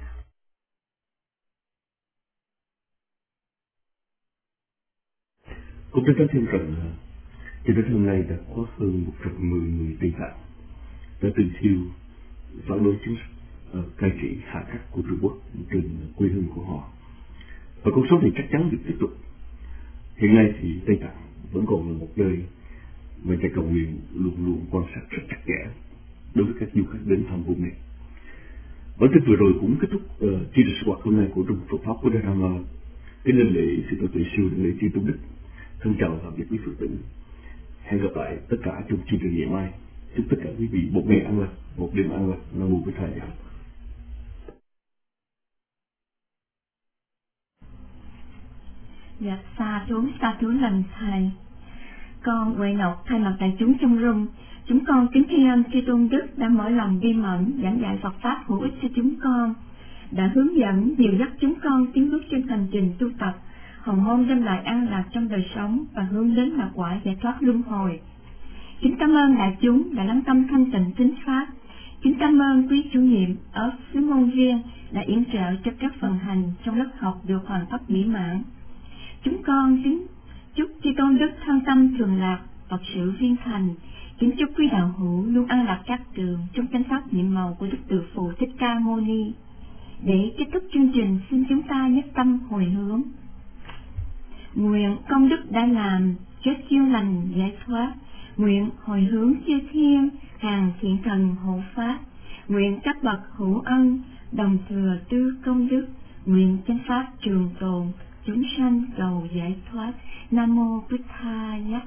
Cũng rất thêm rằng Cho đến hôm nay đã có hơn 110 người Tây Tạng đã từng siêu phản đối chính sách cai trị hạ khắc của Trung Quốc trên quê hương của họ, và con số này chắc chắn được tiếp tục. Hiện nay thì Tây Tạng vẫn còn là một nơi mà nhà cầu nguyện luôn luôn quan sát rất chặt chẽ đối với các du khách đến thăm vùng này. Bản tin vừa rồi cũng kết thúc chương trình sinh hoạt hôm nay của Trung Phật pháp của Đà Rama. Kính lên lễ sư tổ tuệ siêu lễ tri tôn đức. Thân chào tạm biệt quý Phật tử. Hẹn gặp lại tất cả trong chương trình ngày mai. Chúc tất cả quý vị một ngày an lành, một đêm an lành. Nam mô Bổn Thầy. Dạ, xa thú lành thầy. Con Huệ Ngọc thay mặt đại chúng trong room, chúng con kính tri ân chư tôn đức đã mở lòng bi mẫn giảng dạy Phật pháp hữu ích cho chúng con, đã hướng dẫn dìu dắt chúng con tiến bước trên hành trình tu tập hồng môn đem lại an lạc trong đời sống và hướng đến lạc quả giải thoát luân hồi. Kính cảm ơn đại chúng đã lắng tâm thanh tịnh tín pháp. Kính cảm ơn quý chủ nhiệm ở xứ môn Viên đã yểm trợ cho các phần hành trong lớp học được hoàn tất mỹ mãn. Chúng con kính chúc chư tôn đức thân tâm thường lạc, Phật sự viên thành. Kính chúc quý đạo hữu luôn an lạc các tường trong chánh pháp nhiệm màu của Đức Từ Phụ Thích Ca Mâu Ni. Để kết thúc chương trình, xin chúng ta nhất tâm hồi hướng. Nguyện công đức đã làm, kết chiêu lành giải thoát. Nguyện hồi hướng chư thiên, hàng thiện thần hộ pháp. Nguyện các bậc hữu ân, đồng thừa tư công đức. Nguyện chánh pháp trường tồn, chúng sanh cầu giải thoát. Nam mô Bích Tha Giác.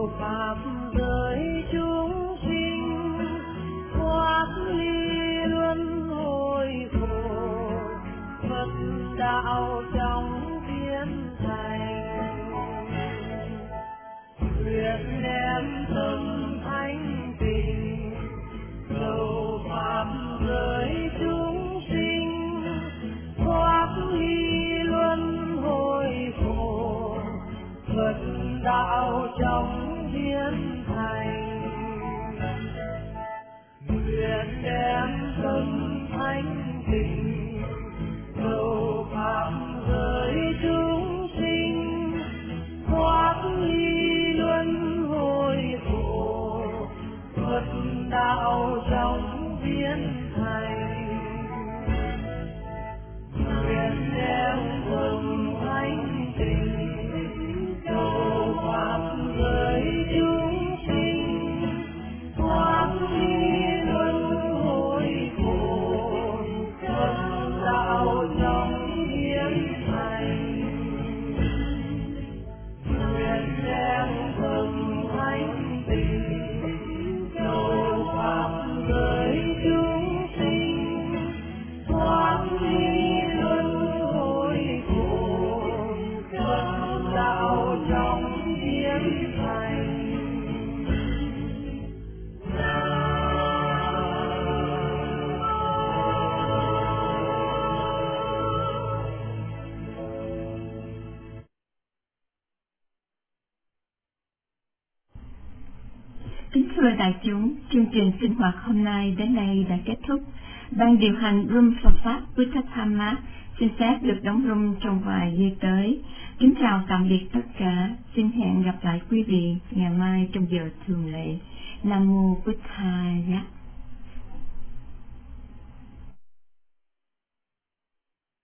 pháp giới chúng sinh thoát ly luân hồi khổ, Phật đạo trong thiên thành. Nguyện đem tâm thanh tịnh cầu pháp giới chúng sinh thoát ly luân hồi khổ, Phật đạo trong thiên thành. Nguyện đem tâm thanh tịnh cầu pháp giới chúng sinh thoát ly luân hồi khổ, Phật đạo trong thiên thành. Nguyện đem tâm thanh tịnh cầu pháp giới chúng sinh thoát ly luân hồi khổ, Phật đạo trong thiên thành. Nguyện đem tâm thanh tịnh cầu pháp giới chúng sinh thoát ly luân hồi khổ, Phật đạo trong thiên thành. Kính thưa đại chúng, chương trình sinh hoạt hôm nay đến đây đã kết thúc. Ban điều hành Room for Pháp Buddha xin phép được đóng room trong vài giây tới. Kính chào tạm biệt tất cả. Xin hẹn gặp lại quý vị ngày mai trong giờ thường lệ. Nam mô Bụt Thaya.